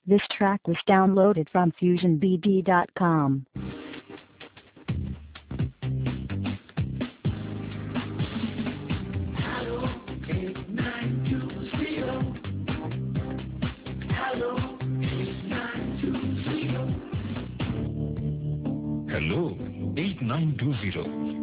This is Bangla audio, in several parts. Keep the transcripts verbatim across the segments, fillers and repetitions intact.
This track was downloaded from fusion b d dot com. Hello eight nine two zero.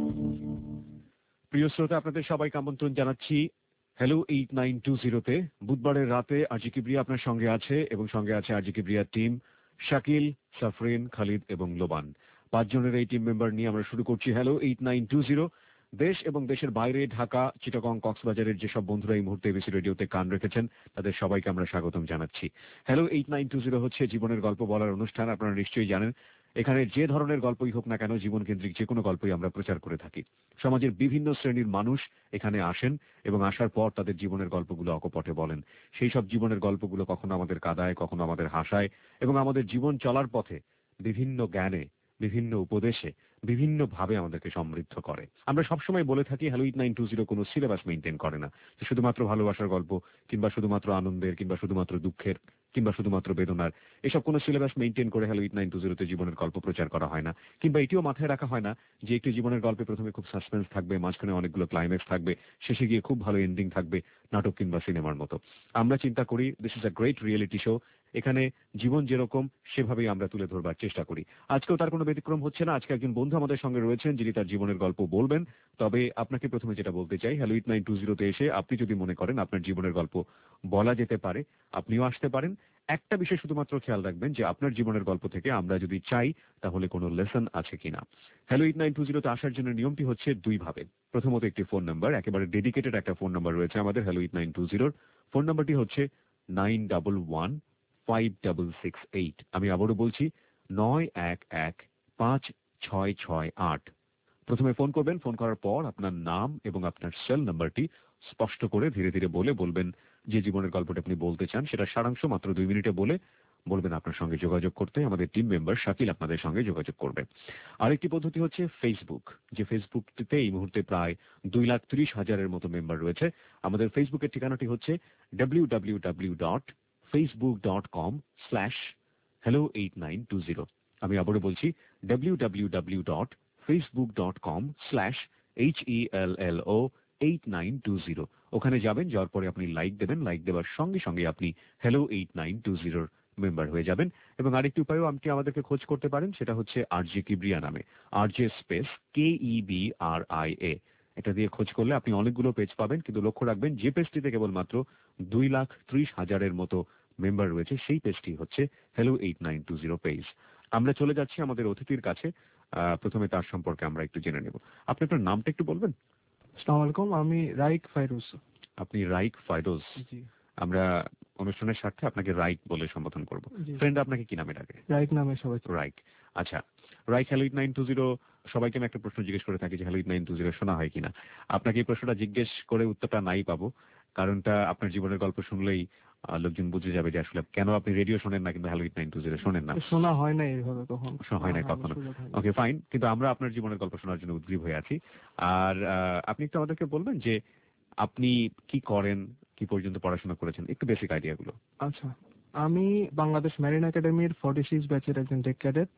প্রিয় শ্রোতা, আপনাদের সবাইকে আমন্ত্রণ জানাচ্ছি হ্যালো এইট নাইন টু জিরোতে। বুধবারের রাতে আজি কিবরিয়া আপনার সঙ্গে আছে এবং সঙ্গে আছে আজি কিবরিয়ার টিম শাকিল, সাফরিন, খালিদ এবং লোবান। পাঁচজনের এই টিম মেম্বার নিয়ে আমরা শুরু করছি hello eight nine two zero. দেশ এবং দেশের বাইরে, ঢাকা, চিটাগং, কক্সবাজারের যেসব বন্ধুরা এই মুহূর্তে এবিসি রেডিওতে কান রেখেছেন তাদের সবাইকে আমরা স্বাগতম জানাচ্ছি। Hello eight nine two zero হচ্ছে জীবনের গল্প বলার অনুষ্ঠান। আপনারা নিশ্চয়ই জানেন এখানে যে ধরনের গল্পই হোক না কেন, জীবন কেন্দ্রিক যে কোনো গল্পই আমরা প্রচার করে থাকি। সমাজের বিভিন্ন শ্রেণীর মানুষ এখানে আসেন এবং আসার পর তাদের জীবনের গল্পগুলো অকপটে বলেন। সেই সব জীবনের গল্পগুলো কখনো আমাদের কাঁদায়, কখনো আমাদের হাসায় এবং আমাদের জীবন চলার পথে বিভিন্ন জ্ঞানে, বিভিন্ন উপদেশে, বিভিন্ন ভাবে আমাদেরকে সমৃদ্ধ করে। আমরা সবসময় বলে থাকি hello eight nine two zero কোনো সিলেবাস মেনটেন করে না, যে শুধুমাত্র ভালোবাসার গল্প কিংবা শুধুমাত্র আনন্দের কিংবা শুধুমাত্র দুঃখের কিংবা শুধুমাত্র বেদনার এসব কোনো সিলেবাস মেনটেন করে হ্যালো এইট নাইন টু জিরোতে জীবনের গল্প প্রচার করা হয় না। কিংবা এটিও মাথায় রাখা হয় না যে একটি জীবনের গল্পে প্রথমে খুব সাসপেন্স থাকবে, মাঝখানে অনেকগুলো ক্লাইম্যাক্স থাকবে, শেষে গিয়ে খুব ভালো এন্ডিং থাকবে, নাটক কিংবা সিনেমার মতো। আমরা চিন্তা করি this is a great reality show, এখানে জীবন যেরকম সেভাবেই আমরা তুলে ধরবার চেষ্টা করি। আজকেও তার কোনো ব্যতিক্রম হচ্ছে না। আজকে একজন বন্ধু আমাদের সঙ্গে রয়েছেন যিনি তার জীবনের গল্প বলবেন। তবে আপনাকে প্রথমে যেটা বলতে চাই, হ্যালো এইট নাইন টু জিরোতে এসে আপনি যদি মনে করেন আপনার জীবনের গল্প বলা যেতে পারে, আপনিও আসতে পারেন। একটা বিষয় শুধুমাত্র খেয়াল রাখবেন যে আপনার জীবনের গল্প থেকে আমরা যদি চাই তাহলে কোনো লেসন আছে কিনা। হ্যালো এইট নাইন টু জিরোতে আসার জন্য নিয়মটি হচ্ছে দুই ভাবে। প্রথমত একটি ফোন নাম্বার, একেবারে ডেডিকেটেড একটা ফোন নাম্বার রয়েছে আমাদের হ্যালো এইট নাইন টু জিরোর। ফোন নাম্বারটি হচ্ছে nine double one five double six eight. আমি আবারও বলছি নয় এক এক পাঁচ ছয় ছয় আট। প্রথমে ফোন করবেন, ফোন করার পর আপনার নাম এবং আপনার সেল নাম্বারটি স্পষ্ট করে ধীরে ধীরে বলে বলবেন যে জীবনের গল্পটা আপনি বলতে চান সেটা সারাংশ মাত্র দুই মিনিটে বলে বলবেন আপনার সঙ্গে যোগাযোগ করতে। আমাদের টিম মেম্বার শাকিল আপনাদের সঙ্গে যোগাযোগ করবে। আরেকটি পদ্ধতি হচ্ছে ফেসবুক, যে ফেসবুকটিতে এই মুহূর্তে প্রায় দুই লাখ ত্রিশ হাজারের মতো মেম্বার রয়েছে। আমাদের ফেসবুকের ঠিকানাটি হচ্ছে W W W dot Facebook dot com slash hello eight nine two zero. আমি আবারও বলছি W W W dot Facebook dot com slash H E L L O eight nine two zero. ওখানে যাবেন, যাওয়ার পরে আপনি লাইক দেবেন, লাইক দেওয়ার সঙ্গে সঙ্গে আপনি হ্যালো এইট নাইন টু জিরোর মেম্বার হয়ে যাবেন। এবং আরেকটি উপায়ও আপনি আমাদেরকে খোঁজ করতে পারেন, সেটা হচ্ছে আর জে কিবরিয়া নামে, R J space K E B R I A. এটা দিয়ে খোঁজ করলে আপনি অনেকগুলো পেজ পাবেন, কিন্তু লক্ষ্য রাখবেন যে পেজটিতে কেবলমাত্র দুই লাখ ত্রিশ হাজারের মতো মেম্বার রয়েছে সেই পেজটি হচ্ছে hello eight nine two zero page. আমরা চলে যাচ্ছি আমাদের অতিথির কাছে। প্রথমে তার সম্পর্কে আমরা একটু জেনে নেব। আপনি আপনার নামটা একটু বলবেন? আসসালামু আলাইকুম, আমি রাইক ফাইরুজ। আপনি রাইক ফাইরোজ। জি। আমরা অনুষ্ঠানের স্বার্থে আপনাকে রাইক বলে সম্বোধন করব। ফ্রেন্ড আপনাকে কি নামে ডাকে? রাইক নামে সবাই। রাইক। আচ্ছা Raik, hello eight nine two zero সবাইকে আমি একটা প্রশ্ন জিজ্ঞেস করে থাকি যে hello eight nine two zero শোনা হয় কিনা। আপনাকে এই প্রশ্নটা জিজ্ঞেস করে উত্তরটা নাই পাবো, কারণটা আপনার জীবনের গল্প শুনলেই লোকজন বুঝে যাবে যে আসলে কেন আপনি রেডিও শোনেন না কিন্তু hello eight nine two zero শোনেন না। শোনা হয় না এইভাবে কখনো। শোনা হয় না কখনো। ওকে ফাইন, কিন্তু আমরা আপনার জীবনের গল্প শোনার জন্য উদ্গ্রীব হয়ে আছি। আর আপনি একটু আমাদেরকে বলবেন যে আপনি কি করেন, কি পর্যন্ত পড়াশোনা করেছেন, একটু বেসিক আইডিয়াগুলো। আচ্ছা, আমি বাংলাদেশ মেরিন একাডেমির ফর্টি সিক্স ব্যাচের একজন টেক ক্যাডেট।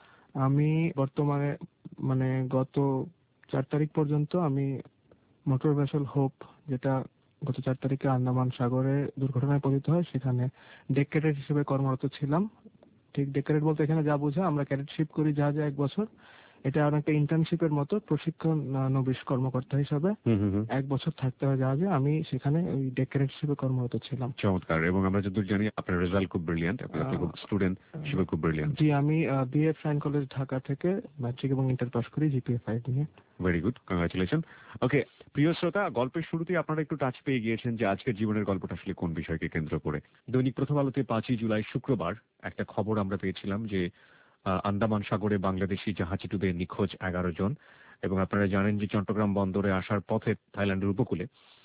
আমি বর্তমানে মানে গত চার তারিখ পর্যন্ত আমি মোটর ভেসেল হোপ, যেটা গত চার তারিখে আন্দামান সাগরে দুর্ঘটনায় পতিত হয়, সেখানে ডেক ক্যাডেট হিসেবে কর্মরত ছিলাম। ঠিক ডেক ক্যাডেট বলতে এখানে যা বোঝা, আমরা ক্যাডেটশিপ করি যা যা এক বছর, এটা অনেকটা ইন্টার্নশিপের মতো, প্রশিক্ষণ নবিশ কর্মকর্তা হিসাবে এক বছর থাকতে হয় জাহাজে। আমি সেখানে ওই ডেক ক্যাডেট হিসেবে কর্মরত ছিলাম। চমৎকার। এবং আমরা যতদূর জানি আপনার রেজাল্ট খুব ব্রিলিয়ান্ট, আপনি খুব স্টুডেন্ট হিসেবে খুব ব্রিলিয়ান্ট। জি, আমি বিএ সাইন কলেজ ঢাকা থেকে ম্যাট্রিক এবং ইন্টার পাস করি জিপিএ ফাইভ নিয়ে। Very good, congratulation. ওকে প্রিয় শ্রোতা, গল্পের শুরুতেই আপনারা একটু টাচ পেয়ে গিয়েছেন যে আজকের জীবনের গল্পটা আসলে কোন বিষয়কে কেন্দ্র করে। দৈনিক প্রথম আলোতে পাঁচই জুলাই শুক্রবার একটা খবর আমরা পেয়েছিলাম যে আন্দামান সাগরে বাংলাদেশি জাহাজে ডুবে নিখোঁজ এগারো জন। এবং আপনারা জানেন যে চট্টগ্রাম বন্দরে আসার পথে থাইল্যান্ডের উপকূলে,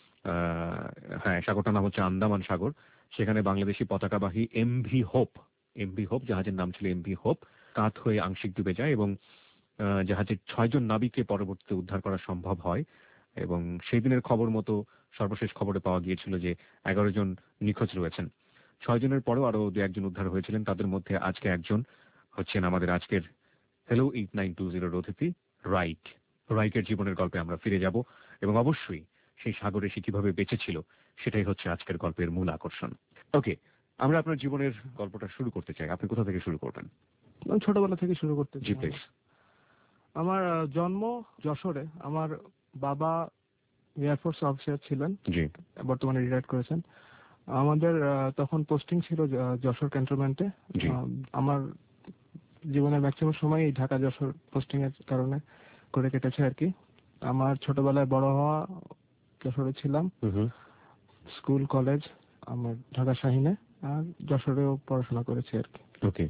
হ্যাঁ সাগরটার নাম হচ্ছে আন্দামান সাগর, সেখানে বাংলাদেশি পতাকাবাহী এমভি হোপ, এমভি হোপ জাহাজের নাম ছিল এমভি হোপ, কাত হয়ে আংশিক ডুবে যায় এবং জাহাজের ছয়জন নাবিককে পরবর্তীতে উদ্ধার করা সম্ভব হয়। এবং সেই দিনের খবর মতো সর্বশেষ খবরে পাওয়া গিয়েছিল যে এগারো জন নিখোঁজ রয়েছেন। ছয় জনের পরেও আরো দু একজন উদ্ধার হয়েছিলেন। তাদের মধ্যে আজকে একজন হচ্ছেন আমাদের আজকের হ্যালো এইট নাইন টু জিরোর অতিথি রাইক। রাইকের জীবনের গল্পে আমরা ফিরে যাব এবং অবশ্যই সেই সাগরে সে কিভাবে বেঁচে ছিল সেটাই হচ্ছে আজকের গল্পের মূল আকর্ষণ। ওকে, আমরা আপনার জীবনের গল্পটা শুরু করতে চাই। আপনি কোথা থেকে শুরু করবেন? আমি ছোটবেলা থেকে শুরু করতে জি চাই। প্লিজ। আমার আহ, জন্ম যশোরে। আমার বাবা এয়ারফোর্স অফিসার ছিলেন, জি বর্তমানে রিটায়ার করেছেন। আমাদের আহ, তখন পোস্টিং ছিল য- যশোর ক্যান্টনমেন্টে। জি। আহ, আমার জীবনের ম্যাক্সিমাম সময় এই ঢাকা যশোর পোস্টিং এর কারণে করে কেটেছে আর কি। আমার ছোটবেলায় বড় হওয়া যশোরে ছিলাম, হুম হুম। স্কুল কলেজ আমার ঢাকা শাহিনে, আর যশোরেও পড়াশোনা করেছি আর কি। ওকে।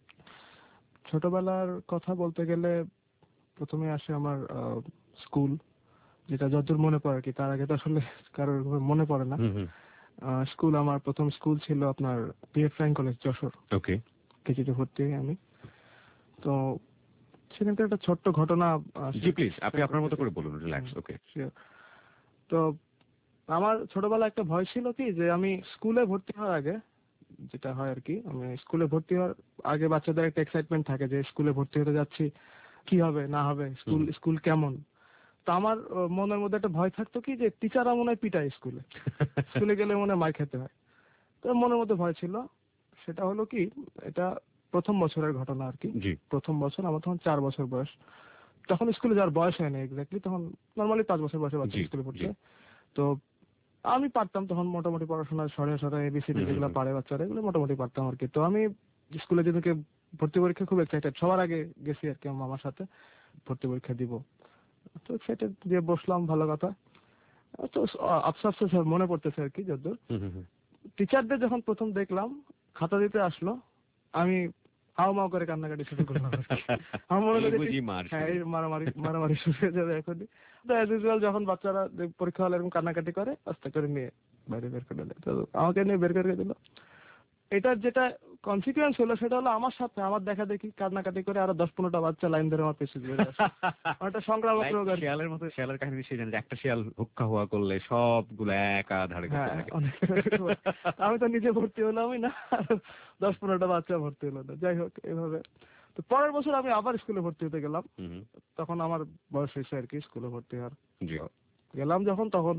ছোটবেলার কথা বলতে গেলে প্রথমে আসে আমার আহ, স্কুল, যেটা যতদূর মনে পড়ে আর কি। তার আগে তো আসলে কারোর মনে পড়ে না। হুম হুম। আহ, স্কুল, আমার প্রথম স্কুল ছিল আপনার P F Frank college Jessore. Okay. কেজিতে ভর্তি হই আমি। তো সেখানকার একটা ছোট্ট ঘটনা। আহ, জি প্লিজ, আপনি share আপনার মতো করতে করে চাই। বলুন। রিল্যাক্স। Hmm, okay. sure. তো আমার ছোটবেলায় একটা ভয় ছিল কি, যে আমি স্কুলে ভর্তি হওয়ার আগে যেটা হয় আর কি, আমি স্কুলে ভর্তি হওয়ার আগে বাচ্চাদের একটা এক্সাইটমেন্ট থাকে যে স্কুলে ভর্তি হতে যাচ্ছি, কি হবে না হবে, স্কুল হুম। স্কুল কেমন। তো আমার আহ, মনের মধ্যে একটা ভয় থাকতো কি, যে টিচাররা মনে হয় পিটায় স্কুলে, স্কুলে গেলে মনে হয় মার খেতে হয়। তো মনের মধ্যে ভয় ছিল। সেটা হলো কি, এটা প্রথম বছরের ঘটনা আর কি। জি। প্রথম বছর, আমার তখন চার বছর বয়স। তখন স্কুলে যাওয়ার বয়স হয়নি এক্স্যাক্টলি, তখন নর্মালি পাঁচ বছর বয়সে বাচ্চা জি স্কুলে ভর্তি জি। হয়। তো আমি পারতাম তখন মোটামুটি পড়াশোনা, সরে সরে এবিসিডি হুম, হুম, যেগুলো হুম। পারে বাচ্চারা, এগুলো মোটামুটি পারতাম আর কি। তো আমি স্কুলে যেদিনকে ভর্তি পরীক্ষা, খুব এক্সাইটেড, সবার আগে গেছি আর কি আমার মামার সাথে ভর্তি পরীক্ষা দিব। তো এক্সাইটেড দিয়ে বসলাম, ভালো কথা। তো আফসোস আফসোস মনে পড়তেছে আর কি যদ্দূর। হুম, হুম, হুম। টিচারদের যখন প্রথম দেখলাম খাতা দিতে আসলো, আমি হাও মাও করে কান্নাকাটি শুরু করলাম আর কি। আমার মনে এই হলো যে বুঝি টি- মার হ্যাঁ, শুরু। এই মারামারি মারামারি শুরু হয়ে যাবে এখনই। তো অ্যাজ ইউজুয়াল যখন বাচ্চারা যে পরীক্ষা হলে এরকম কান্নাকাটি করে, আস্তে করে নিয়ে বাইরে বের করে দেয়। তো আমাকে নিয়ে বের করে দিল। এটার যেটা কনসিকুয়েন্স হলো সেটা হলো, আমার সাথে আমার দেখা দেখি কান্নাকাটি করে আরো দশ পনেরোটা বাচ্চা লাইন ধরে আমার পেছনে বেড়ে আসে। আমার একটা সংক্রামক লাইক রোগ আর কি। শেয়ালের মতো, শেয়ালের কাহিনী সে জানে যে একটা শেয়াল হুক্কা হুয়া করলে সবগুলো একা ধারে কাছে হ্যাঁ, থাকে। অনেক আমি তো নিজে ভর্তি হলামই না, আরো দশ পনেরোটা বাচ্চা ভর্তি হলো না। যাই হোক, এভাবে। তো পরের বছর আমি আবার স্কুলে ভর্তি হতে গেলাম। হুম, হুম। তখন আমার বয়স হয়েছে আর কি স্কুলে ভর্তি হওয়ার। জি। গেলাম যখন, তখন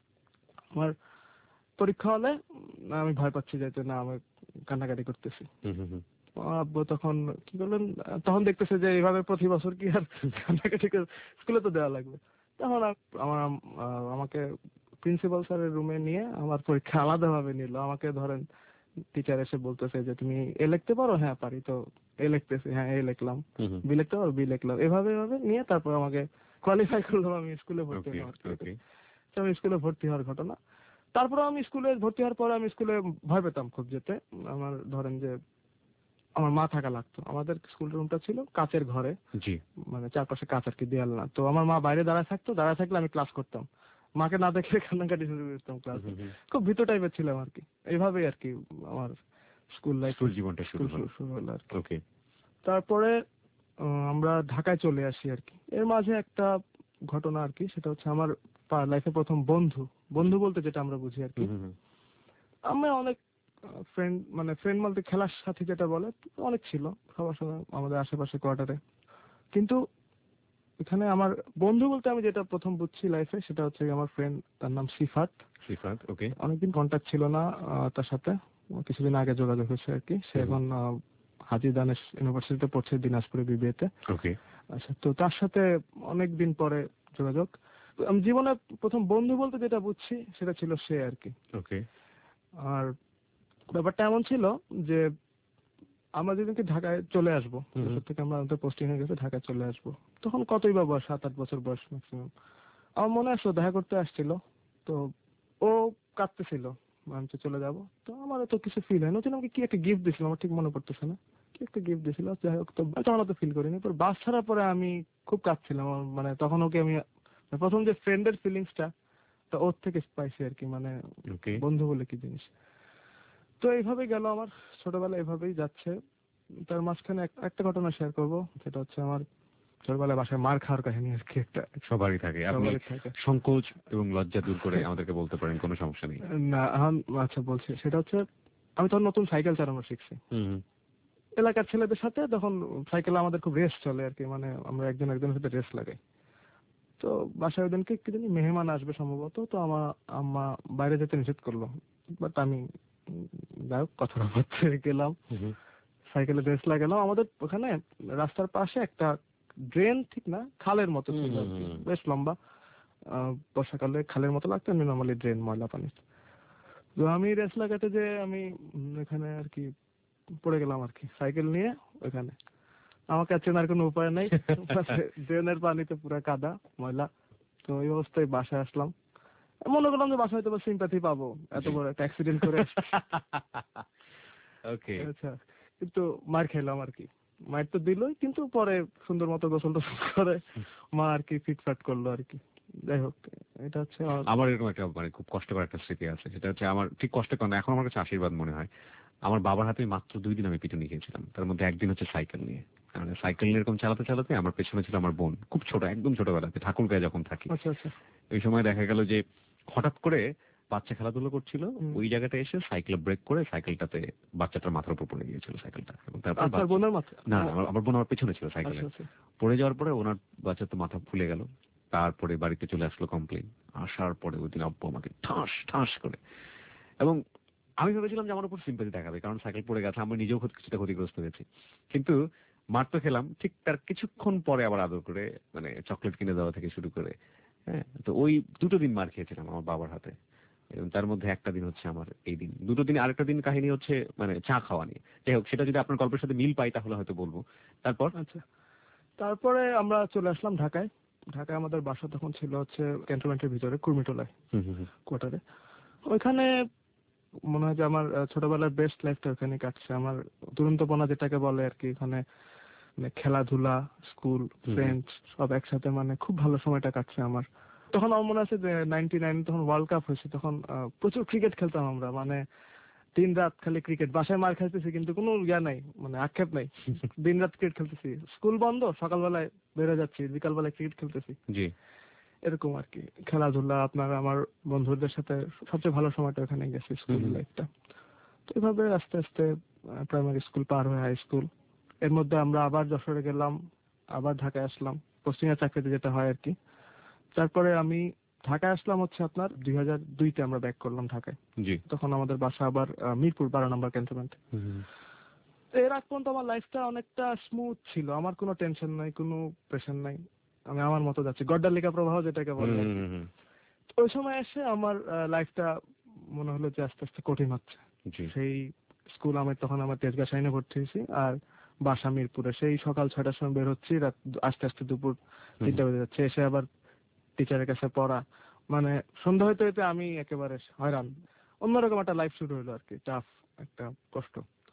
আমার পরীক্ষা হলে উম, আমি ভয় পাচ্ছি যাইতে, না আমি কান্নাকাটি করতেছি। হুম, হুম, হুম। আমার আব্বু তখন কি করলেন, আহ, তখন দেখতেছে যে এইভাবে প্রতি বছর কি আর কান্নাকাটি করে স্কুলে তো দেওয়া লাগবে। তখন আম- আমার আম- আহ, আমাকে প্রিন্সিপাল স্যারের রুমে নিয়ে আমার পরীক্ষা আলাদাভাবে নিল। আমাকে ধরেন টিচার এসে বলতেছে যে তুমি এ লিখতে পারো, হ্যাঁ পারি, তো এ লিখতেছি, হ্যাঁ এ লিখলাম, হুম, হুম। বি লিখতে পারো, বি লিখলাম, এভাবে এভাবে নিয়ে তারপর আমাকে কোয়ালিফাই করলাম, আমি স্কুলে ভর্তি ওকে হলাম আর কি। ওকে। তো আমি স্কুলে ভর্তি হওয়ার ঘটনা। তারপরে আমি স্কুলে ভর্তি হওয়ার পরে আমি স্কুলে ভয় পেতাম খুব যেতে। আমার ধরেন যে আমার মা থাকা লাগতো। আমাদের স্কুল রুমটা ছিল কাচের ঘরে, জি। মানে চারপাশে কাচ আর কি, দেয়াল না। তো আমার মা বাইরে দাঁড়ায় থাকতো, দাঁড়ায় থাকলে আমি ক্লাস করতাম, মাকে না দেখে কান্নাকাটি শুরু করতাম হুম, ক্লাসে। হুম, হুম। খুব ভীতু টাইপের ছিলাম আর কি। এইভাবেই আর কি আমার স্কুল লাইফ, স্কুল জীবনটা শুরু স্কুল হলো। শুরু হলো আর কি। ওকে। তারপরে আহ, আমরা ঢাকায় চলে আসি আর কি। এর মাঝে একটা ঘটনা আর কি, সেটা হচ্ছে আমার লাইফে প্রথম বন্ধু। বন্ধু বলতে যেটা আমরা বুঝি আর কি, হুম, হুম, হুম। আমরা অনেক ফ্রেন্ড, মানে ফ্রেন্ড বলতে খেলার সাথী যেটা বলে, অনেক ছিল সবার সঙ্গে আমাদের আশেপাশে কোয়ার্টারে। কিন্তু এখানে আমার বন্ধু বলতে আমি যেটা প্রথম বুঝছি লাইফে, সেটা হচ্ছে আমার ফ্রেন্ড, তার নাম সিফাত। সিফাত। ওকে। অনেকদিন কন্ট্যাক্ট ছিল না আহ, তার সাথে, কিছুদিন আগে যোগাযোগ হয়েছে আর কি। সে হুম, হুম। এখন আহ, হাজী দানেশ ইউনিভার্সিটিতে পড়ছে, দিনাজপুরে বিবিএতে। ওকে। আচ্ছা, তো তার সাথে অনেক দিন পরে যোগাযোগ। তো আমি জীবনে প্রথম বন্ধু বলতে যেটা বুঝছি সেটা ছিল সে আর কি। ওকে। আর ব্যাপারটা এমন ছিল যে আমরা যেদিনকে ঢাকায় চলে আসবো, হুম, হুম। যশোর থেকে আমরা আমাদের পোস্টিং হয়ে গেছে, ঢাকায় চলে আসবো, তখন কতই বা বয়স, সাত আট বছর বয়স ম্যাক্সিমাম। আমার মনে আসলো দেখা করতে আসছিল। তো ও কাঁদতেছিল, আমি তো চলে যাবো। তো আমার তো কিছু ফিল হয় নতুন, আমাকে কি একটা গিফট দিছিল, আমার ঠিক মনে পড়তেছে না কি একটা গিফট দিছিল। যাই হোক, তো আমি তখন অত ফিল করিনি। পর বাস ছাড়ার পরে আমি খুব কাঁদছিলাম। আমার মানে তখন ওকে আমি প্রথম যে ফ্রেন্ডের ফিলিংসটা, তা ওর থেকে পাইছি আর কি, মানে ওকে। বন্ধু বলে কি জিনিস। তো এইভাবেই গেল আমার ছোটবেলা, এভাবেই যাচ্ছে। তার মাঝখানে এক- একটা ঘটনা শেয়ার করব, যেটা হচ্ছে আমার ছোটবেলায় বাসায় মার খাওয়ার কাহিনী আর কি একটা। সবারই থাকে। আপনি সবারই থাকে। সংকোচ এবং লজ্জা দূর করে আমাদেরকে বলতে পারেন, কোনো সমস্যা নেই। না, এখন আচ্ছা বলছি, সেটা হচ্ছে আমি তখন নতুন সাইকেল চালানো শিখছি হুম এলাকার ছেলেদের সাথে। তখন সাইকেলে আমাদের খুব রেস চলে আর কি, মানে আমরা একজন একজনের সাথে রেস লাগাই। তো বাসায় ওই দিনকে কি জানি মেহমান আসবে সম্ভবত, তো আমার আম্মা বাইরে যেতে নিষেধ করলো, বাট আমি উম, যাই হোক কথাটা বলতে গেলাম, হুম সাইকেলে রেস লাগালাম। আমাদের ওখানে রাস্তার পাশে একটা ড্রেন, ঠিক না খালের মতো ছিল আর কি, হুম বেশ লম্বা। আহ, বর্ষাকালে খালের মতো লাগতো, এমনি নর্মালি ড্রেন, ময়লা পানি। তো আমি রেস লাগাতে যে আমি উম, এখানে আর কি পড়ে গেলাম আর কি সাইকেল নিয়ে ওখানে। আমাকে আর চেনার কোনো উপায় নাই, ড্রেনের পানিতে পুরো কাদা ময়লা। তো এই অবস্থায় বাসায় আসলাম, মনে করলাম যে বাসায় হয়তো সিম্পাথি পাবো, এত জি। বড় একটা অ্যাক্সিডেন্ট করে আসছি। ওকে। আচ্ছা, কিন্তু মার খেলাম আর কি। মায়ের তো দিলই, কিন্তু পরে সুন্দর মতো গোসল টোসল করে মা আর কি ফিটফাট করলো আর কি। যাই হোক, এটা হচ্ছে আমার। আমার এরকম একটা মানে খুব কষ্টকর একটা স্মৃতি আছে, সেটা হচ্ছে আমার ঠিক কষ্টকর না, এখন আমার কাছে আশীর্বাদ মনে হয়। আমার বাবার হাতে মাত্র দুই দিন আমি পিটুনি খেয়েছিলাম, তার মধ্যে একদিন হচ্ছে সাইকেল নিয়ে। মানে সাইকেল নিয়ে এরকম চালাতে চালাতে আমার পেছনে ছিল আমার বোন, খুব ছোট, একদম ছোটবেলাতে ঠাকুরগাঁয়ে যখন থাকি। আচ্ছা আচ্ছা। ওই সময় দেখা গেল যে হঠাৎ করে বাচ্চা খেলাধুলো করছিল, হুম। ওই জায়গাটা এসে সাইকেল ব্রেক করে সাইকেলটাতে বাচ্চাটার মাথার উপর পড়ে গিয়েছিল সাইকেলটা, এবং তারপর আপনার বাচ্চা- বোনের মাথা? না না, আমার- আমার বোন আমার পেছনে ছিল সাইকেলে। আচ্ছা আচ্ছা। পড়ে যাওয়ার পরে ওনার বাচ্চার তো মাথা ফুলে গেল। তারপরে বাড়িতে চলে আসলো কমপ্লেন। আসার পরে ওই দিন আব্বু আমাকে ঠাস ঠাস করে, এবং আমি ভেবেছিলাম যে আমার উপর সিম্পাথি দেখাবে, কারণ সাইকেল পড়ে গেছে, আমি নিজেও ক্ষতি- কিছুটা ক্ষতিগ্রস্ত হয়েছি। কিন্তু মার তো খেলাম, ঠিক তার কিছুক্ষণ পরে আবার আদর করে, মানে চকলেট কিনে দেওয়া থেকে শুরু করে, হ্যাঁ। তো ওই দুটো দিন মার খেয়েছিলাম আমার বাবার হাতে, এবং তার মধ্যে একটা দিন হচ্ছে আমার এই দিন, দুটো দিন। আরেকটা দিন কাহিনী হচ্ছে মানে চা খাওয়া নিয়ে। যাই হোক, সেটা যদি আপনার গল্পের সাথে মিল পাই তাহলে হয়তো বলবো। তারপর আচ্ছা, তারপরে আমরা চলে আসলাম ঢাকায়। ঢাকায় আমাদের বাসা তখন ছিল হচ্ছে ক্যান্টনমেন্টের ভিতরে কুর্মিটোলায় হুম হুম হুম। কোয়ার্টারে। ওইখানে মনে হয় যে আমার আহ, ছোটবেলার বেস্ট লাইফটা ওখানে কাটছে। আমার দুরন্তপনা যেটাকে বলে আর কি, ওখানে মানে খেলাধুলা, স্কুল, হুম হুম। ফ্রেন্ডস সব একসাথে, মানে খুব ভালো সময়টা কাটছে আমার। তখন আমার মনে আছে যে নাইনটি নাইন তখন ওয়ার্ল্ড কাপ হয়েছে, তখন আহ, প্রচুর ক্রিকেট খেলতাম আমরা, মানে দিন রাত খালি ক্রিকেট। বাসায় মার খাইতেছি কিন্তু কোনো ইয়া নাই, মানে আক্ষেপ নাই, দিন রাত ক্রিকেট খেলতেছি। স্কুল বন্ধ, সকালবেলায় বেরো যাচ্ছি, বিকালবেলায় ক্রিকেট খেলতেছি, জি। এরকম আর কি। খেলাধুলা আপনার, আমার বন্ধুদের সাথে সবচেয়ে ভালো সময়টা ওখানে গেছে, স্কুল হুম হুম। লাইফটা। তো এভাবে আস্তে আস্তে প্রাইমারি স্কুল পার হয়ে হাই স্কুল, এর মধ্যে আমরা আবার যশোরে গেলাম, আবার ঢাকায় আসলাম, পোস্টিং এর চাকরিতে যেতে হয় আর কি। তারপরে আমি ঢাকায় আসলাম হচ্ছে আপনার দুই হাজার দুইতে আমরা ব্যাক করলাম ঢাকায়। জি। তখন আমাদের বাসা আবার আহ, মিরপুর বারো নম্বর ক্যান্টনমেন্ট। হুম হুম এর আগ পর্যন্ত আমার লাইফটা অনেকটা স্মুথ ছিল, আমার কোনো টেনশন নাই, কোনো প্রেশার নাই, আমি আমার মতো যাচ্ছি, গড্ডালিকা প্রবাহ যেটাকে বলে আর কি। হুম হুম। ওই সময় এসে আমার লাইফটা মনে হলো যে আস্তে আস্তে কঠিন হচ্ছে। জি। সেই স্কুল আমি তখন আমার তেজগাঁ শাইনে ভর্তি হয়েছি, আর বাসা মিরপুরে। সেই সকাল ছয়টার সময় বের হচ্ছি, রাত দু- আস্তে আস্তে দুপুর তিনটা বেজে যাচ্ছে, এসে আবার টিচারের কাছে পড়া, মানে সন্ধ্যা হইতে হইতে আমি একেবারে হয়রান। অন্যরকম একটা লাইফ শুরু হলো আর কি, টাফ একটা কষ্ট।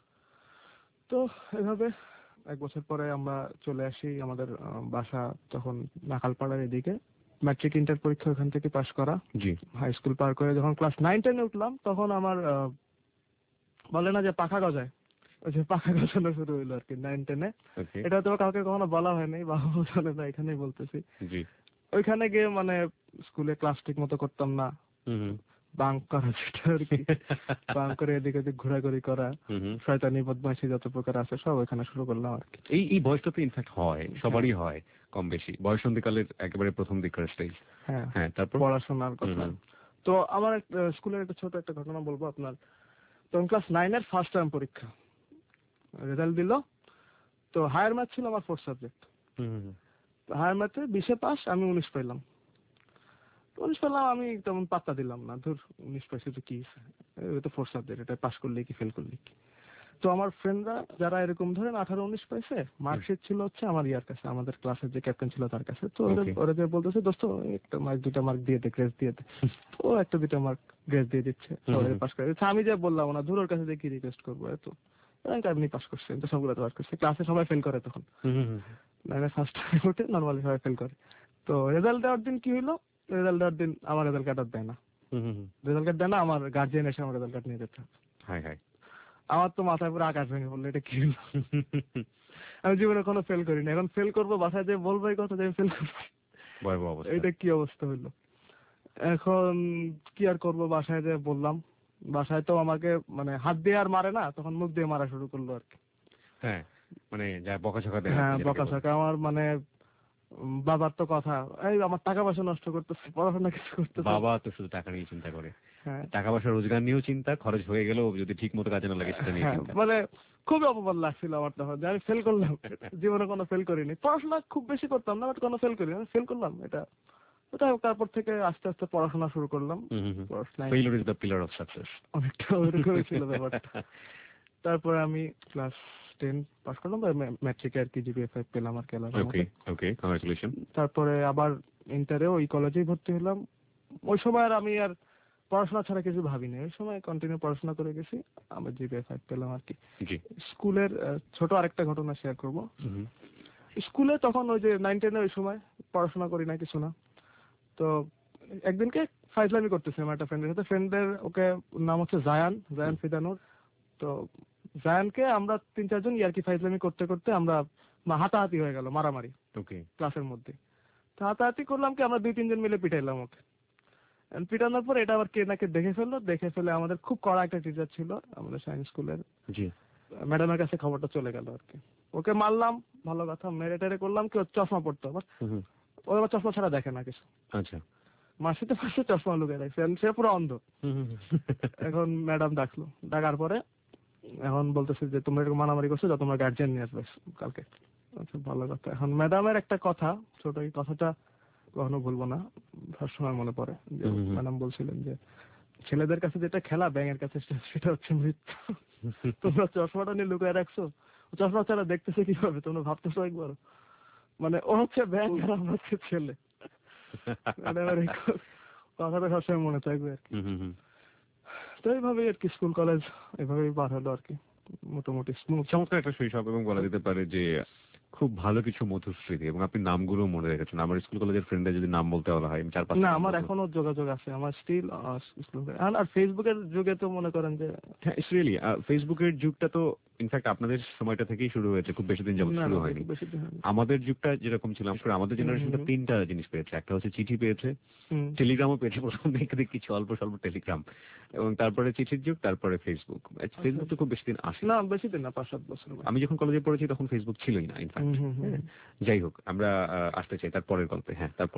তো এভাবে এক বছর পরে আমরা চলে আসি আমাদের আহ, বাসা তখন নাকালপাড়ার এদিকে। ম্যাট্রিক ইন্টার পরীক্ষা ওখান থেকে পাশ করা। জি। হাই স্কুল পার করে যখন ক্লাস নাইন টেনে উঠলাম, তখন আমার আহ, বলে না যে পাখা গজায়, ওই যে পাখা গজানো শুরু হইলো আর কি নাইন টেনে। ওকে। এটা তো কাউকে কখনো বলা হয়নি, বাবা জানে না, এখানেই বলতেছি। জি। ওইখানে গিয়ে মানে স্কুলে ক্লাস ঠিক মতো করতাম না, হুম হুম। বাঙ্ক করা যেটা আর কি, বাঙ্ক করে এদিক ওদিক ঘোরাঘুরি করা, হুম হুম। শয়তানি বদমাইশি যত প্রকার আছে সব ওইখানে শুরু করলাম আর কি। এই এই বয়সটা তো ইনফ্যাক্ট হয়, সবারই হয় কম বেশি, বয়সন্ধিকালের একেবারে প্রথম দিকের স্টেজ। হ্যাঁ, হ্যাঁ, তারপর পড়াশোনার কথা। হুম তো আমার একটা স্কুলের একটা ছোট একটা ঘটনা বলবো আপনার। তখন ক্লাস নাইনের ফার্স্ট টার্ম পরীক্ষা, রেজাল্ট দিল। তো হায়ার ম্যাথ ছিল আমার ফোর্থ সাবজেক্ট। হুম হুম। হায়ার ম্যাথে বিশে পাস, আমি উনিশ পেলাম। তো উনিশ পেলাম, আমি তেমন পাত্তা দিলাম না, ধর উনিশ পাইছি তো কি হইছে? এটা তো ফোর্থ সাবজেক্ট, এটা পাস করলে কি ফেল করলে কি। তো আমার ফ্রেন্ডরা যারা এরকম ধরেন আঠারো উনিশ পাইছে, মার্কশিট ছিল হচ্ছে আমার ইয়ার কাছে, আমাদের ক্লাসের যে ক্যাপ্টেন ছিল তার কাছে। তো ওরা Okay. ওরা যে বলতেছে, দোস্ত একটা মার্ক দুইটা মার্ক দিয়ে দে, গ্রেস দিয়ে দে। ও একটা দুইটা মার্ক গ্রেস দিয়ে দিচ্ছে, সবাই হুম। পাস করে দিচ্ছে। আমি যে বললাম না, ধর ওর কাছে দিয়ে কি রিকোয়েস্ট করবো, এত আপনি পাস করছেন তো সবগুলো পাস করছে। ক্লাসে সবাই ফেল করে তখন, হুম হুম। নাইনে ফার্স্ট টাইম উঠে নর্মালি সবাই ফেল করে। তো রেজাল্ট দেওয়ার দিন কি হইলো, রেজাল্ট দেওয়ার দিন আমার রেজাল্ট কার্ড দেয় না। হুম হুম। রেজাল্ট কার্ড দেয় না, আমার গার্জিয়ান এসে আমার রেজাল্ট কার্ড নিয়ে যেতে হবে। হাই হাই। আমার তো মাথায় পুরো আকাশ ভেঙে বললো, এটা কি হলো? আমি জীবনে কোনো ফেল করিনি, এখন ফেল করবো, বাসায় যে বলবো এই কথা যে আমি ফেল করবো, ভয়াবহ অবস্থা। এটা কি অবস্থা হইলো। এখন কি আর করবো, বাসায় যে বললাম, বাসায় তো আমাকে মানে হাত দিয়ে আর মারে না, তখন মুখ দিয়ে মারা শুরু করলো আর কি। হ্যাঁ, মানে যা বকাঝকা দেয়। হ্যাঁ, বকাঝকা। আমার মানে উম, বাবার তো কথা, এই আমার টাকা পয়সা নষ্ট করতেছে, পড়াশোনা কিছু করতেছে। বাবা তো শুধু টাকা নিয়ে চিন্তা করে, হ্যাঁ টাকা পয়সা রোজগার নিয়েও চিন্তা, খরচ হয়ে গেলেও যদি ঠিক মতো কাজে না লাগে সেটা নিয়ে হ্যাঁ, চিন্তা। মানে খুবই অপমান লাগছিল আমার তখন যে আমি ফেল করলাম। জীবনে কোনো ফেল করিনি, পড়াশোনা খুব বেশি করতাম না, বাট কোনো ফেল করিনি, আমি ফেল করলাম এটা। ওটা তারপর থেকে আস্তে আস্তে পড়াশোনা শুরু করলাম। পড়াশোনায় failure is the pillar of success. অনেকটা ওইরকমই ছিল ব্যাপারটা। তারপরে আমি ক্লাস টেন পাস করলাম, ম্যাট্রিকে আর কি জিপিএ ফাইভ পেলাম আর কি আল্লাহর ওকে রহমতে। Okay, congratulation. তারপরে আবার ইন্টারে ওই কলেজেই ভর্তি হলাম। ওই সময় আর আমি আর পড়াশোনা ছাড়া কিছু ভাবিনি, ওই সময় কন্টিনিউ পড়াশোনা করে গেছি, আমার জিপিএ ফাইভ পেলাম আর কি। জি। স্কুলের আহ, ছোট আরেকটা ঘটনা শেয়ার করব। হুম, স্কুলে তখন ওই যে নাইন টেনের ওই সময় পড়াশোনা করি না কিছু না, তো একদিনকে ফাইজলামি করতেছিলাম একটা ফ্রেন্ডের সাথে। ফ্রেন্ডের ওকে নাম হচ্ছে জায়ান, জায়ান ফিদানুর। তো জায়ানকে আমরা তিন চারজন ইয়ার্কি ফাইজলামি করতে করতে আমরা মা- হাতাহাতি হয়ে গেল, মারামারি ওকে। ক্লাসের মধ্যে। তো হাতাহাতি করলাম কি, আমরা দুই তিনজন মিলে পিটাইলাম ওকে। And পিটানোর পর এটা আবার কে নাকি দেখে ফেললো, দেখে ফেলে আমাদের খুব কড়া একটা টিচার ছিল আমাদের সায়েন্স স্কুলের, জি। ম্যাডামের কাছে খবরটা চলে গেল আর কি। ওকে মারলাম, ভালো কথা, মেরে টেরে করলাম কি, ওর চশমা পড়তো আবার, হুম, ও আবার চশমা ছাড়া দেখে না কিছু। আচ্ছা। মাসিতে মাসে চশমা লুকিয়ে রাখছে, and সে পুরো অন্ধ। হুম, এখন ম্যাডাম ডাকলো, ডাকার পরে এখন বলতেছে যে তোমরা এরকম মারামারি করছো, যা তোমরা গার্জিয়ান নিয়ে আসবে কালকে। আচ্ছা ভালো কথা। এখন ম্যাডামের একটা কথা, ছোট এই কথাটা কখনো ভুলবো না, সবসময় মনে পড়ে যে হুম, হুম। ম্যাডাম বলছিলেন যে ছেলেদের কাছে যেটা খেলা, ব্যাঙের কাছে সেটা- সেটা হচ্ছে মৃত্যু। তোমরা চশমাটা নিয়ে লুকায় রাখছো, ও চশমা ছাড়া দেখতেছে কিভাবে, তোমরা ভাবতেছো একবার। মানে ও হচ্ছে ব্যাঙ আর আমরা হচ্ছে ছেলে। ম্যাডামের এই কথাটা সবসময় মনে থাকবে আর কি। হুম, হুম, হুম। তো এইভাবেই আর কি স্কুল কলেজ এভাবেই পার হলো আর কি, মোটামুটি স্মুথ। চমৎকার একটা শৈশব, এবং বলা যেতে পারে যে খুব ভালো কিছু মধুর স্মৃতি, এবং আপনি নামগুলো মনে রেখেছেন। আমার স্কুল কলেজের ফ্রেন্ডে যদি নাম বলতে বলা হয়, আমি চার পাঁচ না, আমার এখনো যোগাযোগ আছে, আমার স্টিল স্কুল। আর ফেসবুকের যুগে তো মনে করেন যে হ্যাঁ, রিয়েলি ফেসবুকের যুগটা তো ইনফ্যাক্ট আপনাদের সময়টা থেকেই শুরু হয়েছে, খুব বেশি দিন যাবত না, শুরু না, হয়নি। বেশি দিন হয়নি। আমাদের যুগটা যেরকম ছিল, আসলে আমাদের জেনারেশনটা হুম, তিনটা জিনিস পেয়েছে। একটা হচ্ছে চিঠি পেয়েছে, হুম, টেলিগ্রামও পেয়েছে, প্রথম দিকে কিছু অল্প স্বল্প টেলিগ্রাম, এবং তারপরে চিঠির যুগ, তারপরে ফেসবুক। ফেসবুক তো খুব বেশি দিন আসে না, বেশি দিন না, পাঁচ সাত বছর। আমি যখন কলেজে পড়েছি তখন ফেসবুক ছিলই না ইনফ্যাক্ট। হুম, হুম, হুম। যাই হোক, আমরা আহ, আসতে চাই তারপরের গল্পে। হ্যাঁ, তারপর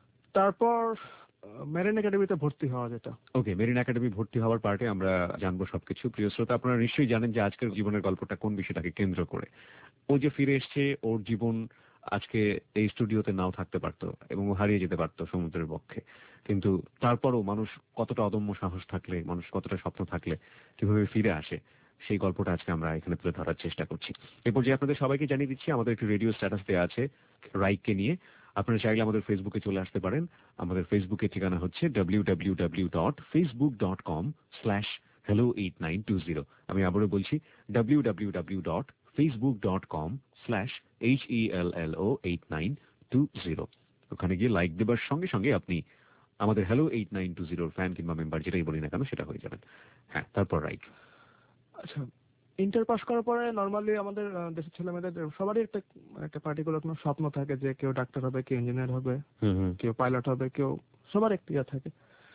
তারপর মেরিন একাডেমিতে ভর্তি হওয়া যেটা। ওকে, মেরিন একাডেমি ভর্তি হওয়ার পার্টে আমরা জানবো সবকিছু। প্রিয় শ্রোতা, আপনারা নিশ্চয়ই জানেন যে আজকের জীবনের গল্পটা কোন বিষয়টাকে কেন্দ্র করে। ও যে ফিরে এসছে, ওর জীবন আজকে এই স্টুডিওতে নাও থাকতে পারতো, এবং ও হারিয়ে যেতে পারতো সমুদ্রের বক্ষে। কিন্তু তারপরও মানুষ কতটা অদম্য সাহস থাকলে, মানুষ কতটা স্বপ্ন থাকলে কিভাবে ফিরে আসে, সেই গল্পটা আজকে আমরা এখানে তুলে ধরার চেষ্টা করছি। এরপর যে আপনাদের সবাইকে জানিয়ে দিচ্ছি, আমাদের একটি রেডিও স্ট্যাটাস দেওয়া আছে রাইককে নিয়ে। আপনারা চাইলে আমাদের ফেসবুকে চলে আসতে পারেন। আমাদের ফেসবুকের ঠিকানা হচ্ছে W W W dot Facebook dot com slash hello eight nine two zero. আমি আবারও বলছি, W W W dot Facebook dot com slash H E L L O eight nine two zero. ওখানে গিয়ে লাইক দেবার সঙ্গে সঙ্গে আপনি আমাদের হ্যালো এইট নাইন টু জিরোর ফ্যান কিংবা মেম্বার যেটাই বলি না কেন সেটা হয়ে যাবেন। হ্যাঁ, তারপর রাইট। আচ্ছা, ইন্টার পাস করার পরে নর্মালি আমাদের আহ, দেশের ছেলে মেয়েদের সবারই একটা একটা পার্টিকুলার কোনো স্বপ্ন থাকে যে কেউ ডাক্তার হবে, কেউ ইঞ্জিনিয়ার হবে, হুম হুম কেউ পাইলট হবে, কেউ, সবার একটা ইয়ে থাকে।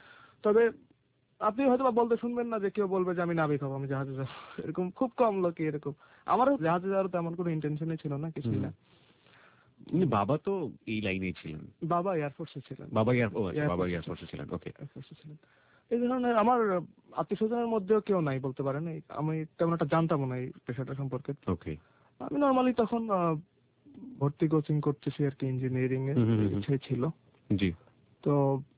তবে আপনি হয়তো বা বলতে শুনবেন না যে কেউ বলবে যে আমি নাবিক হবো, আমি জাহাজে যাবো, এরকম খুব কম লোকই এরকম। আমারও জাহাজে যাওয়ার তেমন কোনো ইন্টেনশনই ছিল না, কিছুই না। কিন্তু বাবা তো এই লাইনেই ছিলেন। বাবা এয়ারফোর্সে ছিলেন। বাবা এয়ার ও আচ্ছা, Air বাবা Force এ এয়ারফোর্সে ছিলেন। ওকে। এয়ারফোর্সে ছিলেন। এই ধরনের আমার আত্মীয় স্বজনের মধ্যেও কেউ নাই বলতে পারেন, এই আমি তেমন একটা জানতাম না এই পেশাটা সম্পর্কে। ওকে। আমি নর্মালি তখন আহ, ভর্তি কোচিং করতেছি আর কি, ইঞ্জিনিয়ারিং এর হুম, হুম, হুম। ইচ্ছে ছিল। জি। তো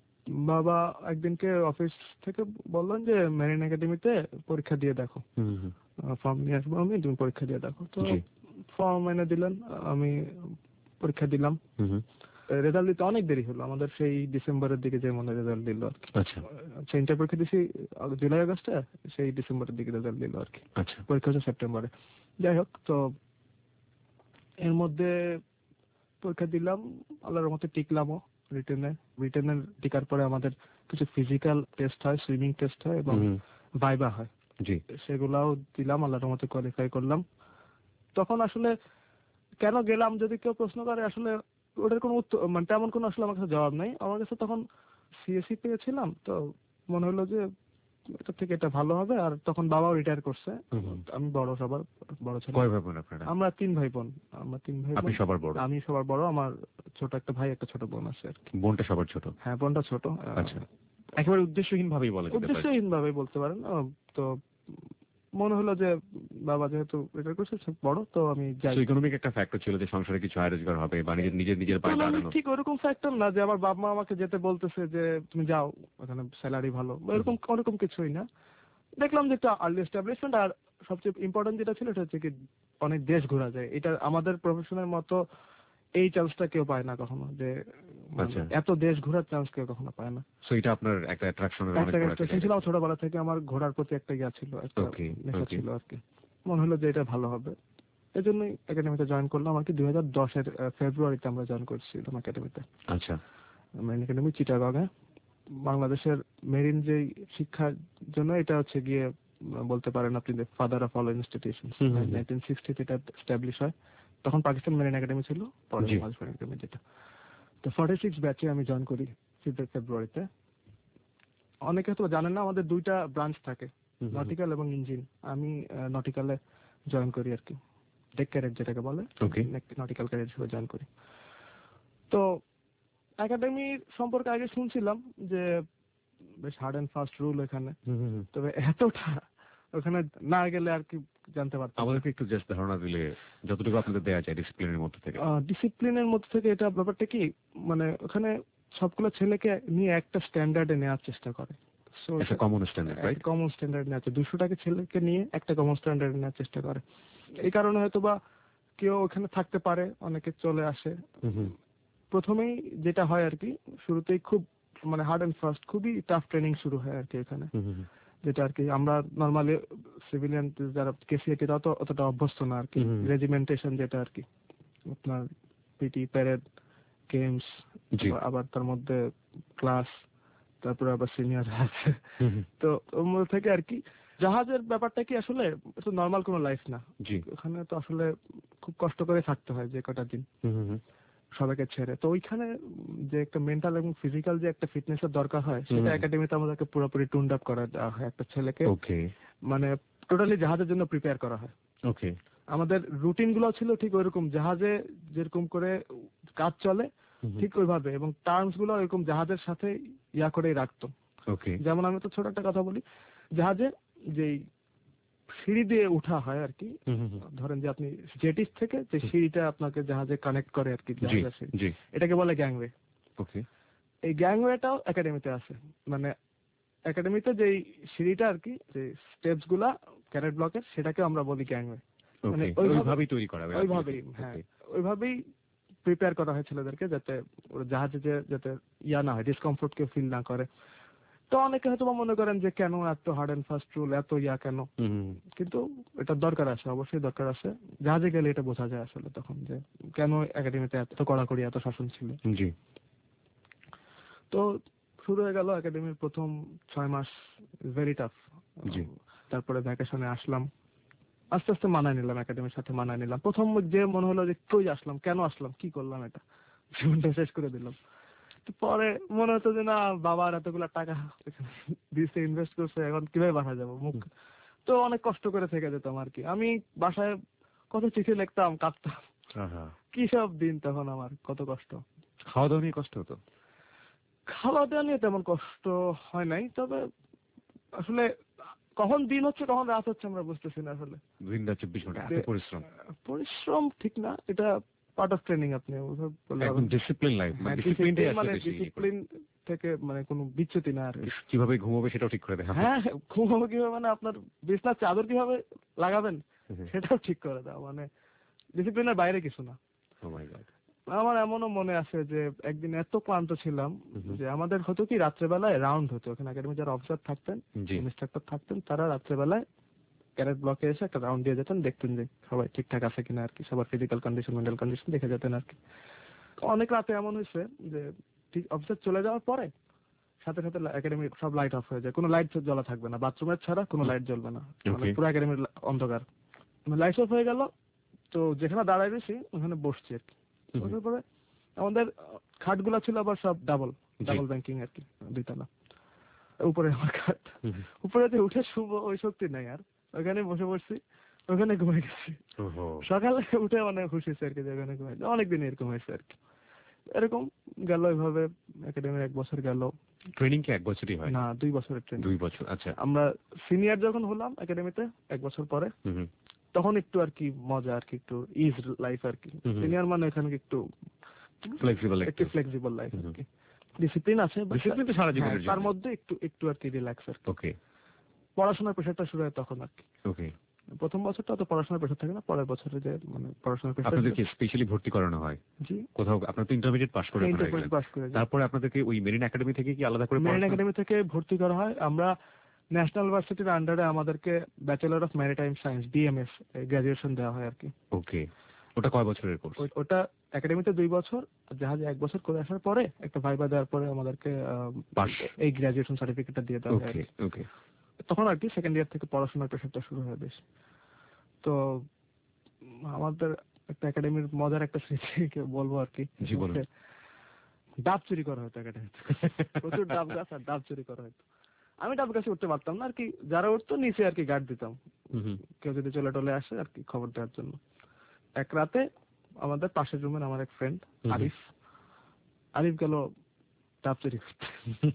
বাবা একদিনকে অফিস থেকে বললেন যে মেরিন একাডেমিতে পরীক্ষা দিয়ে দেখো, হুম হুম ফর্ম নিয়ে আসবো আমি, তুমি পরীক্ষা দিয়ে দেখো। তো জি। ফর্ম এনে দিলেন, আমি পরীক্ষা দিলাম। হুম হুম রেজাল্ট দিতে অনেক দেরি হলো আমাদের, সেই ডিসেম্বরের দিকে যে মনে রেজাল্ট দিল আর কি। আচ্ছা আচ্ছা, ইন্টার পরীক্ষা দিছি আগ- জুলাই আগস্টে, সেই ডিসেম্বরের দিকে রেজাল্ট দিল আর কি। আচ্ছা। পরীক্ষা হচ্ছে সেপ্টেম্বরে। যাই হোক, তো এর মধ্যে পরীক্ষা দিলাম, আল্লাহর মতে টিকলামও রিটেনে। রিটেনের টিকার পরে আমাদের কিছু ফিজিক্যাল টেস্ট হয়, সুইমিং টেস্ট হয় এবং হুম, ভাইবা হয়, জি। সেগুলাও দিলাম, আল্লাহর মতে কোয়ালিফাই করলাম। তখন আসলে কেন গেলাম যদি কেউ প্রশ্ন করে, আসলে ওটার কোনো উত্তর মানে তেমন কোনো আসলে আমার কাছে জবাব নাই। আমার কাছে তখন সিএসসি পেয়েছিলাম, তো মনে হলো যে এটা থেকে এটা ভালো হবে। আর তখন বাবাও রিটায়ার করছে, আমি বড়, সবার বড় ছেলে। কয় ভাই বোন আপনারা? আমরা তিন ভাই বোন। আমরা তিন ভাই আপনি বোন। সবার বড়? আমি সবার বড়, আমার ছোট একটা ভাই একটা ছোট বোন আছে আর কি। বোনটা সবার ছোট? হ্যাঁ, বোনটা ছোট। আচ্ছা, একেবারে উদ্দেশ্যহীন ভাবেই বলা যেতে পারে। উদ্দেশ্যহীন ভাবেই বলতে পারেন। আহ, তো মনে হলো যে বাবা যেহেতু রিটায়ার করছে, সে বড়, তো আমি যাই। ইকোনমিক একটা ফ্যাক্টর ছিল যে সংসারে কিছু আয় রোজগার হবে বা নিজের নিজের নিজের পায়ে দাঁড়ানো। ঠিক ওরকম ফ্যাক্টর না যে আমার বাবা মা আমাকে যেতে বলতেছে যে তুমি যাও, ওখানে স্যালারি ভালো, এরকম ওরকম কিছুই না। দেখলাম যে একটা আর্লি এস্টাবলিশমেন্ট, আর সবচেয়ে ইম্পর্টেন্ট যেটা ছিল এটা হচ্ছে কি অনেক দেশ ঘোরা যায়। এটা আমাদের প্রফেশনের মতো এই চান্সটা কেউ পায় না কখনো, যে মানে আচ্ছা। এত দেশ ঘোরার চান্স কেউ কখনো পায় না। সো এটা আপনার একটা অ্যাট্রাকশনের অনেক একটা বড় attraction একটা ছিল, আমার ছোটবেলা থেকে আমার ঘোরার প্রতি একটা ইয়া ছিল, একটা Okay, নেশা okay. ছিল আর কি। মনে হলো যে এটা ভালো হবে, এই জন্যই একাডেমিতে জয়েন করলাম আর কি। দুই হাজার দশের ফেব্রুয়ারিতে আমরা জয়েন করছিলাম একাডেমিতে। আচ্ছা, মেরিন একাডেমি চিটাগংয়ে। বাংলাদেশের মেরিন যে শিক্ষার জন্য এটা হচ্ছে গিয়ে আহ, বলতে পারেন আপনি ফাদার অফ অল ইনস্টিটিউশন। হুম, হুম, হুম। নাইনটিন সিক্সটিতে এটা স্টাবলিশ হয়। তখন পাকিস্তান মেরিন একাডেমি ছিল, পরে জি। বাংলাদেশ মেরিন একাডেমি যেটা। তো ফর্টি সিক্স ব্যাচে আমি জয়েন করি ফেব্রুয়ারিতে। অনেকে তো জানেন না, আমাদের দুইটা ব্রাঞ্চ থাকে, হুম, হুম। নটিক্যাল এবং ইঞ্জিন। আমি নটিক্যালে জয়েন করি আর কি, ডেক ক্যাডেট যেটাকে বলে, Okay. নটিক্যাল ক্যাডেট হিসেবে জয়েন করি। তো একাডেমি সম্পর্কে আগে শুনছিলাম যে বেশ হার্ড অ্যান্ড ফাস্ট রুল এখানে, হুম, হুম, হুম। তবে এতটা ওখানে না গেলে আর কি জানতে পারতাম। আমাদেরকে একটু জাস্ট ধারণা দিলে যতটুকু আপনাদের দেয়া যায় ডিসিপ্লিনের মধ্যে থেকে। ডিসিপ্লিনের মধ্যে থেকে এটা ব্যাপারটা কি, মানে ওখানে সবগুলো ছেলেকে নিয়ে একটা স্ট্যান্ডার্ডে নেওয়ার চেষ্টা করে। একটা common standard, right? Common standard নেওয়া, দুশোটাকে ছেলেকে নিয়ে একটা কমন স্ট্যান্ডার্ড নেওয়ার চেষ্টা করে। এই কারণে হয়তো বা কেউ ওখানে থাকতে পারে, অনেকে চলে আসে। হুম, হুম। প্রথমেই যেটা হয় আর কি, শুরুতেই খুব মানে হার্ড অ্যান্ড ফাস্ট, খুবই টাফ ট্রেনিং শুরু হয় আর কি এখানে। হুম, হুম, হুম। যেটা আর কি আমরা নর্মালি সিভিলিয়ান যারা কেসিএটি অত অতটা অভ্যস্ত না আর কি। হুম, হুম। রেজিমেন্টেশন যেটা আর কি, আপনার পিটি, প্যারেড, গেমস, জি। আবার তার মধ্যে ক্লাস, তারপরে আবার সিনিয়র আছে। হুম, হুম। তো ওর মধ্যে থেকে আর কি জাহাজের ব্যাপারটা কি আসলে এটা নর্মাল কোনো লাইফ না। জি। ওখানে তো আসলে খুব কষ্ট করে থাকতে হয় যে কটা দিন হুম, হুম, হুম। সবাইকে ছেড়ে। তো ওইখানে যে একটা মেন্টাল এবং ফিজিক্যাল যে একটা ফিটনেসের দরকার হয়, সেটা হুম। একাডেমিতে আমাদেরকে পুরোপুরি টুন্ড আপ করা দেওয়া হয়। একটা ছেলেকে ওকে, মানে টোটালি জাহাজের জন্য প্রিপেয়ার করা হয়। ওকে। আমাদের রুটিন গুলো ছিল ঠিক ওইরকম, জাহাজে যেরকম করে কাজ চলে হুম, হুম। ঠিক ওইভাবে, এবং টার্মস গুলো এরকম জাহাজের সাথে ইয়া করেই রাখতো। ওকে। যেমন আমি তো ছোট একটা কথা বলি, জাহাজে যেই সিঁড়ি দিয়ে উঠা হয় আর কি, হুম, হুম, হুম। ধরেন যে আপনি জেটিস থেকে যে সিঁড়িটা আপনাকে জাহাজে কানেক্ট করে আর কি, জি, জাহাজের সিঁড়ি, জি। এটাকে বলে গ্যাংওয়ে। ওকে। এই গ্যাংওয়েটাও একাডেমিতে আছে। মানে একাডেমিতে যেই সিঁড়িটা আর কি, যে স্টেপস গুলা ক্যারেট ব্লকের, সেটাকে আমরা বলি গ্যাংওয়ে। মানে ওকে, ওইভাবে- ওইভাবেই তৈরি করা হয়। ওইভাবেই, হ্যাঁ, ওইভাবেই প্রিপেয়ার করা হয় ছেলেদেরকে, যাতে ওরা জাহাজে যে যাতে ইয়া না হয়, ডিসকমফোর্ট কেউ ফিল না করে। তো অনেকে হয়তো বা মনে করেন যে কেন এত হার্ড অ্যান্ড ফাস্ট রুল, এত ইয়া কেন, হুম, হুম। কিন্তু এটা দরকার আছে, অবশ্যই দরকার আছে। জাহাজে গেলে এটা বোঝা যায় আসলে তখন যে কেন একাডেমিতে এত কড়াকড়ি, এত শাসন ছিল। জি। তো শুরু হয়ে গেল একাডেমির প্রথম ছয় মাস, ভেরি টাফ। জি। তারপরে ভ্যাকেশনে আসলাম, আস্তে আস্তে মানায় নিলাম, একাডেমির সাথে মানায় নিলাম। প্রথম যে মনে হলো যে কই আসলাম, কেন আসলাম, কি করলাম, এটা জীবনটা শেষ করে দিলাম। তো পরে মনে হতো যে না, বাবার এতগুলা টাকা দিছে, ইনভেস্ট করছে, এখন কিভাবে বাসা যাবো, মুখ তো অনেক কষ্ট করে থেকে যেতাম আর কি। আমি বাসায় কত চিঠি লিখতাম, কাঁদতাম, আহা। কি সব দিন তখন আমার, কত কষ্ট। খাওয়া দাওয়া নিয়ে কষ্ট হতো? খাওয়া দাওয়া নিয়ে তেমন কষ্ট হয় নাই, তবে আসলে কখন দিন হচ্ছে কখন রাত হচ্ছে আমরা বুঝতেছি না আসলে। দিন রাত চব্বিশ ঘন্টা এত পরিশ্রম। পরিশ্রম ঠিক না, এটা পার্ট অফ ট্রেনিং, আপনি ওইভাবে বললে হবে একদম না। ডিসিপ্লিন লাইফ, মানে হ্যাঁ, ডিসিপ্লিনটাই discipline আসলে মানে বেশি ইয়ে করে। ডিসিপ্লিন থেকে মানে কোনো বিচ্যুতি না আর কি। কিভাবে ঘুমাবে সেটাও ঠিক করে দেয়। হ্যাঁ, ঘুমাবো কিভাবে, মানে আপনার বিছনার চাদর কিভাবে লাগাবেন হুম। সেটাও ঠিক করে দেওয়া, মানে ডিসিপ্লিনের বাইরে কিছু না। Oh my God. আমার এমনও মনে আছে যে একদিন এত ক্লান্ত ছিলাম হুম। যে আমাদের হতো কি রাত্রেবেলায় রাউন্ড হতো, ওখানে একাডেমি যারা অফিসার থাকতেন, জি। ইনস্ট্রাক্টর থাকতেন, তারা রাত্রেবেলায় ক্যারেট ব্লকে এসে একটা রাউন্ড দিয়ে যেতেন, দেখতেন যে সবাই ঠিকঠাক আছে কিনা আর কি, সবার ফিজিক্যাল কন্ডিশন, মেন্টাল কন্ডিশন দেখে যেতেন আর কি। অনেক রাতে এমন হয়েছে যে ঠিক অফিসার চলে যাওয়ার পরে সাথে সাথে একাডেমির সব লাইট অফ হয়ে যায়, কোনো লাইট জ্বলা থাকবে না, বাথরুমের ছাড়া কোনো লাইট জ্বলবে না, মানে Okay. পুরো একাডেমির অন্ধকার। লাইট অফ হয়ে গেল, তো যেখানে দাঁড়ায় রয়েছি ওখানে বসছি আর কি। হুম। বসার পরে আমাদের খাটগুলা ছিল আবার সব ডাবল, জি। ডাবল ব্যাংকিং আর কি, দুইতলা। উপরে আমার খাট, হুম। উপরে যে উঠে শুভ ওই শক্তি নাই আর, ওখানে বসে পড়ছি, ওখানে ঘুমাই গেছি। ওহো। সকালে উঠে মানে খুশি হয়েছে আর কি যে ওখানে ঘুমাই, অনেকদিন এরকম হয়েছে আর কি। এরকম গেল এইভাবে একাডেমির এক বছর গেল। ট্রেনিং কি এক বছরই হয়? না, দুই বছরের ট্রেনিং। দুই বছর, আচ্ছা। আমরা সিনিয়র যখন হলাম একাডেমিতে এক বছর পরে, হুম হুম। তখন একটু আর কি মজা আর কি, একটু ইজ লাইফ আর কি। হুম হুম। সিনিয়র মানে এখানে একটু ফ্লেক্সিবল একটু একটু। ফ্লেক্সিবল লাইফ হুম আর হুম। কি, ডিসিপ্লিন আছে but ডিসিপ্লিন তো সারা হ্যাঁ, জীবনের তার জন্য। মধ্যে একটু একটু আর কি রিল্যাক্স আর কি। ওকে পড়াশোনার প্রেশারটা শুরু হয় তখন আর কি। ওকে। প্রথম বছরটা তো পড়াশোনার প্রেশার থাকে না, পরের বছরে যে মানে পড়াশোনার প্রেশার। আপনাদেরকে স্পেশালি ভর্তি করানো হয় জি, কোথাও? আপনার তো ইন্টারমিডিয়েট পাস করে ওখানে ইন্টারমিডিয়েট গেলেন। পাস করে যাই। তারপরে আপনাদেরকে ওই মেরিন একাডেমি থেকে কি আলাদা করে মেরিন পড়াশোনা? একাডেমি থেকে ভর্তি করা হয়। আমরা ন্যাশনাল ভার্সিটির আন্ডারে আমাদেরকে bachelor of maritime science BMS graduation দেওয়া হয় আর কি। ওকে, ওটা কয় বছরের কোর্স? ওই- ওটা একাডেমিতে দুই বছর, জাহাজে এক বছর করে আসার পরে একটা ভাইবা দেওয়ার পরে আমাদেরকে আহ, পাস। এই গ্রাজুয়েশন সার্টিফিকেটটা দিয়ে দেওয়া হয় আর ওকে কি। ওকে। তখন আর কি সেকেন্ড ইয়ার থেকে পড়াশোনার প্রেশারটা শুরু হয় বেশ। তো উম, আমাদের একটা একাডেমির মজার একটা স্মৃতি বলবো আর কি। জি, বলুন। ডাব চুরি করা হতো একাডেমিতে, প্রচুর ডাব গাছ আর ডাব চুরি করা হতো। আমি ডাব গাছে উঠতে পারতাম না আর কি, যারা উঠতো নিচে আর কি গার্ড দিতাম, হুম হুম। কেউ যদি চলে টলে আসে আর কি খবর দেওয়ার জন্য। এক রাতে আমাদের পাশের রুমের আমার এক ফ্রেন্ড হুম। আরিফ, আরিফ গেল ডাব চুরি করতে।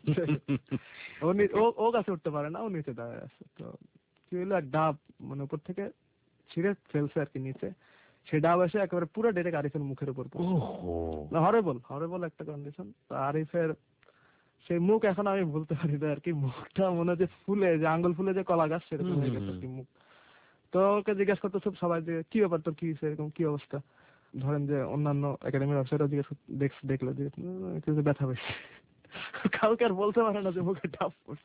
ও নি- ও ও গাছে উঠতে পারে না, ও নিচে দাঁড়ায় আছে। তো কি হলো, এক ডাব মানে উপর থেকে ছিঁড়ে ফেলছে আর কি নিচে, সে ডাব এসে একেবারে পুরো ডেরেক্ট আরিফের মুখের উপর পড়ছে। ওহো। হরেবল হরেবল একটা কন্ডিশন। তো আরিফের সেই মুখ এখন আমি বলতে পারি না আর কি, মুখটা মনে হচ্ছে ফুলে, যে আঙ্গুল ফুলে যে কলা গাছ সেরকম হয়ে গেছে আর কি মুখ। তো ওকে জিজ্ঞাসা করতে সব সবাই যে কি ব্যাপার, তোর কি হয়েছে, এরকম কি অবস্থা। ধরেন যে অন্যান্য একাডেমির অফিসাররা জিজ্ঞেস দেখ- দেখলো যে উম, কিছু ব্যথা পেয়েছে, কাউকে আর বলতে পারে না যে মুখে টাপ পড়ছে।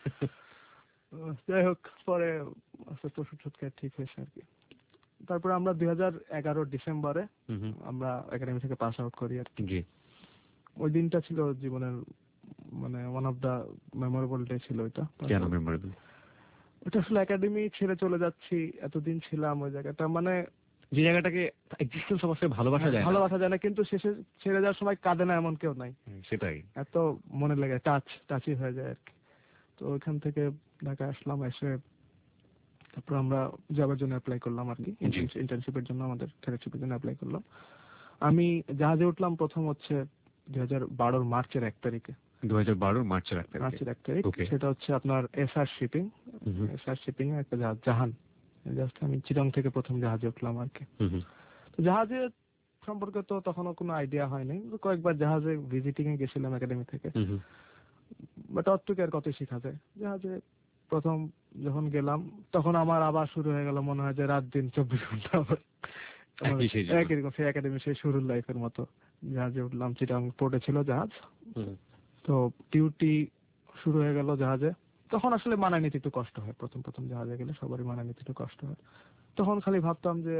আহ, যাই হোক, পরে আস্তে আস্তে ওষুধ টষুধ খেয়ে ঠিক হয়েছে আর কি। তারপরে আমরা দুই হাজার এগারো ডিসেম্বরে হুম হুম। আমরা একাডেমি থেকে পাস আউট করি আর কি। জি। ওই দিনটা ছিল জীবনের মানে one of the memorable day ছিল ওইটা। কেন মেমোরেবল? ওটা আসলে একাডেমি ছেড়ে চলে যাচ্ছি, এতদিন ছিলাম ওই জায়গাটা, মানে যে জায়গাটাকে এক্সিস্টেন্স অবস্থায় ভালোবাসা যায় না। ভালোবাসা যায় না, কিন্তু শেষে ছেড়ে যাওয়ার সময় কাঁদে না এমন কেউ নাই, হুম, সেটাই। এত মনে লাগে, টাচ টাচই হয়ে যায় আর কি। তো ওইখান থেকে ঢাকা আসলাম, এসে তারপর আমরা জবের জন্য অ্যাপ্লাই করলাম আর কি, জি। ইন্টার্নশিপের জন্য আমাদের ফেলোশিপের জন্য অ্যাপ্লাই করলাম। আমি জাহাজে উঠলাম প্রথম হচ্ছে দুই হাজার বারোর মার্চের এক তারিখে। দু হাজার বারোর মার্চের এক তারিখে। মার্চের এক তারিখ। Okay. সেটা হচ্ছে আপনার এসআর শিপিং, হুম হুম। এসআর শিপিং এর একটা জাহাজ জাহান, জাস্ট আমি চিটং থেকে প্রথম জাহাজে উঠলাম আর কি। হুম হুম। তো জাহাজে সম্পর্কে তো তখনও কোনো আইডিয়া হয়নি, কয়েকবার জাহাজে ভিজিটিং এ গেছিলাম একাডেমি থেকে, হুম হুম। বাট অতটুকু আর কত শেখা যায়। জাহাজে প্রথম যখন গেলাম তখন আমার আবার শুরু হয়ে গেল, মনে হয় যে রাত দিন চব্বিশ ঘন্টা আবার একই সেই জীবন। একই রকম সেই একাডেমি সেই শুরুর লাইফের মতো। জাহাজে উঠলাম, চিটাং পোর্টে ছিল জাহাজ, হুম। তো ডিউটি শুরু হয়ে গেল জাহাজে। তখন আসলে মানায় নিতে একটু কষ্ট হয়, প্রথম প্রথম জাহাজে গেলে সবারই মানায় নিতে একটু কষ্ট হয়। তখন খালি ভাবতাম যে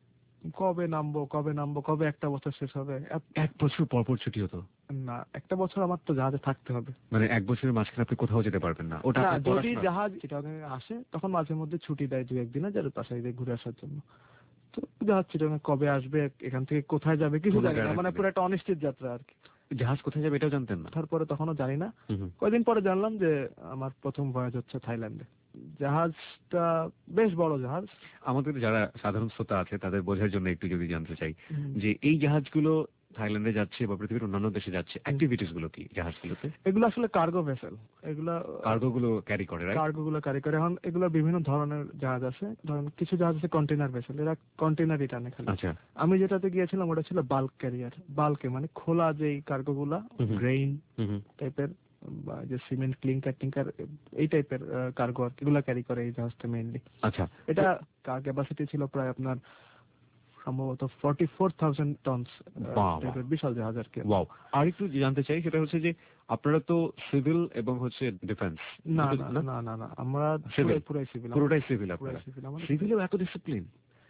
কবে নামবো কবে নামবো, কবে একটা বছর শেষ হবে। এত- এক বছর পর পর ছুটি হতো? না, একটা বছর আমার তো জাহাজে থাকতে হবে। মানে এক বছরের মাঝখানে আপনি কোথাও যেতে পারবেন না? ওটা না, আপনার যদি পড়াশোনা- জাহাজ চিটাগাং আসে তখন মাঝে মধ্যে ছুটি দেয় দু একদিনে, যার বাসায় দিয়ে ঘুরে আসার জন্য। তো জাহাজ চিটাগাং কবে আসবে, এখান থেকে কোথায় যাবে কিছু কোনো জানি না, guarantee মানে নেই। পুরো একটা অনিশ্চিত যাত্রা আর কি। জাহাজ কোথায় যাবে এটাও জানতেন না? তারপরে তখনও জানি না, হুম হুম। কয়দিন পরে জানলাম যে আমার প্রথম ভয়েজ হচ্ছে থাইল্যান্ডে। জাহাজটা বেশ বড় জাহাজ। আমাদের যারা সাধারণ শ্রোতা আছে তাদের বোঝার জন্য একটু যদি জানতে চাই হুম। যে এই জাহাজগুলো থাইল্যান্ডে যাচ্ছে বা পৃথিবীর অন্যান্য দেশে যাচ্ছে, অ্যাক্টিভিটিস গুলো কি জাহাজগুলোতে? এগুলো আসলে কার্গো ভেসেল, এগুলা কার্গো গুলো ক্যারি করে, রাইট? কার্গো গুলো ক্যারি করে। এখন এগুলো বিভিন্ন ধরনের জাহাজ আছে, ধরেন কিছু জাহাজ আছে কন্টেনার ভেসেল, এরা কন্টেনারই টানে খালি। আচ্ছা। আমি যেটাতে গিয়েছিলাম ওটা ছিল বাল্ক ক্যারিয়ার, বাল্কে মানে খোলা যেই কার্গো গুলা, হুম হুম। গ্রেইন হুম হুম। টাইপের বা যে সিমেন্ট ক্লিংকার টিঙ্কার এই টাইপের কার্গো আর কি, এগুলা ক্যারি করে এই জাহাজটা মেইনলি। আচ্ছা। এটা কার ক্যাপাসিটি ছিল প্রায় আপনার সম্ভবত ফর্টি ফোর থাউজেন্ড টনস, বাবা। বিশাল জাহাজ আর কি। ওয়াও। আর একটু জানতে চাই, সেটা হচ্ছে যে আপনারা তো সিভিল এবং হচ্ছে ডিফেন্স। না না না না না, আমরা Civil? পুরাই পুরাই সিভিল। পুরোটাই সিভিল আপনারা? সিভিল। আমাদের সিভিলেও এত ডিসিপ্লিন?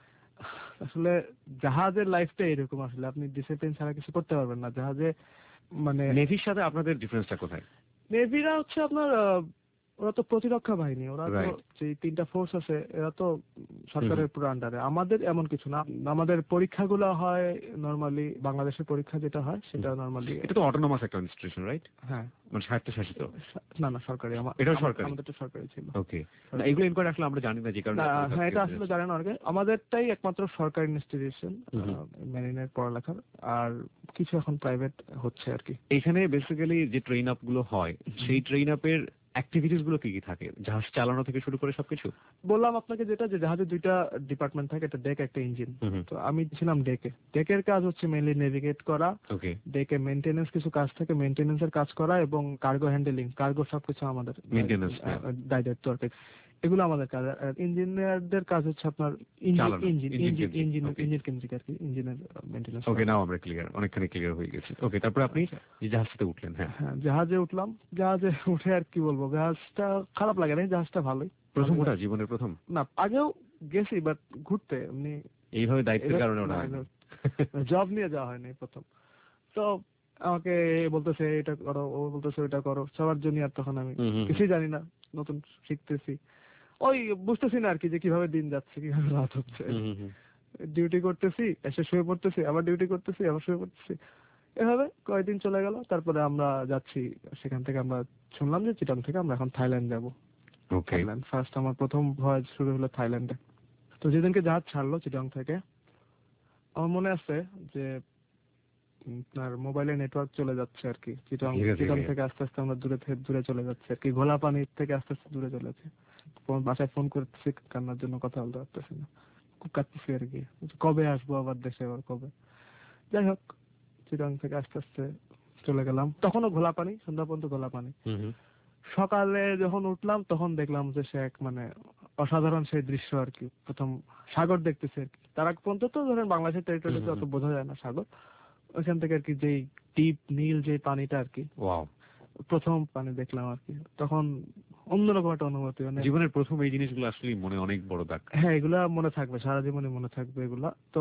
আসলে জাহাজের লাইফটা এরকম, আসলে আপনি ডিসিপ্লিন ছাড়া কিছু করতে পারবেন না জাহাজে। মানে নেভির সাথে আপনাদের ডিফারেন্সটা কোথায়? নেভিরা হচ্ছে আপনার আহ, ওরা তো প্রতিরক্ষা বাহিনী, ওরা তো Right. যে তিনটা ফোর্স আছে এরা তো সরকারের পুরো আন্ডারে। আমাদের এমন কিছু না, আমাদের পরীক্ষাগুলো হয় নরমালি বাংলাদেশের পরীক্ষা যেটা হয় সেটা নরমালি, এটা তো অটোনমাস একটা ইনস্টিটিউশন, রাইট? হ্যাঁ মানে স্বায়ত্তশাসিত। না না সরকারি, আমা- এটাও আমা- সরকারি? আমাদের তো সরকারি ছিল। ওকে, না এগুলো ইনকোয়ারি আসলে আমরা জানি না, যে কারণে না, আপনার কাছ হ্যাঁ থেকে এটা জেনে আসলে যাচ্ছি। জানেন আগে, আমাদেরটাই একমাত্র সরকারি ইনস্টিটিউশন হুম হুম। মেরিনের পড়ালেখার, আর কিছু এখন প্রাইভেট হচ্ছে আর কি। এখানে বেসিক্যালি যে ট্রেন আপ গুলো হয়, সেই ট্রেন আপের অ্যাক্টিভিটিস গুলো কি কি থাকে, জাহাজ চালানো থেকে শুরু করে সবকিছু? বললাম আপনাকে যেটা, যে জাহাজে দুইটা ডিপার্টমেন্ট থাকে, একটা ডেক একটা ইঞ্জিন। হুম হুম। তো আমি ছিলাম ডেকে। ডেকের কাজ হচ্ছে মেইনলি নেভিগেট করা, ওকে। ডেকে মেইনটেনেন্স কিছু কাজ থাকে, মেইনটেনেন্স এর কাজ করা, এবং কার্গো হ্যান্ডেলিং, কার্গো সবকিছু আমাদের Maintenance, হ্যাঁ। দায় দায়িত্ব আর কি। এগুলো আমাদের কাজ। আর ইঞ্জিনিয়ারদের কাজ হচ্ছে আপনার চালানো, ইঞ্জিন engine ইঞ্জিন কেন্দ্রিক, ইঞ্জিন okay. ইঞ্জিন কেন্দ্রিক আর কি, ইঞ্জিনের মেইনটেনেন্স। ওকে, নাও আমরা ক্লিয়ার, অনেকখানি ক্লিয়ার হয়ে গেছে। ওকে, তারপরে আপনি আচ্ছা। যে জাহাজটাতে উঠলেন। হ্যাঁ, হ্যাঁ জাহাজে উঠলাম। জাহাজে উঠে আর কি বলবো, জাহাজটা খারাপ লাগে না, জাহাজটা ভালোই। প্রথম ওটা জীবনের প্রথম? না আগেও গেছি, বাট ঘুরতে এমনি এইভাবে দায়িত্বের কারণে ওটা হয় না। জব নিয়ে যাওয়া হয়নি প্রথম। তো আমাকে এ বলতেছে এটা করো, ও বলতেছে ওইটা করো, সবার জুনিয়র তখন আমি, হুম হুম। কিছুই জানি না, নতুন শিখতেছি, ওই বুঝতেছি না আর কি যে কিভাবে দিন যাচ্ছে, কিভাবে রাত হচ্ছে। হুম হুম হুম। ডিউটি করতেছি, এসে শুয়ে পড়তেছি, আবার ডিউটি করতেছি, আবার শুয়ে পড়তেছি, এভাবে কয়েকদিন চলে গেল। তারপরে আমরা যাচ্ছি, সেখান থেকে আমরা শুনলাম যে চিটাং থেকে আমরা এখন থাইল্যান্ড যাব। ওকে। থাইল্যান্ড ফার্স্ট, আমার প্রথম ভয়েজ শুরু হলো থাইল্যান্ডে। তো যেদিনকে জাহাজ ছাড়লো চিটাং থেকে, আমার মনে আছে যে উম, আপনার মোবাইলে নেটওয়ার্ক চলে যাচ্ছে আর কি, চিটাং ধীরে ধীরে। চিটাং থেকে আস্তে আস্তে আমরা দূরে থেকে দূরে চলে যাচ্ছি আর কি, ঘোলা পানি থেকে আস্তে আস্তে দূরে চলে যাচ্ছে। ফোন বাসায় ফোন করতেছি, কান্নার জন্য কথা বলতে পারতেছি না, খুব কাঁদতেছি আর কি, কবে আসবো আবার দেশে, আবার কবে। যাই হোক, চিটাং থেকে আস্তে আস্তে চলে গেলাম, তখনও ঘোলা পানি, সন্ধ্যা পর্যন্ত ঘোলা পানি। হুম হুম। সকালে যখন উঠলাম তখন দেখলাম যে সে এক মানে অসাধারণ সেই দৃশ্য আর কি, প্রথম সাগর দেখতেছি আর কি। তার আগ পর্যন্ত তো ধরেন বাংলাদেশের টেরিটরিতে অত বোঝা যায় না সাগর, ওইখান থেকে আর কি যেই ডিপ নীল যে পানিটা আর কি, ওয়াও, প্রথম পানি দেখলাম আর কি, তখন অন্যরকম একটা অনুভূতি। মানে জীবনের প্রথম এই জিনিসগুলো আসলে মনে অনেক বড় দাগ। হ্যাঁ এগুলা মনে থাকবে, সারা জীবনে মনে থাকবে এগুলা। তো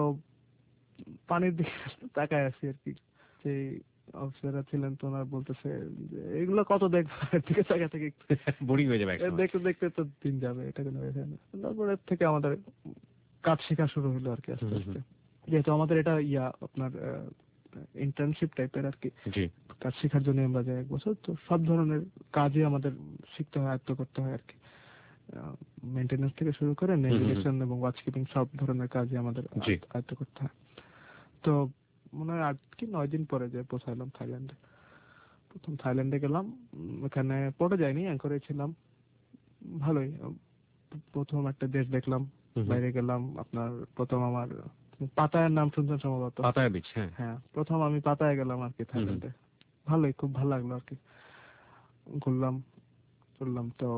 পানির দিকে তাকায় আছি আর কি, সেই অফিসাররা ছিলেন তো ওনারা বলতেছে যে এগুলো কত দেখবো, এর দিকে তাকা থেকে বোরিং হয়ে যাবে এ একসময়। দেখতে দেখতে তো দিন যাবে, এটা কোনো বিষয় না। তারপরে এর থেকে আমাদের কাজ শেখা শুরু হলো আর কি আস্তে হুম, আস্তে, যেহেতু আমাদের এটা ইয়া আপনার ইন্টার্নশিপ টাইপের আর কি, জি। কাজ শেখার জন্য আমরা যাই এক বছর, তো সব ধরনের কাজই আমাদের শিখতে হয়, আয়ত্ত করতে হয় আর কি, মেনটেন্যান্স থেকে শুরু করে নেভিগেশন এবং ওয়াচ কিপিং সব ধরনের কাজই আমাদের জি। আয়ত্ত করতে হয়। তো মনে হয় আট কি নয় দিন পরে যে পৌঁছালাম থাইল্যান্ডে। প্রথম থাইল্যান্ডে গেলাম, উম, ওখানে পড়ে যাইনি, অ্যাঙ্করে ছিলাম, ভালোই। প্রথম একটা দেশ দেখলাম, হুম হুম। বাইরে গেলাম। আপনার প্রথম আমার পাতায়ার নাম শুনছেন সম্ভবত? পাতায়া বিচ, হ্যাঁ। হ্যাঁ, প্রথম আমি পাতায়া গেলাম আর কি থাইল্যান্ডে, ভালোই, খুব ভালো লাগলো আর কি। ঘুরলাম চললাম, তো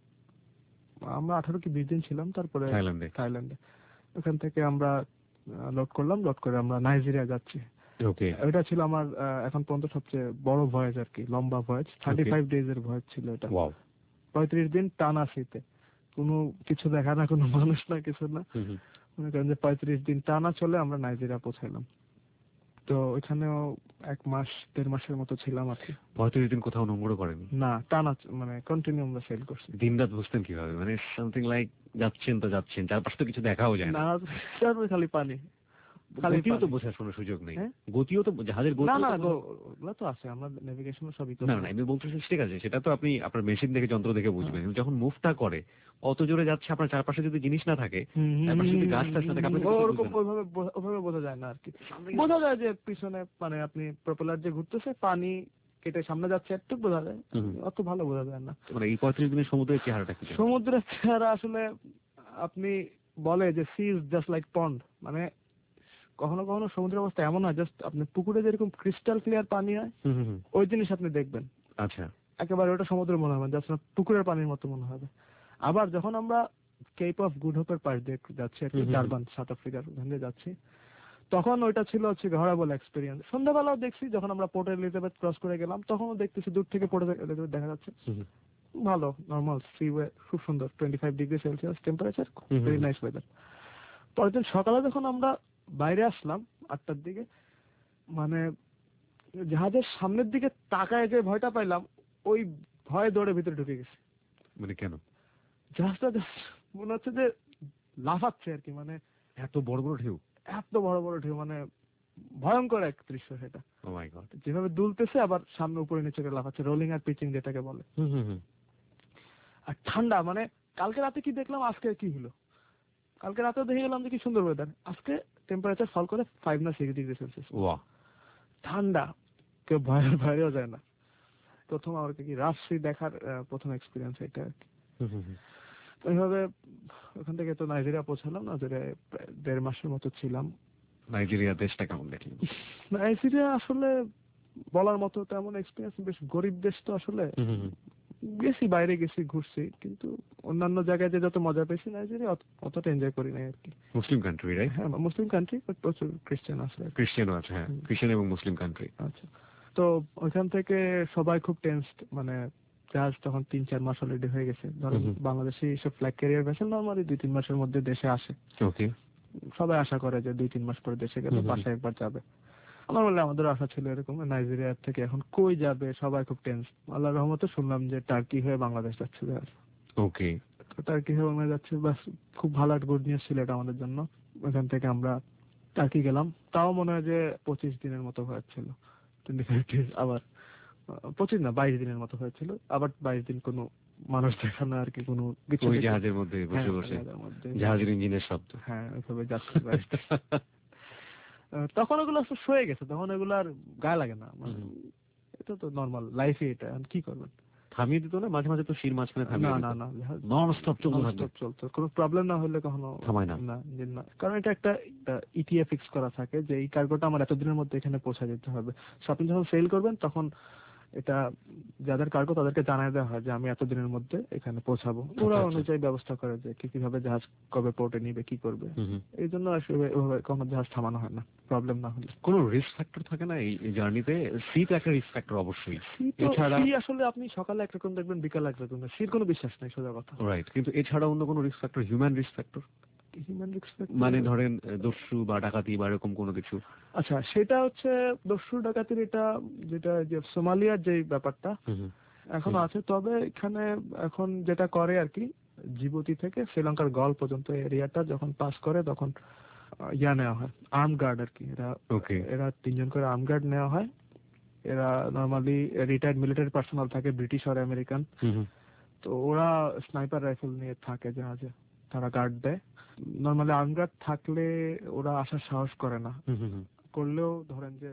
আমরা আঠারো কি বিশ দিন ছিলাম তারপরে থাইল্যান্ডে। থাইল্যান্ডে। ওখান থেকে আমরা লোড করলাম, লোড করে আমরা নাইজেরিয়া যাচ্ছি। ওকে। এটা ছিল আমার আহ, এখন পর্যন্ত সবচেয়ে বড় ভয়েজ আর কি, লম্বা ভয়েজ, থার্টি ফাইভ ডেজ এর ভয়েজ ছিল এটা। ওয়াও। পঁয়ত্রিশ দিন টানা শীতে, কোনো কিছু দেখা না, কোনো মানুষ না, কিছু না, হুম হুম। মনে করেন যে পঁয়ত্রিশ দিন টানা চলে আমরা নাইজেরিয়া পৌঁছাইলাম। তো ওইখানেও এক মাস দেড় মাসের মতো ছিলাম আর কি। পঁয়ত্রিশ দিন কোথাও নোংর করেনি? না, টানা চ- মানে কন্টিনিউ আমরা সেল করছি। দিন রাত বুঝতেন কিভাবে? মানে সামথিং লাইক যাচ্ছেন তো যাচ্ছেন, চারপাশে তো কিছু দেখাও যায় না। না তারপরে খালি পানি, খালি গতিও তো পানি। বোঝার কোনো সুযোগ নেই। হ্যাঁ? গতিও তো, জাহাজের না গতিও না তো বোঝার- গো- ওগুলো তো আছে, আমরা নেভিগেশন সবই না না, আমি বলতেছি ঠিক আছে, সেটা তো আপনি আপনার মেশিন দেখে, যন্ত্র দেখে বুঝবেন। কিন্তু যখন মুভটা করে অত জোরে যাচ্ছে, আপনার চারপাশে যদি জিনিস না থাকে, চারপাশে যদি গাছ টাছ না থাকে, আপনি তো কিছুই ওরকম বুঝবেন না। ওইভাবে বোঝা- ওইভাবে বোঝা যায় না আর কি। বোঝা যায় যে পিছনে মানে আপনি প্রপেলার যে ঘুরতেছে, পানি কেটে সামনে যাচ্ছে, একটু বোঝা যায়, হুম। অত ভালো বোঝা যায় না। মানে এই পঁয়ত্রিশ দিনের সমুদ্রের চেহারাটা কি? সমুদ্রের চেহারা আসলে আপনি বলে যে sea is just like pond, মানে কখনো কখনো সমুদ্রের অবস্থা এমন হয়, জাস্ট আপনি পুকুরে যেরকম ক্রিস্টাল ক্লিয়ার পানি হয়, হুম হুম হুম। ওই জিনিস আপনি দেখবেন, আচ্ছা। একেবারে ওটা সমুদ্র মনে হবে, জাস্ট পুকুরের পানির মতো মনে হবে। আবার যখন আমরা কেপ অফ গুড হোপের পাশ দিয়ে যাচ্ছি আর কি, হুম হুম। ডারবান সাউথ আফ্রিকার ওখান দিয়ে যাচ্ছি, তখন ওইটা ছিল হচ্ছে হরাবল এক্সপিরিয়েন্স। সন্ধ্যাবেলাও দেখছি, যখন আমরা পোর্ট এলিজাবেথ ক্রস করে গেলাম তখনও দেখতেছি দূর থেকে পোর্ট এলিজাবেথ দেখা যাচ্ছে, হুম হুম। ভালো নর্মাল সি ওয়ে, খুব সুন্দর, twenty five degree Celsius temperature, হুম হুম। Very nice weather. পরের দিন সকালে যখন আমরা বাইরে আসলাম আটটার দিকে, মানে জাহাজের সামনের দিকে তাকায় যে ভয়টা পাইলাম, ওই ভয়ে দৌড়ে ভিতরে ঢুকে গেছি। মানে কেন? জাহাজটা just মনে হচ্ছে যে লাফাচ্ছে আর কি, মানে এত বড় বড় ঢেউ? এত বড় বড় ঢেউ, মানে ভয়ঙ্কর এক দৃশ্য সেটা। Oh my God. যেভাবে দুলতেছে আবার সামনে উপরে নিচে করে লাফাচ্ছে, রোলিং আর পিচিং যেটাকে বলে। হুম হুম হুম। আর ঠান্ডা, মানে কালকে রাতে কি দেখলাম আজকে কি হলো। কালকে রাতেও দেখে গেলাম যে কি সুন্দর ওয়েদার, আজকে টেম্পারেচার ফল করে ফাইভ না সিক্স ডিগ্রি সেলসিয়াস। ওয়াহ। ঠান্ডা, কেউ বাইরে বাইরেও যায় না। প্রথম আমার কি রাফ সি দেখার আহ, প্রথম এক্সপিরিয়েন্স এটা আর কি। হুম হুম হুম। তো এইভাবে ওখান থেকে তো নাইজেরিয়া পৌঁছালাম, নাইজেরিয়ায় প্রায় দেড় মাসের মতো ছিলাম। নাইজেরিয়া দেশটা কেমন দেখলেন? নাইজেরিয়া আসলে বলার মতো তেমন এক্সপিরিয়েন্স, বেশ গরিব দেশ তো আসলে। হুম হুম হুম। গেছি, বাইরে গেছি, ঘুরছি, কিন্তু অন্যান্য জায়গায় যে যত মজা পেয়েছি নাইজেরিয়া অত- অতটা এনজয় করি নাই আর কি। Muslim country right? হ্যাঁ, মুসলিম কান্ট্রি, বাট প্রচুর খ্রিস্টান আছে আর কি। খ্রিস্টানও আছে, হ্যাঁ, হুম। খ্রিস্টান এবং মুসলিম কান্ট্রি। আচ্ছা, তো ওইখান থেকে সবাই খুব টেন্সড, মানে জাহাজ তখন তিন চার মাস অলরেডি হয়ে গেছে। ধরেন হুম হুম। বাংলাদেশি সব ফ্ল্যাগ ক্যারিয়ার ভেসেল নর্মালি দুই তিন মাসের মধ্যে দেশে আসে। ওকে। সবাই আশা করে যে দুই তিন মাস পরে দেশে গেলে হুম হুম। বাসায় একবার যাবে। আমার বলে আমাদের আশা ছিল এরকম, নাইজেরিয়া থেকে এখন কই যাবে, সবাই খুব টেন্স। আল্লাহর রহমতে শুনলাম যে টার্কি হয়ে বাংলাদেশ যাচ্ছে জাহাজ। ওকে। তো টার্কি হয়ে বাংলাদেশ যাচ্ছে, বাস খুব ভালো একটা গুড নিউজ ছিল এটা আমাদের জন্য। ওখান থেকে আমরা টার্কি গেলাম, তাও মনে হয় যে পঁচিশ দিনের মতো হয়েছিল, টোয়েন্টি ফাইভ ডেজ। আবার আহ, পঁচিশ না বাইশ দিনের মতো হয়েছিল, আবার বাইশ দিন কোনো মানুষ দেখা না আর কি, কোনো কিছু ওই দেখি- জাহাজের মধ্যে হ্যাঁ, বসে বসে জাহাজের মধ্যে। জাহাজের ইঞ্জিনের শব্দ। হ্যাঁ, ওইভাবে যাচ্ছে বাইশ দিন। আহ, তখন ওগুলো আসলে সয়ে গেছে, তখন এগুলো আর গায়ে লাগে না, মানে হুম। এটা তো নর্মাল লাইফে, এটা এখন কি করবেন। থামিয়ে দিত না মাঝে মাঝে? তো শির মাঝখানে না থামিয়ে না দিত। না, নন স্টপ চলতে থাকবে। non-stop চলতো, কোনো প্রবলেম না হলে কখনো থামায় না। না যে না, কারণ এটা একটা ইটিএ ফিক্স করা থাকে যে এই কার্গোটা আমার এতদিনের মধ্যে এখানে পৌঁছা যেতে হবে। So আপনি যখন সেল করবেন তখন এটা যাদের কার্গো তাদেরকে জানাই দেওয়া হয় যে আমি এতদিনের মধ্যে এখানে পৌঁছাবো। ওরা আচ্ছা। অনুযায়ী ব্যবস্থা করে যে কি কিভাবে জাহাজ কবে পোর্টে নিবে, কি করবে। হুম হুম। এই জন্য আসলে ওভাবে কোনো জাহাজ থামানো হয় না, প্রবলেম না হলে। কোনো রিস্ক ফ্যাক্টর থাকে না এই জার্নিতে? সি তো একটা রিস্ক ফ্যাক্টর অবশ্যই। সি তো এছাড়া সি আসলে আপনি সকালে একরকম দেখবেন, বিকালে একরকম, সির কোনো বিশ্বাস নাই সোজা কথা। রাইট, কিন্তু এছাড়া অন্য কোনো risk factor, human risk factor? Human risk মানে ধরেন আহ, দস্যু বা ডাকাতি বা এরকম কোনো কিছু? আচ্ছা, সেটা হচ্ছে দস্যু ডাকাতির, এটা যেটা যে সোমালিয়ার যে ব্যাপারটা হুম হুম। এখনো আছে, তবে এখানে এখন যেটা করে আর কি, জিবুতি থেকে শ্রীলঙ্কার গল পর্যন্ত এরিয়াটা যখন পাস করে তখন আহ, ইয়া নেওয়া হয়, আর্ম গার্ড আর কি। এরা ওকে। এরা তিনজন করে আর্ম গার্ড নেওয়া হয়। এরা নর্মালি রিটায়ার্ড মিলিটারি পার্সোনাল থাকে, ব্রিটিশ আর আমেরিকান। হুম হুম। তো ওরা স্নাইপার রাইফেল নিয়ে থাকে জাহাজে, তারা গার্ড দেয়। নর্মালি আর্ম গার্ড থাকলে ওরা আসার সাহস করে না, হুম হুম হুম। করলেও ধরেন যে।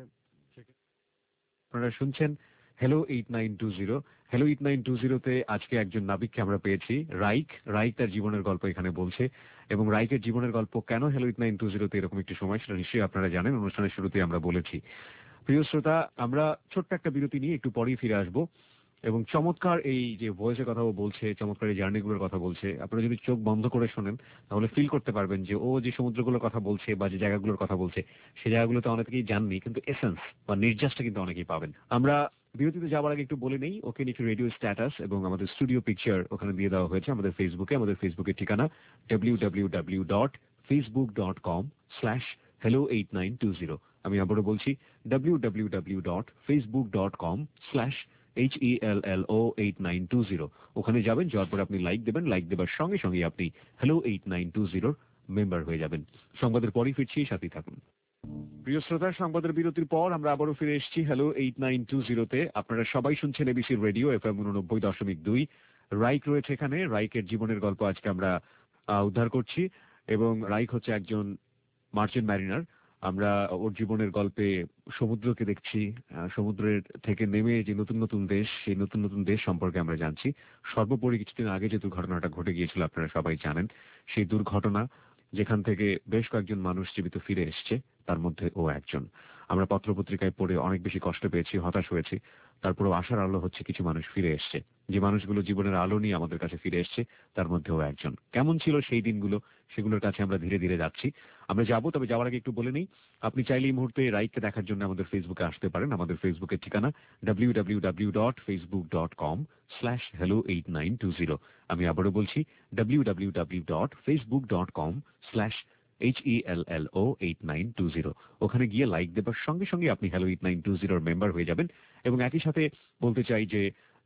আপনারা শুনছেন hello eight nine two zero. Hello eight nine two জিরোতে আজকে একজন নাবিককে আমরা পেয়েছি, রাইক। রাইক তার জীবনের গল্প এখানে বলছে, এবং রাইকের জীবনের গল্প কেন হ্যালো এইট নাইন টু জিরোতে এরকম একটি সময়, সেটা নিশ্চয়ই আপনারা জানেন, অনুষ্ঠানের শুরুতে আমরা বলেছি। প্রিয় শ্রোতা, আমরা ছোট্ট একটা বিরতি নিয়ে একটু পরেই ফিরে আসবো, এবং চমৎকার এই যে ভয়েসের কথাও বলছে, চমৎকার এই জার্নিগুলোর কথা বলছে, আপনারা যদি চোখ বন্ধ করে শোনেন তাহলে ফিল করতে পারবেন যে ও যে সমুদ্রগুলোর কথা বলছে বা যে জায়গাগুলোর কথা বলছে সেই জায়গাগুলোতে অনেকেই জাননি, কিন্তু এসেন্স বা নির্যাসটা কিন্তু অনেকেই পাবেন। আমরা বিরতিতে যাওয়ার আগে একটু বলে নেই, ওকে নিচে রেডিও স্ট্যাটাস এবং আমাদের স্টুডিও পিকচার ওখানে দিয়ে দেওয়া হয়েছে আমাদের ফেসবুকে। আমাদের ফেসবুকের ঠিকানা W W W dot Facebook dot com slash hello eight nine two zero. আমি আবারও বলছি W W W dot Facebook dot com slash H E L L O eight nine two zero. ওখানে যাবেন, যাওয়ার পর আপনি লাইক দেবেন, লাইক দেবার সঙ্গে সঙ্গে আপনি হ্যালো এইট নাইন টু জিরোর মেম্বার হয়ে যাবেন। সংবাদের পরই ফিরছি, সাথেই থাকুন। প্রিয় শ্রোতা, সংবাদের বিরতির পর আমরা আবারও ফিরে এসেছি হ্যালো এইট নাইন টু জিরোতে। আপনারা সবাই শুনছেন এবিসি রেডিও এফ এম উননব্বই দশমিক দুই। রাইক রয়েছে এখানে, রাইকের জীবনের গল্প আজকে আমরা আহ, উদ্ধার করছি, এবং রাইক হচ্ছে একজন মার্চেন্ট ম্যারিনার। আমরা ওর জীবনের গল্পে সমুদ্রকে দেখছি, আহ, সমুদ্রের থেকে নেমে যে নতুন নতুন দেশ, সেই নতুন নতুন দেশ সম্পর্কে আমরা জানছি। সর্বোপরি কিছুদিন আগে যে দুর্ঘটনাটা ঘটে গিয়েছিল আপনারা সবাই জানেন, সেই দুর্ঘটনা যেখান থেকে বেশ কয়েকজন মানুষ জীবিত ফিরে এসছে, তার মধ্যে ও একজন। আমরা পত্রপত্রিকায় পড়ে অনেক বেশি কষ্ট পেয়েছি, হতাশ হয়েছি, তারপরেও আশার আলো হচ্ছে কিছু মানুষ ফিরে এসছে। যে মানুষগুলো জীবনের আলো নিয়ে আমাদের কাছে ফিরে এসছে তার মধ্যেও একজন। কেমন ছিল সেই দিনগুলো, সেগুলোর কাছে আমরা ধীরে ধীরে যাচ্ছি। আমরা যাবো, তবে যাওয়ার আগে একটু বলে নিই, আপনি চাইলে এই মুহূর্তে রাইককে দেখার জন্য আমাদের ফেসবুকে আসতে পারেন। আমাদের ফেসবুকের ঠিকানা W W W dot Facebook dot com slash hello eight nine two zero. আমি আবারও বলছি W W W dot Facebook dot com slash H E L L O eight nine two zero. ওখানে গিয়ে লাইক দেবার সঙ্গে সঙ্গে আপনি হ্যালো এইট নাইন টু জিরোর মেম্বার হয়ে যাবেন। এবং একই সাথে বলতে চাই যে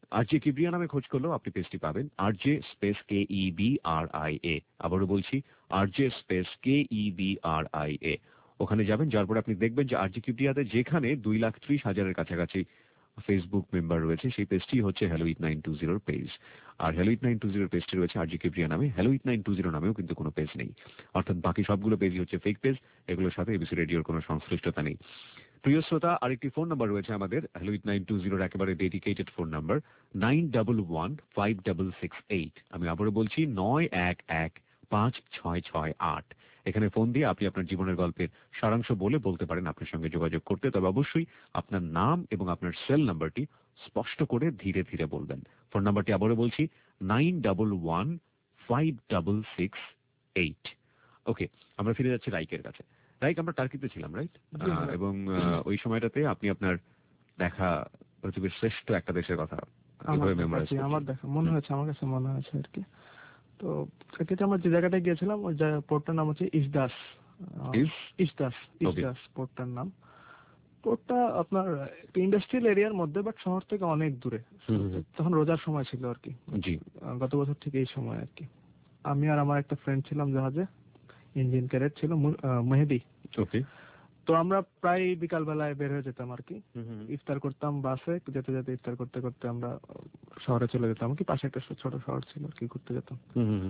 আরজে কিবরিয়া নামে খোঁজ করলেও আপনি পেজটি পাবেন, RJ space K E B R I A. আবারও বলছি, RJ space K E B R I A. ওখানে যাবেন, যার পরে আপনি দেখবেন যে আরজে কিবরিয়াতে যেখানে দুই লাখ ত্রিশ হাজারের কাছাকাছি ফেসবুক মেম্বার রয়েছে, সেই পেজটি হচ্ছে হ্যালো ইট নাইন টু জিরোর পেজ। আর হ্যালো ইট নাইন টু জিরোর পেজটি রয়েছে আরজে কিবরিয়া নামে, hello eight nine two zero নামেও কিন্তু কোনো পেজ নেই। অর্থাৎ বাকি সবগুলো পেজই হচ্ছে ফেক পেজ, এগুলোর সাথে এবিসি রেডিওর কোনো সংশ্লিষ্টতা নেই। প্রিয় শ্রোতা, আরেকটি ফোন নাম্বার রয়েছে আমাদের হ্যালো ইট নাইন টু জিরোর একেবারে dedicated phone number, nine double one five double six eight. আমি আবারও বলছি, নয় এক এক পাঁচ ছয় ছয় আট। এখানে ফোন দিয়ে আপনি আপনার জীবনের গল্পের সারাংশ বলে বলতে পারেন আপনার সঙ্গে যোগাযোগ করতে, তবে অবশ্যই আপনার নাম এবং আপনার সেল নাম্বারটি স্পষ্ট করে ধীরে ধীরে বলবেন। ফোন নাম্বারটি আবারও বলছি, nine double one five double six eight. Okay, আমরা ফিরে যাচ্ছি রাইকের কাছে। রাইক, আমরা টার্কিতে ছিলাম, রাইট? এবং আহ, ওই সময়টাতে আপনি আপনার দেখা পৃথিবীর শ্রেষ্ঠ একটা দেশের কথা আমার এভাবে মেমোরাইজ কাছে আমার দেখা মনে হয়েছে, আমার কাছে মনে হয়েছে আর কি। তো সেক্ষেত্রে আমরা যে জায়গাটায় গিয়েছিলাম, ওই পোর্টটার নাম হচ্ছে ইসদাস। Is- ইসদাস Okay. ইসদাস পোর্টটার নাম। পোর্টটা আপনার ইন্ডাস্ট্রিয়াল এরিয়ার মধ্যে, বাট শহর থেকে অনেক দূরে। হুম, হুম, হুম। তখন রোজার সময় ছিল আর কি, জি। আহ, গত বছর থেকে এই সময় আর কি। আমি আর আমার একটা ফ্রেন্ড ছিলাম জাহাজে, ইঞ্জিন ক্যাডেট ছিল মু- আহ, মেহেদি। ওকে। তো আমরা প্রায় বিকাল বেলায় বের হয়ে যেতাম আর কি, ইফতার করতাম বাসে, যেতে যেতে ইফতার করতে করতে আমরা শহরে চলে যেতাম কি, পাশে একটা ছোট শহর ছিল আর কি, ঘুরতে যেতাম।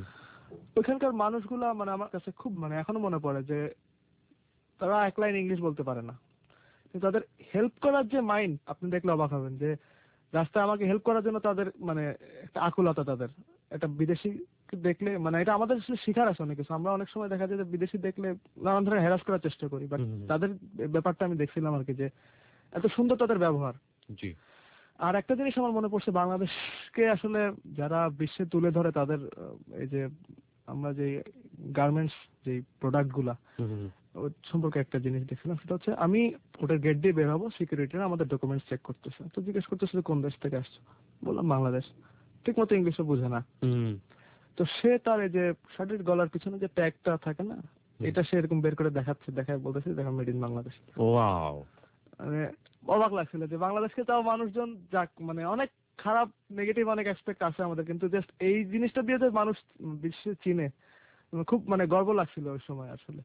ওখানকার মানুষগুলা মানে আমার কাছে খুব, মানে এখনো মনে পড়ে যে তারা এক লাইন ইংলিশ বলতে পারে না, কিন্তু তাদের হেল্প করার যে মাইন্ড, আপনি দেখলে অবাক হবেন যে রাস্তায় আমাকে হেল্প করার জন্য তাদের মানে একটা আকুলতা, তাদের একটা বিদেশি দেখলে, মানে এটা আমাদের আসলে শিখার আছে অনেক কিছু। আমরা অনেক সময় দেখা যায় যে বিদেশি দেখলে নানান ধরনের হ্যারাস করার চেষ্টা করি, বাট হুম, হুম। তাদের ব্যাপারটা আমি দেখছিলাম আর কি, যে এত সুন্দর তাদের ব্যবহার। জি। আর একটা জিনিস আমার মনে পড়ছে, বাংলাদেশকে আসলে যারা বিশ্বে তুলে ধরে, তাদের আহ, এই যে আমরা যে গার্মেন্টস যে প্রোডাক্ট গুলা, ওর সম্পর্কে একটা জিনিস দেখছিলাম। সেটা হচ্ছে, আমি ওটার গেট দিয়ে বের হবো, সিকিউরিটিরা আমাদের ডকুমেন্টস চেক করতেছে, তো জিজ্ঞেস করতেছে যে কোন দেশ থেকে আসছো, বললাম বাংলাদেশ। ঠিক মতো ইংলিশও বুঝে না। তো সে তার এই যে শার্টের গলার পিছনে যে ট্যাগটা থাকে না, এটা সে এরকম বের করে দেখাচ্ছে, দেখায় বলতেছে দেখা মেড ইন বাংলাদেশ। ওয়াও। মানে অবাক লাগছিল যে বাংলাদেশকে তাও মানুষজন যাক, মানে অনেক খারাপ নেগেটিভ অনেক অ্যাসপেক্ট আছে আমাদের, কিন্তু জাস্ট এই জিনিসটা দিয়ে যে মানুষ বিশ্বে চিনে, খুব মানে গর্ব লাগছিল ওই সময় আসলে।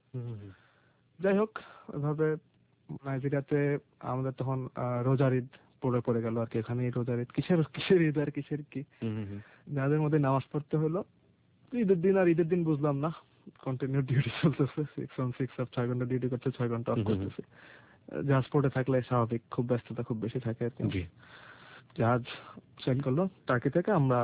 যাই হোক, ওইভাবে নাইজেরিয়াতে আমাদের তখন আহ, রোজার ঈদ পড়ে পড়ে গেল আর কি। এখানে রোজার ঈদ কিসের কিসের ঈদ আর কিসের কি, যাদের মধ্যে নামাজ পড়তে হলো। ঈদের দিন আর ঈদের দিন বুঝলাম না, কন্টিনিউ ডিউটি চলতেছে, সিক্স অন সিক্স অফ, ছয় ঘন্টা ডিউটি করতে, ছয় ঘন্টা অফ করতেছে। জাহাজ পোর্টে থাকলে স্বাভাবিক খুব ব্যস্ততা খুব বেশি থাকে আর কি। জাহাজ সেল করলো টার্কি থেকে, আমরা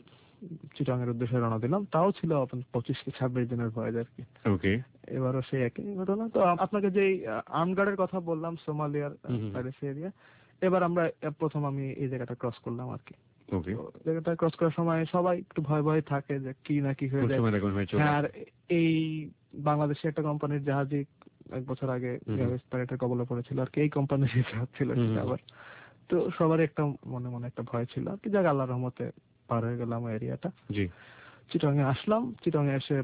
চিটাং এর উদ্দেশ্যে রওনা দিলাম। তাও ছিল পঁচিশ কি ছাব্বিশ দিনের ভয়েজ আর কি। ওকে। এবারও সেই একই ঘটনা। তো আপনাকে যে আর্মগার্ডের কথা বললাম, সোমালিয়ার এরিয়া, এবার আমরা প্রথম আমি এই জায়গাটা ক্রস করলাম আর কি। ওকে। তো জায়গাটা ক্রস করার সময় সবাই একটু ভয় ভয় থাকে যে কি না কি হয়ে যায়। হ্যাঁ, আর এই বাংলাদেশে একটা কোম্পানির জাহাজই এক বছর আগে পাইরেটের কবলে পড়েছিল আর কি, এই কোম্পানির জাহাজ ছিল সেটা আবার। তো সবারই একটা মনে মনে একটা ভয় ছিল আর কি। যাক, আল্লাহর রহমতে পার হয়ে গেলাম এরিয়াটা। জি। চিটং এ আসলাম, চিটং এ এসে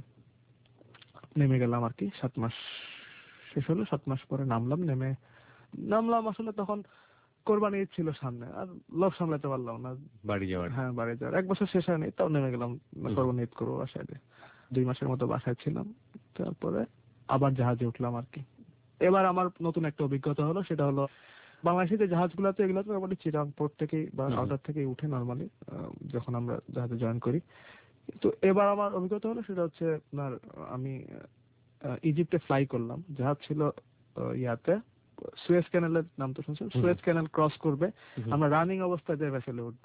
নেমে গেলাম আর কি। সাত মাস শেষ হলো, সাত মাস পরে নামলাম। নেমে নামলাম আসলে তখন কোরবানি ঈদ ছিল সামনে, আর লোক সামলাতে পারলাম না বাড়ি যাওয়ার। হ্যাঁ, বাড়ি যাওয়ার এক বছর শেষ হয়নি, তাও নেমে গেলাম কোরবানি ঈদ করবো বাসায়। দুই মাসের মতো বাসায় ছিলাম, তারপরে আবার জাহাজে উঠলাম আর কি। এবার আমার নতুন একটা অভিজ্ঞতা হলো, সেটা হলো বাংলাদেশে যে জাহাজগুলোতে, এগুলো তো মোটামুটি চিটাং পোর্ট থেকেই বা আউটার থেকেই উঠে নর্মালি যখন আমরা জাহাজে জয়েন করি। তো এবার আমার অভিজ্ঞতা হলো সেটা হচ্ছে আপনার, আমি আহ, ইজিপ্টে ফ্লাই করলাম। জাহাজ ছিল আহ, ইয়াতে সুয়েজ ক্যানেলের নাম তো শুনছেন, সুয়েজ ক্যানেল ক্রস করবে, আমরা রানিং অবস্থায় যে ভেসেলে উঠবো।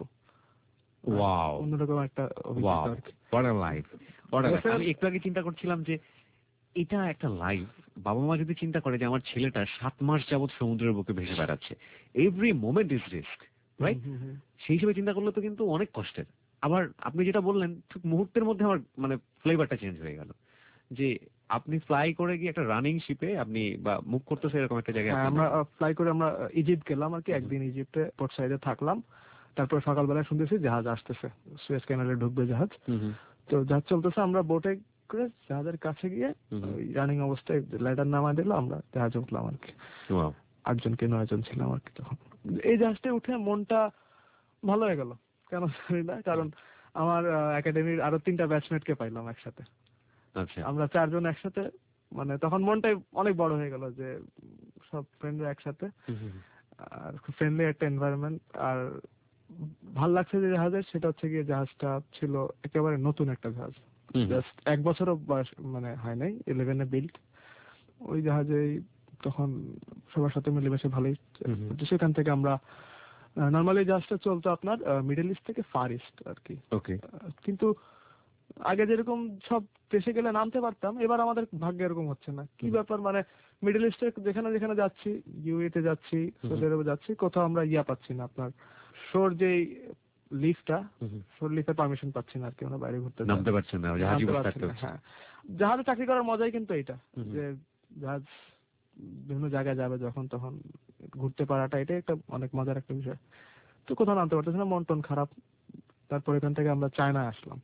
ওয়াও, অন্যরকম একটা অভিজ্ঞতা আর কি। What a life, what a life. আমি একটু আগে চিন্তা করছিলাম যে এটা একটা লাইফ। বাবা মা যদি চিন্তা করে যে আমার ছেলেটা সাত মাস যাবত সমুদ্রের বুকে ভেসে বেড়াচ্ছে, every moment is risk, right? সেই হিসেবে চিন্তা করলে তো কিন্তু অনেক কষ্টের। আবার আপনি যেটা বললেন, ঠিক মুহূর্তের মধ্যে আমার মানে ফ্লেভারটা চেঞ্জ হয়ে গেল, যে আপনি ফ্লাই করে গিয়ে একটা রানিং শিপে আপনি বা মুভ করতেছে এরকম একটা জায়গায়। আমরা ফ্লাই করে আমরা ইজিপ্ট গেলাম আর কি। একদিন ইজিপ্টে পোর্ট সাইডে থাকলাম, তারপর সকালবেলা শুনতেছি জাহাজ আসতেছে, সুয়েজ ক্যানেলে ঢুকবে জাহাজ। তো জাহাজ চলতেছে, আমরা বোটে করে জাহাজের কাছে গিয়ে রানিং অবস্থায় লাইটার নামায় দিল, আমরা জাহাজে উঠলাম আর কি। আটজন কি নয় জন ছিলাম আর কি তখন। এই জাহাজটা উঠে মনটা ভালো হয়ে গেল কেন জানি না, কারণ আমার একাডেমির আরো তিনটা ব্যাচমেটকে পাইলাম একসাথে। আচ্ছা, আমরা চারজন একসাথে, মানে তখন মনটাই অনেক বড় হয়ে গেল যে সব ফ্রেন্ডরা একসাথে, আর ফ্রেন্ডলি একটা এনভায়রনমেন্ট। আর ভাল লাগছে যে জাহাজের, সেটা হচ্ছে গিয়ে জাহাজটা ছিল একেবারে নতুন একটা জাহাজ, জাস্ট এক বছরও বয়স মানে হয় নাই, ইলেভেনে বিল্ড। ওই জাহাজেই তখন সবার সাথে মিলেমিশে ভালোই, সেখান থেকে আমরা নর্মালি জাহাজটা চলতো আপনার মিডল ইস্ট থেকে ফার ইস্ট আর কি। ওকে। কিন্তু আগে যেরকম সব দেশে গেলে নামতে পারতাম, এবার আমাদের ভাগ্য এরকম হচ্ছে না। কি ব্যাপার, মানে মিডল ইস্টে যেখানে যেখানে যাচ্ছি, ইউএ তে যাচ্ছি, সৌদি আরবে যাচ্ছি, কোথাও আমরা ইয়া পাচ্ছি না, আপনার শোর যেই লিফটটা, শোর লিফটের পারমিশন পাচ্ছি না আর কি, আমরা বাইরে ঘুরতে নামতে পারছেন না, জাহাজে বসে থাকতে হচ্ছে। হ্যাঁ, জাহাজে চাকরি করার মজাই কিন্তু এটা, যে জাহাজ বিভিন্ন জায়গায় যাবে যখন তখন ঘুরতে পারাটা, এটাই একটা অনেক মজার একটা বিষয়। তো কোথাও নামতে পারতেছি না, মন টন খারাপ। তারপর এখান থেকে আমরা চায়নায় আসলাম।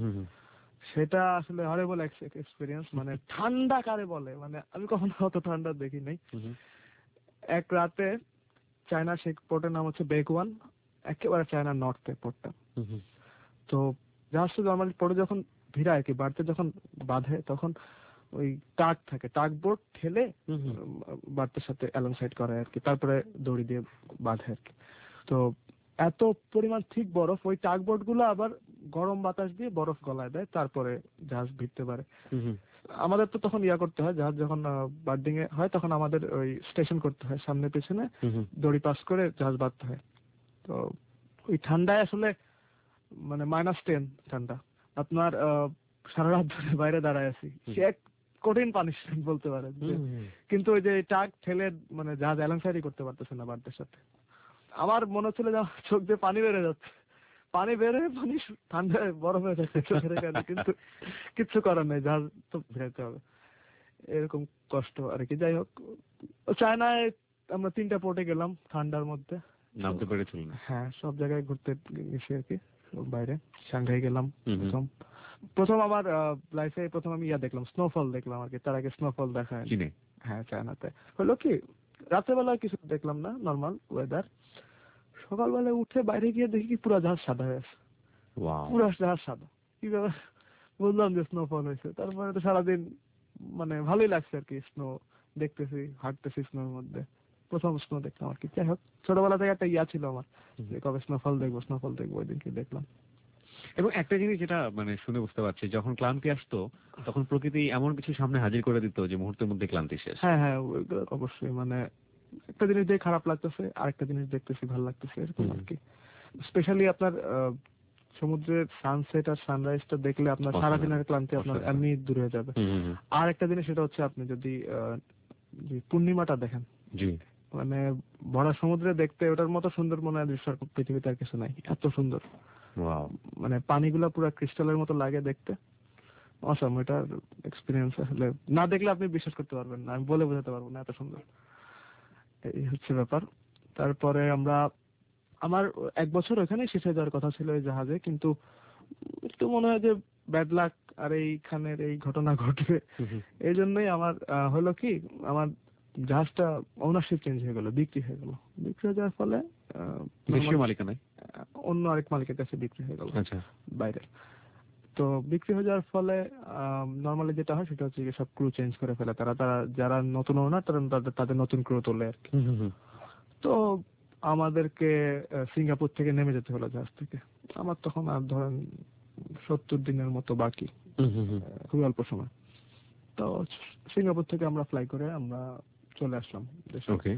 সেটা আসলে হরেবল এক্সপিরিয়েন্স, মানে ঠান্ডা কারে বলে, মানে আমি কখনো অত ঠান্ডা দেখি নাই। এক রাতে চায়না, সেই পোর্টের নাম হচ্ছে বেগুয়ান, একেবারে চায়না নর্থে পোর্টটা। তো জাহাজটা নর্মালি পোর্টে যখন ভিড়া আর কি, বাড়তে যখন বাঁধে, তখন ওই টাক থাকে, টাক বোর্ড ঠেলে বাড়তের সাথে অ্যালং সাইড করা আর কি, তারপরে দড়ি দিয়ে বাঁধে আর কি। তো এত পরিমাণ ঠিক বরফ, ওই টাক বোর্ড গুলো আবার গরম বাতাস দিয়ে বরফ গলায় দেয়, তারপরে জাহাজ ভিড়তে পারে। আমাদের তো তখন ইয়া করতে হয়, জাহাজ যখন বার্ডিং এ হয় তখন আমাদের ওই স্টেশন করতে হয়, সামনে পেছনে দড়ি পাস করে জাহাজ বাঁধতে হয়। তো ওই ঠান্ডায় আসলে মানে মাইনাস টেন ঠান্ডা, আপনার সারা রাত ধরে বাইরে দাঁড়ায় আছি, সে এক কঠিন পানিশমেন্ট বলতে পারেন। কিন্তু ওই যে টাক ঠেলে মানে জাহাজ অ্যালাংসারি করতে পারতেছে না বার্ডের সাথে। আমার মনে হচ্ছিল যে চোখ দিয়ে পানি বেড়ে যাচ্ছে, পানি বেড়ে পানি ঠান্ডায় বরফ হয়ে যাচ্ছে চোখের এখানে, কিন্তু কিচ্ছু করার নেই, জাহাজ তো ভেড়াতে হবে, এরকম কষ্ট আর কি। যাই হোক, চায়নায় আমরা তিনটা পোর্টে গেলাম ঠান্ডার মধ্যে, নামতে পেরেছিলেন? হ্যাঁ, সব জায়গায় ঘুরতে গেছি আর কি, বাইরে সাংঘাই গেলাম প্রথম। প্রথম আমার লাইফে প্রথম আমি ইয়া দেখলাম, স্নোফল দেখলাম আর কি, তার আগে স্নোফল দেখা হয়। হ্যাঁ, চায়নাতে হলো কি, রাত্রেবেলায় কিছু দেখলাম না, নর্মাল ওয়েদার। সকালবেলায় উঠে বাইরে গিয়ে দেখি কি পুরো জাহাজ সাদা হয়ে আছে, পুরো জাহাজ সাদা। কি ব্যাপার, বুঝলাম যে স্নোফল হয়েছে। তারপরে তো সারাদিন মানে ভালোই লাগছে আর কি, স্নো দেখতেছি, হাঁটতেছি স্নোর মধ্যে, প্রথম স্নো দেখলাম আর কি। যাই হোক, ছোটবেলা থেকে একটা ইয়া ছিল আমার, যে কবে স্নোফল দেখবো স্নোফল দেখবো, ওই দিনকে দেখলাম। এবং একটা জিনিস যেটা মানে শুনে বুঝতে পারছি, যখন ক্লান্তি আসতো তখন প্রকৃতি এমন কিছু সামনে হাজির করে দিত যে মুহূর্তের মধ্যে ক্লান্তি শেষ। হ্যাঁ হ্যাঁ, অবশ্যই, মানে একটা জিনিস দেখে খারাপ লাগতেছে, আরেকটা জিনিস দেখতেছি ভালো লাগতেছে, এরকম আর কি। স্পেশালি আপনার সমুদ্রের সানসেট আর সানরাইজটা দেখলে আপনার সারাদিনের ক্লান্তি আপনার এমনি দূর হয়ে যাবে। আর একটা জিনিস সেটা হচ্ছে, আপনি যদি পূর্ণিমাটা দেখেন, মানে ভরা সমুদ্রে দেখতে ওটার মতো সুন্দর মনে হয় দৃশ্য পৃথিবীতে আর কিছু নাই, এত সুন্দর। মানে পানিগুলা পুরো ক্রিস্টালের মতো লাগে দেখতে, অসাম। এটার এক্সপিরিয়েন্স আসলে না দেখলে আপনি বিশ্বাস করতে পারবেন না, আমি বলে বোঝাতে পারবো না, এত সুন্দর। এই হচ্ছে ব্যাপার। তারপরে আমরা, আমার এক বছর ওখানে শেষ হয়ে যাওয়ার কথা ছিল এই জাহাজে, কিন্তু একটু মনে হয় যে ব্যাড লাক আর এইখানের এই ঘটনা ঘটবে, এই জন্যই আমার হলো কি, আমার জাহাজটা ওনারশিপ চেঞ্জ হয়ে গেল, বিক্রি হয়ে গেল। বিক্রি হয়ে যাওয়ার ফলে দেশীয় মালিকানায় অন্য আরেক মালিকের কাছে বিক্রি হয়ে গেল বাইরে। তো বিক্রি হয়ে যাওয়ার ফলে নর্মালি যেটা হয় সেটা হচ্ছে সব ক্রু চেঞ্জ করে ফেলে তারা, তারা যারা নতুন ওনার তারা তাদের নতুন ক্রু তোলে আর কি। তো আমাদেরকে সিঙ্গাপুর থেকে নেমে যেতে হলো জাহাজ থেকে। আমার তখন আর ধরেন সত্তর দিনের মতো বাকি, খুবই অল্প সময়। তো সিঙ্গাপুর থেকে আমরা ফ্লাই করে আমরা চলে আসলাম দেশে।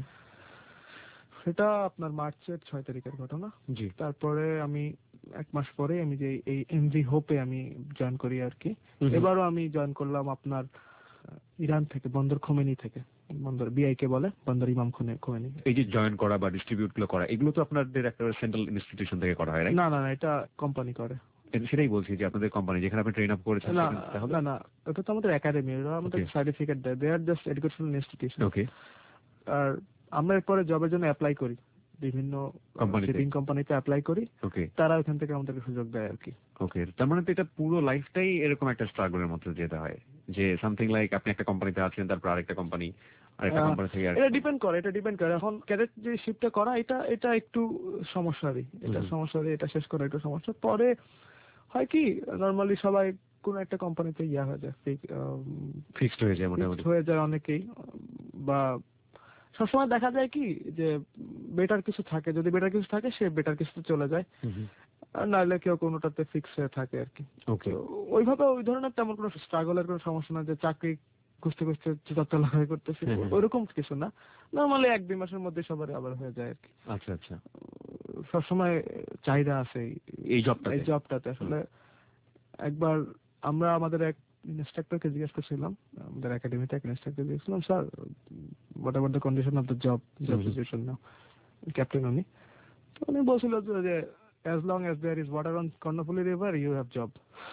সেটা আপনার মার্চের ছয় তারিখের ঘটনা। তারপরে আমি এক মাস পরে আমি যে এই এমভি হোপে আমি জয়েন করি আর কি। এবারও আমি জয়েন করলাম আপনার ইরান থেকে, বন্দর খোমেনি থেকে। বন্দর বিআই কে বলে, বন্দর ইমাম খোমেনি। এই যে জয়েন করা বা ডিস্ট্রিবিউট গুলো করা, এগুলো তো আপনাদের একটা সেন্ট্রাল ইনস্টিটিউশন থেকে করা হয়? না না না, এটা কোম্পানি করে। সেটাই বলছি যে আপনাদের কোম্পানি যেখানে আপনি ট্রেন আপ করেছেন। না না, এটা তো আমাদের একাডেমি, ওরা আমাদের সার্টিফিকেট দেয়, they are just educational institution. Okay. আর আমরা এরপরে জবের জন্য অ্যাপ্লাই করি, বিভিন্ন শিপিং কোম্পানিতে অ্যাপ্লাই করি, তারা ওখান থেকে আমাদেরকে সুযোগ দেয় আর কি। ওকে, তার মানে তো এটা পুরো লাইফটাই এরকম একটা স্ট্রাগলের মধ্যে যেতে হয়, যে সামথিং লাইক আপনি একটা কোম্পানিতে আছেন, তারপর আরেকটা কোম্পানি, আর একটা কোম্পানি থেকে আর এটা ডিপেন্ড করে এটা ডিপেন্ড করে এখন ক্যাডেট যে শিফটটা করা এটা এটা একটু সমস্যারই, এটা সমস্যারই, এটা শেষ করা একটু সমস্যা। পরে হয় কি নরমালি সবাই কোন একটা কোম্পানিতে ইয়া হয়ে যায়, ফিক্সড হয়ে যায় মোটামুটি হয়ে যায় অনেকেই, বা সবসময় দেখা যায় কি যে বেটার কিছু থাকে, যদি বেটার কিছু থাকে সে বেটার কিছুতে চলে যায়, আর নাহলে কেউ কোনোটাতে ফিক্স হয়ে থাকে আর কি। ওকে, ওইভাবে ওই ধরনের তেমন কোনো স্ট্রাগলের কোনো সমস্যা না যে চাকরি খুঁজতে খুঁজতে চত্বর লাগাই করতেছি, ওইরকম কিছু না। নরমালি এক দুই মাসের মধ্যে সবার আবার হয়ে যায় আর কি। আচ্ছা আচ্ছা, সবসময় চাহিদা আছে এই জবটাতে। এই জবটাতে আসলে একবার আমরা আমাদের এক ইনস্ট্রাক্টরকে জিজ্ঞেস করছিলাম, আমাদের একাডেমিতে এক ইনস্ট্রাক্টর জিজ্ঞেসছিলাম, sir what about the condition of the job job situation now, captain উনি উনি বলছিল যে as long as there is water on Konnapuli river you have job।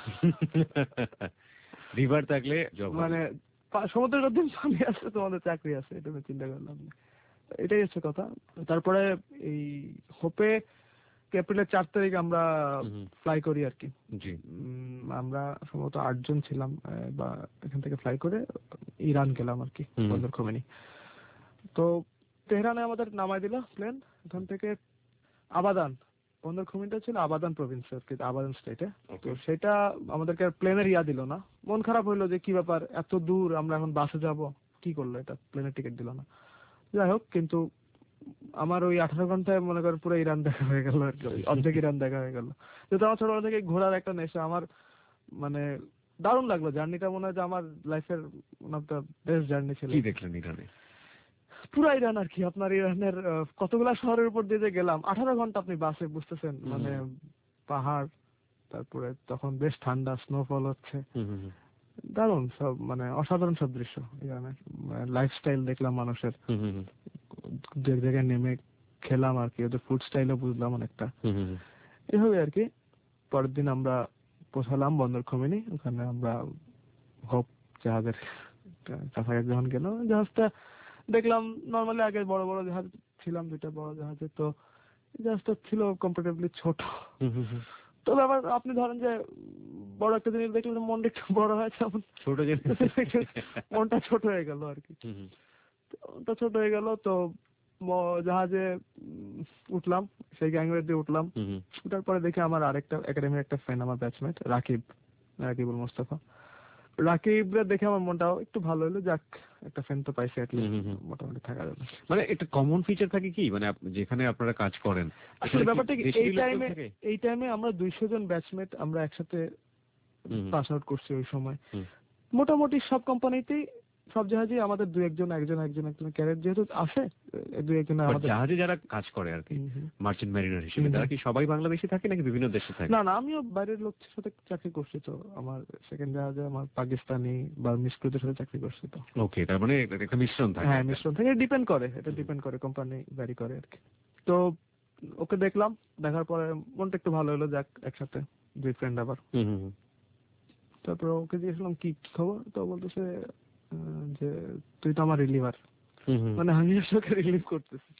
River থাকলে জব, মানে সমুদ্রের মধ্যে পানি আছে তোমাদের চাকরি আছে, এটা আমি চিন্তা করলাম, এটাই হচ্ছে কথা। তারপরে এই হোপে এপ্রিলের চার তারিখ আমরা ফ্লাই করি আর কি। আমরা সম্ভবত আটজন ছিলাম, বা এখান থেকে ফ্লাই করে ইরান গেলাম আর কি, বন্দর খোমেনি। তো তেহরানে আমাদের নামাই দিল প্লেন, এখান থেকে আবাদান, বন্দর খোমেনিটা ছিল আবাদান প্রভিন্সে আর কি, আবাদান স্টেটে। তো সেটা আমাদেরকে প্লেনের ইয়া দিল না, মন খারাপ হইলো যে কি ব্যাপার এত দূর আমরা এখন বাসে যাব, কি করলো এটা, প্লেনের টিকিট দিল না। যাই হোক, কিন্তু আমার ওই আঠারো ঘন্টায় মনে করেন পুরো ইরান দেখা হয়ে গেল আর কি, অর্ধেক ইরান দেখা হয়ে গেল। যেহেতু আমার ছোটবেলা থেকে ঘোরার একটা নেশা, আমার মানে দারুণ লাগলো জার্নিটা, মনে হয় যে আমার লাইফের one of the best journey ছিল। কি দেখলেন ইরানে? পুরা ইরান আর কি, আপনার ইরানের কতগুলা শহরের উপর দিয়ে যে গেলাম, আঠারো ঘন্টা আপনি বাসে, বুঝতেছেন, মানে পাহাড়, তারপরে তখন বেশ ঠান্ডা, স্নোফল হচ্ছে, দারুণ সব, মানে অসাধারণ সব দৃশ্য ইরানের। লাইফস্টাইল দেখলাম মানুষের, দু এক জায়গায় নেমে খেলাম আর কি, ওদের ফুড স্টাইলও বুঝলাম অনেকটা, এভাবে আর কি। পরের দিন আমরা পৌঁছালাম বন্দর খোমেনি, ওখানে আমরা হোপ জাহাজের কাছাকাছি যখন গেলাম, জাহাজটা দেখলাম নর্মালি আগে বড় বড় জাহাজ ছিলাম, দুইটা বড় জাহাজে, তো জাহাজটা ছিল কম্পারেটিভলি ছোট। তবে আবার আপনি ধরেন যে বড় একটা জিনিস দেখলে মনটা একটু বড় হয়, তেমন ছোট জিনিস মনটা ছোট হয়ে গেল আর কি, মনটা ছোট হয়ে গেল। তো জাহাজে উঠলাম, সেই গ্যাংওয়ে দিয়ে উঠলাম, উঠার পরে দেখি আমার আরেকটা একাডেমির একটা ফ্রেন্ড, আমার ব্যাচমেট রাকিব, রাকিবুল মোস্তফা, রাকিবরা দেখে আমার মনটাও একটু ভালো হলো, যাক একটা ফ্রেন্ড তো পাইছি, মোটামুটি থাকা যাবে। মানে একটা কমন ফিচার থাকে কি, মানে যেখানে আপনারা কাজ করেন আসলে ব্যাপারটা কি, এই টাইমে এই টাইমে আমরা দুইশো জন ব্যাচমেট আমরা একসাথে পাস আউট করছি ওই সময়। মোটামুটি সব কোম্পানিতেই, সব জাহাজে আমাদের দুই একজন একজন একজন একজন ক্যাডেট যেহেতু আছে, দুই একজন আমাদের জাহাজে যারা কাজ করে আর কি, মার্চেন্ট মেরিনার হিসেবে, তারা কি সবাই বাংলাদেশে থাকে নাকি বিভিন্ন দেশে থাকে? না না, আমিও বাইরের লোকদের সাথে চাকরি করছি, তো আমার সেকেন্ড জাহাজে আমার পাকিস্তানি বা মিসক্রুদের সাথে চাকরি করছি। তো ওকে, তার মানে একটা মিশ্রণ থাকে। হ্যাঁ, মিশ্রণ থাকে, ডিপেন্ড করে, এটা ডিপেন্ড করে, কোম্পানি ভ্যারি করে আর কি। তো ওকে দেখলাম, দেখার পরে মনটা একটু ভালো হলো, যাক একসাথে দুই ফ্রেন্ড আবার। তারপর ওকে জিজ্ঞেসলাম কি খবর, তো বলতেছে যে তুই তো আমার রিলিভার, মানে আমি আসলে রিলিভ করতেছি।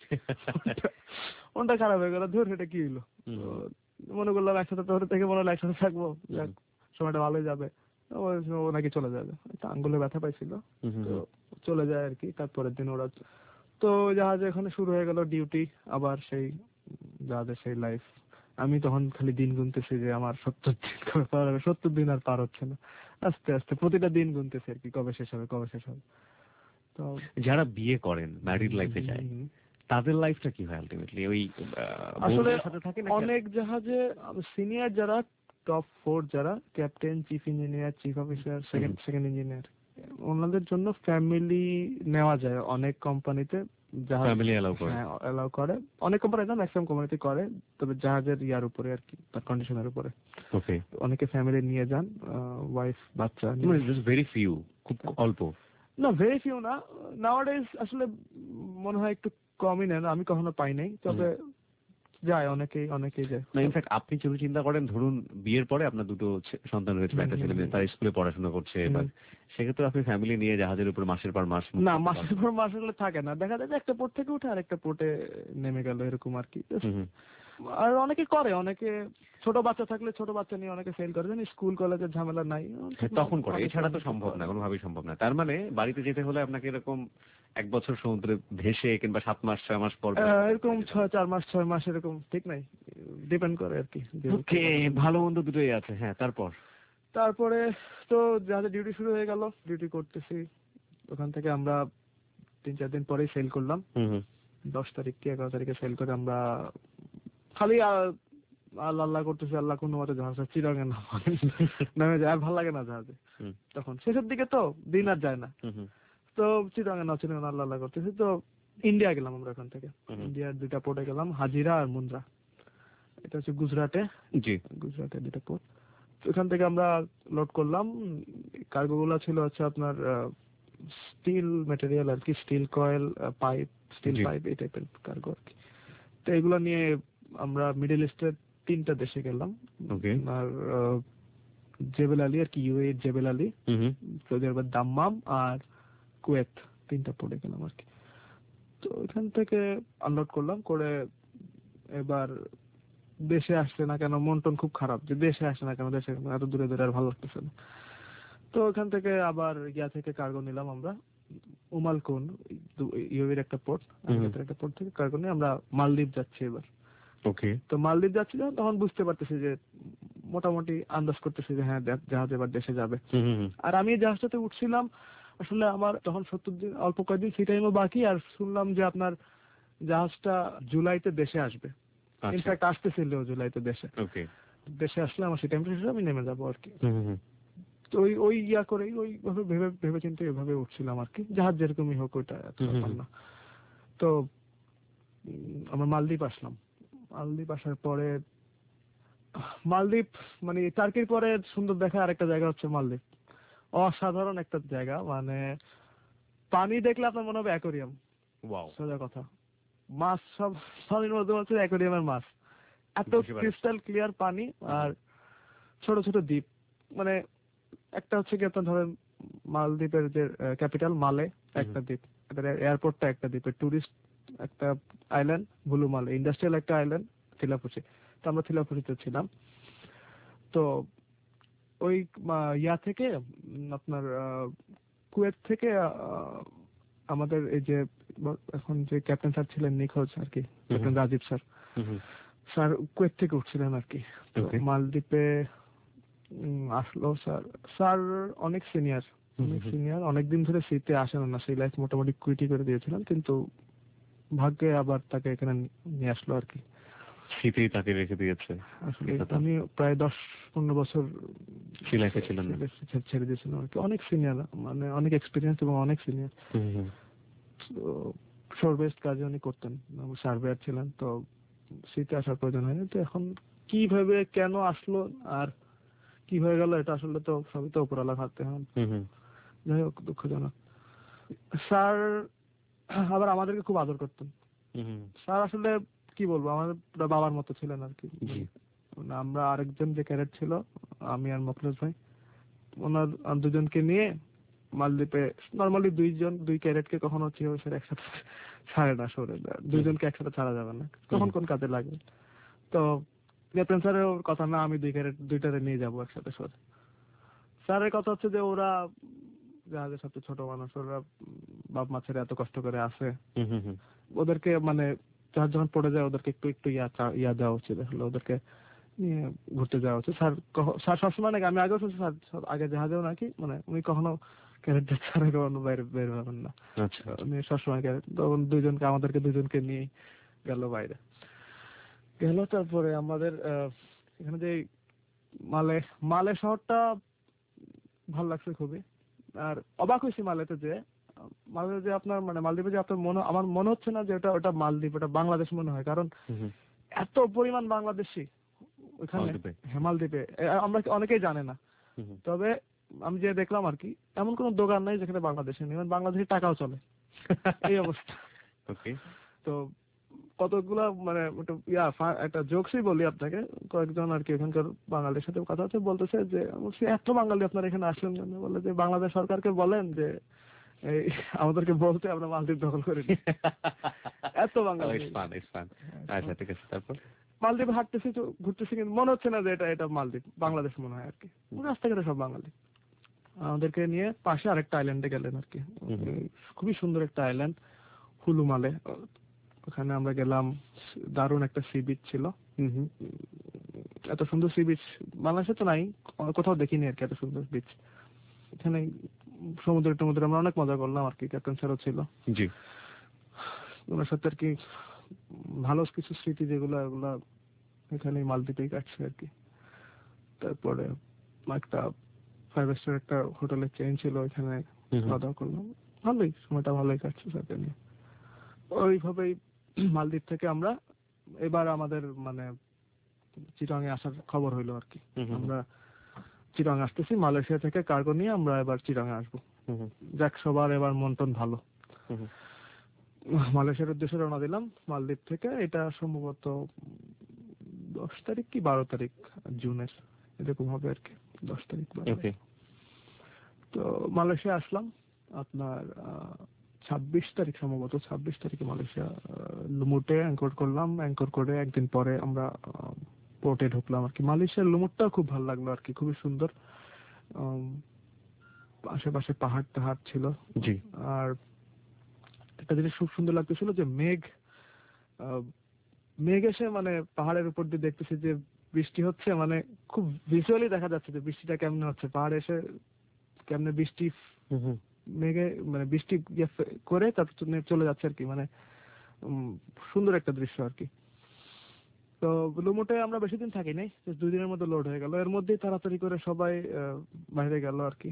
মনটা খারাপ হয়ে গেল, ধর এটা কি হলো, মনে করলাম একসাথে তো থেকে মনে হলো একসাথে থাকবো, যাক সময়টা ভালোই যাবে। ও নাকি চলে যাবে, একটা আঙ্গুলে ব্যথা পাইছিল, তো চলে যায় আর কি। তারপরের দিন ওরা, তো জাহাজে এখানে শুরু হয়ে গেল ডিউটি, আবার সেই জাহাজের সেই লাইফ। আমি তখন খালি দিন গুনতেছি যে আমার সত্তর দিন কবে পার হবে, সত্তর দিন আর পার হচ্ছে না, আস্তে আস্তে প্রতিটা দিন গুনতেছি আর কি, কবে শেষ হবে কবে শেষ হবে। তো যারা বিয়ে করেন, ম্যারিড লাইফে যায়, তাদের লাইফটা কি হয় আলটিমেটলি? ওই আসলে অনেক জাহাজে সিনিয়র যারা, টপ ফোর যারা, captain, chief engineer, chief officer, second second engineer, ওনাদের জন্য ফ্যামিলি নেওয়া যায় অনেক কোম্পানিতে, ফ্যামিলি এলাও করে, হ্যাঁ এলাও করে, অনেক কোম্পানি না, ম্যাক্সিমাম কোম্পানিতে করে, তবে জাহাজের ইয়ার উপরে আর কি, তার কন্ডিশনের উপরে। ওকে, অনেকে ফ্যামিলি নিয়ে যান, ওয়াইফ বাচ্চা, ভেরি ফিউ, খুব অল্প না, ভেরি ফিউ না, নাওয়াডেজ আসলে মনে হয় একটু কমই নেন, আমি কখনো পাই নাই, তবে যায় অনেকেই, অনেকেই যায়। না, ইনফ্যাক্ট আপনি যদি চিন্তা করেন, ধরুন বিয়ের পরে আপনার দুটো সন্তান রয়েছে, একটা ছেলে মেয়ে, তারা স্কুলে পড়াশোনা করছে, এবার সেক্ষেত্রে আপনি ফ্যামিলি নিয়ে জাহাজের উপর মাসের পর মাস, না মাসের পর মাস গুলো থাকে না, দেখা যায় যে একটা পোর্ট থেকে উঠে আর একটা পোর্টে নেমে গেল, এরকম আর কি। আর অনেকে করে, অনেকে ছোট বাচ্চা থাকলে ছোট বাচ্চা নিয়ে অনেকে সেল করে, জানি স্কুল কলেজের ঝামেলা নাই, তখন করে, এছাড়া তো সম্ভব না, কোনোভাবেই সম্ভব না। তার মানে বাড়িতে যেতে হলে আপনাকে এরকম এক বছর সমুদ্রে ভেসে কিংবা সাত মাস ছয় মাস পর আহ, এরকম ছয় চার মাস ছয় মাস এরকম ঠিক নাই, ডিপেন্ড করে আর কি। ওকে, ভালো মন্দ দুটোই আছে। হ্যাঁ, তারপর তারপরে তো যাদের ডিউটি শুরু হয়ে গেল, ডিউটি করতেছি। ওখান থেকে আমরা তিন চার দিন পরেই সেল করলাম। হুম হুম দশ তারিখ কি এগারো তারিখে সেল করে আমরা খালি আ- আল্লাহ আল্লাহ করতেছি, আল্লাহ কোনো মতে জাহাজটা চিরাঙে না নেমে যায়। আর ভালো লাগে না জাহাজে হুম তখন, শেষের দিকে তো দিন আর যায় না। হুম হুম তো চিরাঙে না চিরাঙে না আল্লাহ আল্লাহ করতেছি। তো ইন্ডিয়া গেলাম আমরা ওখান থেকে। হুম। ইন্ডিয়ার দুইটা পোর্টে গেলাম, হাজিরা আর মুন্দ্রা। এটা হচ্ছে গুজরাটে, জি। গুজরাটে দুইটা পোর্ট। ওখান থেকে আমরা লোড করলাম। কার্গো গুলো ছিল হচ্ছে আপনার স্টিল মেটেরিয়াল আর কি, স্টিল কয়েল, পাইপ, স্টিল জি। পাইপ, এই টাইপের কার্গো আর কি। তো এগুলো নিয়ে আমরা মিডল ইস্টের তিনটা দেশে গেলাম। ওকে। আর আহ, জেবেল আলী আর কি, UAE Jebel Ali, hmm hmm Saudi আরবের দাম্মাম আর কুয়েত, তিনটা পড়ে গেলাম আর কি। তো ওইখান থেকে আনলোড করলাম করে এবার দেশে আসছে না কেন, মন টন খুব খারাপ যে দেশে আসে না কেন, দেশে এত দূরে দূরে আর ভালো লাগতেছে না। তো ওখান থেকে আবার ইয়া থেকে কার্গো নিলাম আমরা, উমালকুন, ইউএর একটা পোর্ট, আমিরাতের একটা পোর্ট থেকে কার্গো নিয়ে আমরা মালদ্বীপ যাচ্ছি এবার। ওকে। তো মালদ্বীপ যাচ্ছি যখন, তখন বুঝতে পারতেছি যে মোটামুটি আন্দাজ করতেছি যে হ্যাঁ দে- জাহাজ এবার দেশে যাবে। হুম হুম হুম। আর আমি এই জাহাজটাতে উঠছিলাম, আসলে আমার তখন সত্তর দিন অল্প কয়েকদিন ফ্রি টাইমও বাকি, আর শুনলাম যে আপনার জাহাজটা জুলাইতে দেশে আসবে। আচ্ছা। ইনফ্যাক্ট আসতেছিল জুলাইতে দেশে। ওকে। দেশে আসলে আমার সেই টাইমটা শেষে আমি নেমে যাবো আর কি। হুম হুম হুম। তো ওই ওই ইয়া করেই ওই ভাবে ভেবে ভেবে চিন্তে এভাবে উঠছিলাম আর কি, জাহাজ যেরকমই হোক ওইটা এত হুম হুম ব্যাপার না। তো উম, আমরা মালদ্বীপ আসলাম। মালদ্বীপ আসার পরে মালদ্বীপ মানে টার্কির পরে সুন্দর দেখা আরেকটা জায়গা হচ্ছে মালদ্বীপ। অসাধারণ একটা জায়গা, মানে পানি দেখলে আপনার মনে হবে অ্যাকোরিয়াম, ওয়াও। সোজা কথা। মাছ সব পানির মধ্যে হচ্ছে অ্যাকোরিয়ামের মাছ, এত বুঝতে পারছি। ক্রিস্টাল ক্লিয়ার পানি। আর ছোট ছোট দ্বীপ, মানে একটা হচ্ছে কি আপনার ধরেন মালদ্বীপের যে ক্যাপিটাল মালে একটা দ্বীপ, এয়ারপোর্টটা একটা দ্বীপের, টুরিস্ট একটা আইল্যান্ড ব্লু মালে, ইন্ডাস্ট্রিয়াল একটা আইল্যান্ড থিলাপুচি। তো আমরা থিলাপুচিতে ছিলাম। তো ওই মা- ইয়া থেকে উম, আপনার আহ, কুয়েত থেকে আহ, আমাদের এই যে ব- এখন যে ক্যাপ্টেন স্যার ছিলেন নিখোঁজ আর কি, captain Rajib sir, hmm hmm. Sir Kuwait থেকে উঠছিলেন আর কি। তো Okay. মালদ্বীপে উম, আসলো স্যার। স্যার অনেক সিনিয়র, অনেক সিনিয়র, অনেকদিন ধরে সিতে আসেন না, সেই লাইফ মোটামুটি কুইটি করে দিয়েছিলেন, কিন্তু ভাগ্যে আবার তাকে এখানে নিয়ে আসলো আর কি। শীতেই তাকে রেখে দিয়েছে। আসলে এটা তো আমি প্রায় দশ পনেরো বছর সি লাইফে ছিলেন না। ছে- ছেড়ে দিয়েছিলাম আর কি। অনেক সিনিয়র, মানে অনেক এক্সপিরিয়েন্স এবং অনেক সিনিয়র। হুম হুম তো শোর বেস্ট কাজে উনি করতেন, সার্ভেয়ার ছিলেন। তো শীতে আসার প্রয়োজন হয়নি। তো এখন কিভাবে কেন আসলো আর কি হয়ে গেল, এটা আসলে তো সবই তো উপরওয়ালার হাতে। হন হুম হুম যাই হোক, দুঃখজনক। স্যার আবার আমাদেরকে খুব আদর করতেন। হুম হুম। স্যার আসলে কি বলবো, আমাদের পুরো বাবার মতো ছিলেন আর কি। জি। মানে আমরা আরেকজন যে ক্যারেট ছিল, আমি আর মকলেশ ভাই, ওনার আর দুজনকে নিয়ে মালদ্বীপে, নর্মালি দুইজন দুই ক্যারেটকে কখনো হচ্ছে স্যার একসাথে ছাড়ে না, সরে দেয়। দুইজনকে একসাথে ছাড়া যাবে না, কখন কোন কাজে লাগবে। তো ক্যাপ্টেন স্যারের কথা না, আমি দুই ক্যারেট দুইটারে নিয়ে যাবো একসাথে সরে। স্যারের কথা হচ্ছে যে ওরা জাহাজের সাথে ছোট মানুষ, ওরা বাপ মা ছেড়ে এত কষ্ট করে আসে, হুম হুম হুম। ওদেরকে মানে জাহাজ যখন পড়ে যায় ওদেরকে একটু একটু ইয়া চা- ইয়া দেওয়া উচিত, আসলে ওদেরকে নিয়ে ঘুরতে যাওয়া উচিত। স্যার কখ- স্যার সবসময় নাকি, আমি আগেও শুনছি স্যার সব- আগে জাহাজেও নাকি, মানে উনি কখনো ক্যারেক্টার ছাড়া কখনো বাইরে বের হবেন না। আচ্ছা আচ্ছা। উনি সবসময় ক্যারেক্ট, তখন দুইজনকে আমাদেরকে দুজনকে নিয়ে গেল বাইরে। গেল তারপরে আমাদের আহ, এখানে যে মালে মালে শহরটা ভালো লাগছে খুবই। আর অবাক হয়েছি মালেতে যে মালে যে আপনার মানে মালদ্বীপে যে আপনার মনে, আমার মনে হচ্ছে না যে ওটা ওটা মালদ্বীপ, ওটা বাংলাদেশ মনে হয়, কারণ হুম হুম। এত পরিমাণ বাংলাদেশি ওইখানে মালদ্বীপে? হ্যাঁ, মালদ্বীপে। এ, আমরা অনেকেই জানে না। হুম হুম। তবে আমি যে দেখলাম আর কি, এমন কোন দোকান নাই যেখানে বাংলাদেশে নেই, মানে বাংলাদেশি টাকাও চলে, এই অবস্থা। ওকে। তো কতগুলা মানে ওটা ইয়া ফা- একটা জোকসই বলি আপনাকে, কয়েকজন আর কি এখানকার বাঙালির সাথে কথা হচ্ছে, বলতেছে যে আমি বলছি, এত বাঙালি আপনারা এখানে আসলেন কেন? বলে যে বাংলাদেশ সরকারকে বলেন যে এই আমাদেরকে বলতে আমরা মালদ্বীপ দখল করে নিই। এত Bengali. It's fun, it's fun. আচ্ছা ঠিক আছে, তারপর? মালদ্বীপ হাঁটতেছি তো ঘুরতেছি, কিন্তু মনে হচ্ছে না যে এটা এটা মালদ্বীপ, বাংলাদেশ মনে হয় আর কি। রাস্তাঘাটে সব বাঙালি। আমাদেরকে নিয়ে পাশে আরেকটা আইল্যান্ডে গেলেন আর কি। খুবই সুন্দর একটা আইল্যান্ড হুলুমালে, ওখানে আমরা গেলাম। দারুণ একটা সি বিচ ছিল। এত সুন্দর সি বিচ বাংলাদেশে তো নাই, কোথাও দেখিনি আর কি এত সুন্দর বিচ। এখানে সমুদ্র টমুদ্রে আমরা অনেক মজা করলাম আর কি। ক্যাপ্টেন স্যারও ছিল, জি, ওনার সাথে আর কি ভালো কিছু স্মৃতি যেগুলো ওগুলা এখানে মালদ্বীপেই কাটছে আর কি। তারপরে একটা ফাইভ স্টার একটা হোটেলের চেইন ছিল, ওইখানে খাওয়া দাওয়া করলাম। ভালোই সময়টা ভালোই কাটছে সাথে নিয়ে। ওইভাবেই মালদ্বীপ থেকে আমরা এবার আমাদের মানে চিটাং এ আসার খবর হইলো আর কি। আমরা চিটাং আসতেছি, মালয়েশিয়া থেকে কার্গো নিয়ে আমরা এবার চিটাং এ আসবো। যাক, সবার এবার মন টন ভালো। মালয়েশিয়ার উদ্দেশ্যে রওনা দিলাম মালদ্বীপ থেকে। এটা সম্ভবত দশ তারিখ কি বারো তারিখ জুনের, এরকম হবে আর কি। দশ তারিখ ওকে। তো মালয়েশিয়া আসলাম আপনার ছাব্বিশ তারিখ, সম্ভবত ছাব্বিশ তারিখে মালয়েশিয়া লুমুটে অ্যাঙ্কর করলাম। অ্যাঙ্কর করে একদিন পরে আমরা পোর্টে ঢুকলাম আর কি। মালয়েশিয়ার লুমুটটাও খুব ভালো লাগলো আর কি, খুবই সুন্দর। আশেপাশে পাহাড় টাহাড় ছিল। জি। আর একটা জিনিস খুব সুন্দর লাগতেছিল যে মেঘ মেঘ এসে মানে পাহাড়ের উপর দিয়ে দেখতেছি যে বৃষ্টি হচ্ছে, মানে খুব ভিজুয়ালি দেখা যাচ্ছে যে বৃষ্টিটা কেমনে হচ্ছে। পাহাড়ে এসে কেমনে বৃষ্টি মেঘে মানে বৃষ্টি করে তারপর চলে যাচ্ছে আর কি, মানে সুন্দর একটা দৃশ্য আর কি। তো লুমুটে আমরা বেশি দিন থাকি নাই, দুই দিনের মধ্যে লোড হয়ে গেল। এর মধ্যেই তাড়াতাড়ি করে সবাই বাইরে গেল আর কি।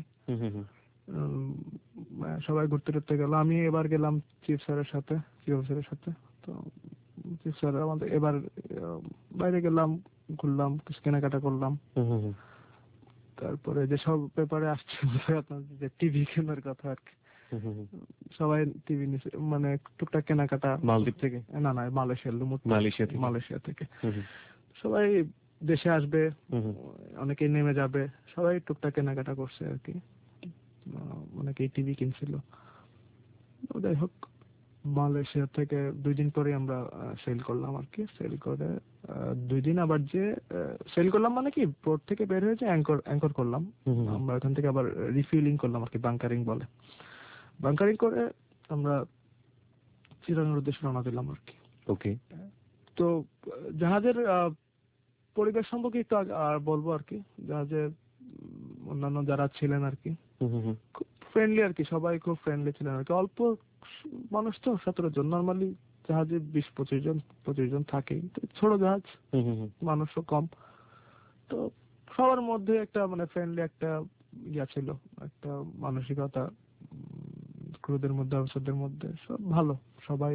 সবাই ঘুরতে টুরতে গেল। আমি এবার গেলাম চিফ স্যারের সাথে, চিফ স্যারের সাথে। তো চিফ স্যার আমাদের এবার বাইরে গেলাম, ঘুরলাম, কিছু কেনাকাটা করলাম। তারপরে যে সব পেপারে আসছে আপনার যে টিভি কেনার কথা আর কি, সবাই টিভি নিছে, মানে টুকটাক কেনাকাটা। মালদ্বীপ থেকে? না না, মালয়েশিয়া, লুমুট মালয়েশিয়া থেকে। মালয়েশিয়া থেকে সবাই দেশে আসবে, অনেকেই নেমে যাবে, সবাই টুকটাক কেনাকাটা করছে আর কি। অনেকেই টিভি কিনছিল। যাই হোক, মালয়েশিয়া থেকে দুই দিন পরে আমরা সেল করলাম আর কি। সেল করে দুই দিন আবার যে সেল করলাম মানে কি পোর্ট থেকে বের হয়েছে অ্যাঙ্কর অ্যাঙ্কর করলাম। আমরা ওখান থেকে আবার রিফিলিং করলাম আর কি, বাংকারিং বলে। বাংকারিং করে আমরা চিটাগাংয়ের উদ্দেশ্যে রওনা দিলাম আর কি। ওকে। তো জাহাজের পরিবেশ সম্পর্কে একটু আর বলবো আর কি। জাহাজের অন্যান্য যারা ছিলেন আর কি খুব ফ্রেন্ডলি আর কি, সবাই খুব ফ্রেন্ডলি ছিলেন আর কি। অল্প মানুষ তো, সতেরো জন। নর্মালি জাহাজে বিশ পঁচিশ জন পঁচিশ জন থাকেই, ছোট জাহাজ, মানুষও কম। তো সবার মধ্যে একটা মানে ফ্রেন্ডলি একটা ইয়া ছিল, একটা মানসিকতা ক্রুদের মধ্যে, অফিসারদের মধ্যে সব ভালো। সবাই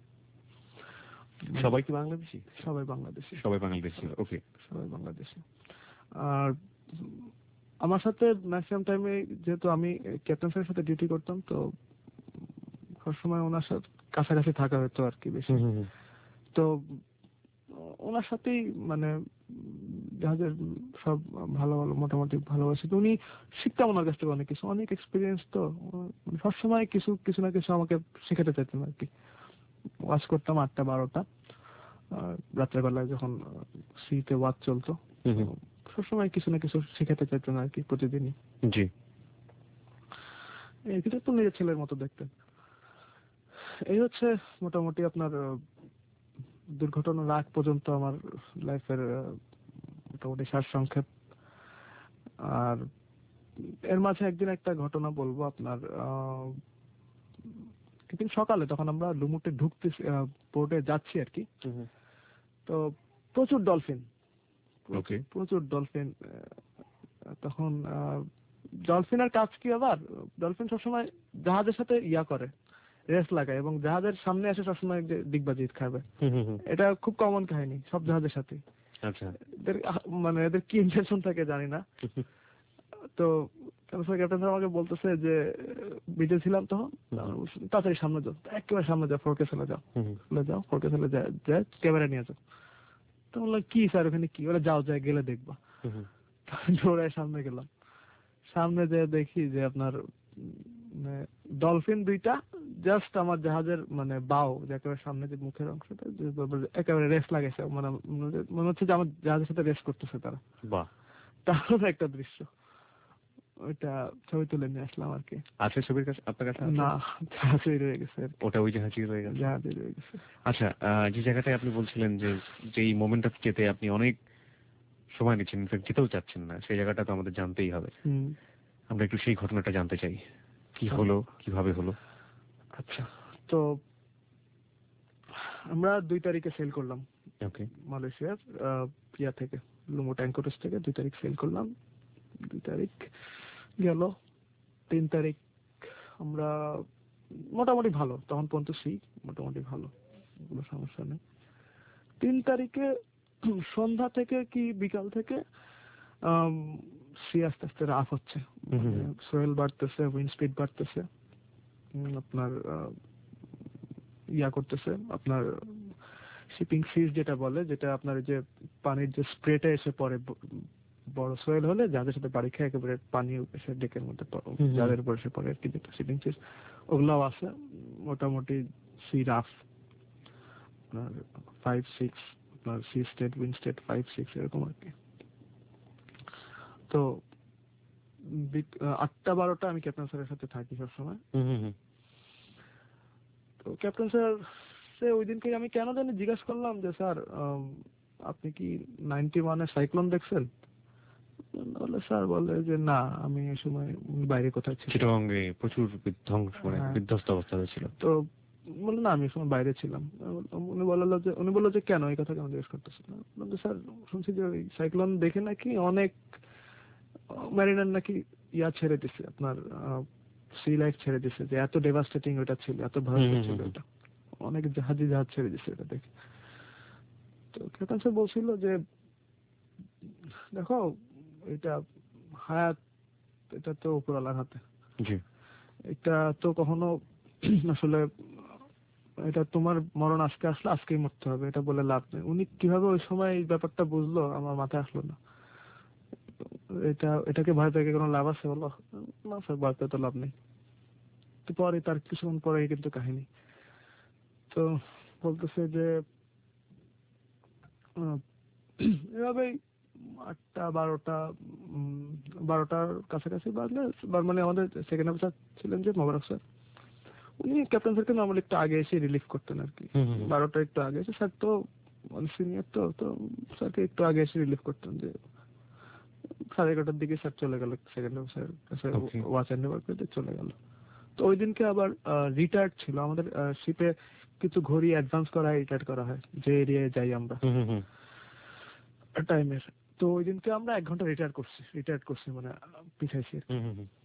সবাই কি বাংলাদেশি? সবাই বাংলাদেশি। সবাই বাংলাদেশি। ওকে। সবাই বাংলাদেশি। আর আমার সাথে ম্যাক্সিমাম টাইমে, যেহেতু আমি ক্যাপ্টেন স্যারের সাথে ডিউটি করতাম, তো সবসময় ওনার সাথে কাছাকাছি থাকা হতো আর কি বেশি। তো ওনার সাথেই মানে জাহাজের সব ভালো ভালো মোটামুটি ভালোবাসি। তো উনি শিখতাম ওনার কাছ থেকে অনেক কিছু, অনেক এক্সপিরিয়েন্স। তো সবসময় কিছু কিছু না কিছু আমাকে শেখাতে চাইতেন আর কি। ওয়াচ করতাম আটটা বারোটা রাত্রেবেলায়, যখন সিতে ওয়াচ চলতো, সবসময় কিছু না কিছু শেখাতে চাইতেন আর কি প্রতিদিনই। জি। এই কিন্তু তো নিজের ছেলের মতো দেখতেন। এই হচ্ছে মোটামুটি আপনার দুর্ঘটনার আগ পর্যন্ত আমার লাইফের মোটামুটি সারসংক্ষেপ। আর এর মাঝে একদিন একটা ঘটনা বলবো আপনার। একদিন সকালে তখন আমরা লুমুটে ঢুকতে পোর্টে যাচ্ছি আর কি, তো প্রচুর ডলফিন, প্রচুর ডলফিন। তখন ডলফিনের কাজ কি, আবার ডলফিন সবসময় জাহাজের সাথে ইয়া করে, রেস লাগায়, এবং জাহাজের সামনে এসে সবসময় ডিগবাজি খাবে। এটা খুব কমন কাহিনী সব জাহাজের সাথে। আচ্ছা। এদের মানে এদের কি ইন্টেনশন থাকে জানি না। তো ক্যাপ্টেন স্যার আমাকে বলতেছে যে বিজে ছিলাম তখন, তাড়াতাড়ি সামনে যাও, একেবারে সামনে যাও, ফোরকে চলে যাও, চলে যাও ফোরকে চলে যায়, ক্যামেরা নিয়ে যাও। তো বললাম কি স্যার ওখানে কি? বলে যাও, যায় গেলে দেখবা। দৌড়ায় সামনে গেলাম। সামনে যে দেখি যে আপনার ডলফিন দুইটা জাস্ট আমার জাহাজের মানে বাও, একেবারে সামনে যে মুখের অংশটা, একেবারে রেস লাগাইছে, মানে মনে হচ্ছে যে আমার জাহাজের সাথে রেস করতেছে তারা। বাহ, তাহলে একটা দৃশ্য। ওইটা ছবি তুলে নিয়ে আসলাম আর কি। আছে ছবির কাছে আপনার কাছে? না, জাহাজেই রয়ে গেছে আর কি। ওটা ওই জাহাজই রয়ে গেছে। জাহাজেই রয়ে গেছে। আচ্ছা, আহ, যে জায়গাটায় আপনি বলছিলেন যে যেই মোমেন্টটা যেতে আপনি অনেক সময় নিচ্ছেন, ইনফ্যাক্ট যেতেও চাচ্ছেন না, সেই জায়গাটা তো আমাদের জানতেই হবে। হুম। আমরা একটু সেই ঘটনাটা জানতে চাই, কি হলো, কিভাবে হলো। আচ্ছা, তো আমরা দুই তারিখে সেল করলাম ওকে। মালয়েশিয়ার আহ, ইয়া থেকে, লুমো ট্যাঙ্কোরেস থেকে দুই তারিখ সেল করলাম। দুই তারিখ গেল, তিন তারিখ আমরা মোটামুটি ভালো, তখন পর্যন্ত সি মোটামুটি ভালো, কোনো সমস্যা নেই। তিন তারিখে সন্ধ্যা থেকে কি বিকাল থেকে আম, সি আস্তে আস্তে রাফ হচ্ছে, সোয়েল বাড়তেছে, উইন্ড স্পিড বাড়তেছে, উম, আপনার আহ, ইয়া করতেছে, আপনার শিপিং ফিস যেটা বলে, যেটা আপনার যে পানির যে স্প্রেটা এসে পড়ে ব- বড় সোয়েল হলে যাদের সাথে বাড়ি খেয়ে একেবারে পানি এসে ডেকের মধ্যে প- হুম হুম। যাদের উপর এসে পড়ে আর কি, যেটা শিপিং ফিস, ওগুলাও আছে। মোটামুটি সি রাফ আপনার ফাইভ সিক্স, আপনার sea state wind state five six এরকম আর কি। তো বিক- আহ, আটটা বারোটা আমি ক্যাপ্টেন স্যারের সাথে থাকি সবসময়। হুম হুম হুম। তো ক্যাপ্টেন স্যার সে ওই দিনকে আমি কেন জানি জিজ্ঞাসা করলাম যে স্যার আম, আপনি কি নাইনটি ওয়ানে সাইক্লোন দেখছেন? বলে স্যার বলে যে না, আমি এই সময় বাইরে কোথায় ছিল। চিটাগংয়ে প্রচুর বিধ্বংস, মানে হ্যাঁ। বিধ্বস্ত অবস্থা হয়েছিল। তো বললো না, আমি এই সময় বাইরে ছিলাম। আমি বললাম- উনি বললো যে উনি বললো যে কেন, এই কথা কেন জিজ্ঞেস করতেছেন? বললাম যে স্যার শুনছি যে ওই সাইক্লোন দেখে নাকি অনেক ম্যারিনার নাকি ইয়া ছেড়ে দিছে, আপনার সি লাইফ ছেড়ে দিছে, যে এত ডেভাস্টেটিং ওটা ছিল, এত ভয়ঙ্কর ছিল এটা, অনেক জাহাজে জাহাজ ছেড়ে দিছে এটা দেখে। তো ক্যাপ্টেন স্যার বলছিল যে দেখো, এটা হায়াত, এটা তো উপরওয়ালার হাতে, জি। এটা তো কখনো আসলে, এটা তোমার মরণ আজকে আসলে আজকেই মরতে হবে, এটা বলে লাভ নেই। উনি কিভাবে ওই সময় এই ব্যাপারটা বুঝলো আমার মাথায় আসলো না। এটা এটাকে ভয় পেয়ে কোনো লাভ আছে বলো? না স্যার, ভয় পেয়ে তো লাভ নেই। তো পরে তার কিছুক্ষণ পরে কিন্তু কাহিনী, তো বলতেছে যে আহ, এভাবেই আটটা বারোটা উম, বারোটার কাছাকাছি বাজলে, বা- মানে আমাদের সেকেন্ড অফিসার ছিলেন যে মোবারক স্যার, উনি ক্যাপ্টেন স্যারকে নর্মালি একটু আগে এসে রিলিফ করতেন আর কি। হুম হুম হুম। বারোটা একটু আগে এসে, স্যার তো সিনিয়র, তো তো স্যারকে একটু আগে এসে রিলিফ করতেন। যে সাড়ে এগারোটার দিকে স্যার চলে গেল সেকেন্ড অফিসার কাছে, Okay. ওয়াচ অ্যান্ড নেভার করে চলে গেল। তো ওই দিনকে আবার রিটায়ার্ড ছিল আমাদের শিপে, কিছু ঘড়ি অ্যাডভান্স করা হয়, রিটায়ার্ড করা হয় যে এরিয়ায় যাই আমরা হুম হুম হুম। টাইমের। তো ওই দিনকে আমরা এক ঘন্টা রিটায়ার করছি, রিটায়ার্ড করছি মানে আহ, পিছাইছি আর কি। হুম হুম হুম।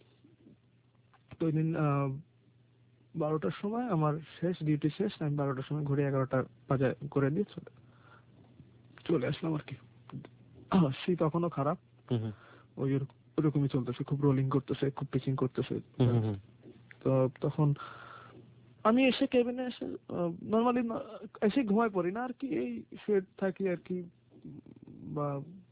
তো ওই দিন আহ, বারোটার সময় আমার শেষ ডিউটি শেষ, আমি বারোটার সময় ঘড়ি এগারোটা বাজে করে দিয়ে চলে চলে আসলাম আর কি। সি তখনও খারাপ, হুম হুম ওই ওর- ওরকমই চলতেছে, খুব রোলিং করতেছে, খুব পিচিং করতেছে। হুম হুম হুম। তো তখন আমি এসে কেবিনে এসে নর্মালি এসে ঘুমায় পড়ি না আর কি, এই শুয়ে থাকি আর কি, বা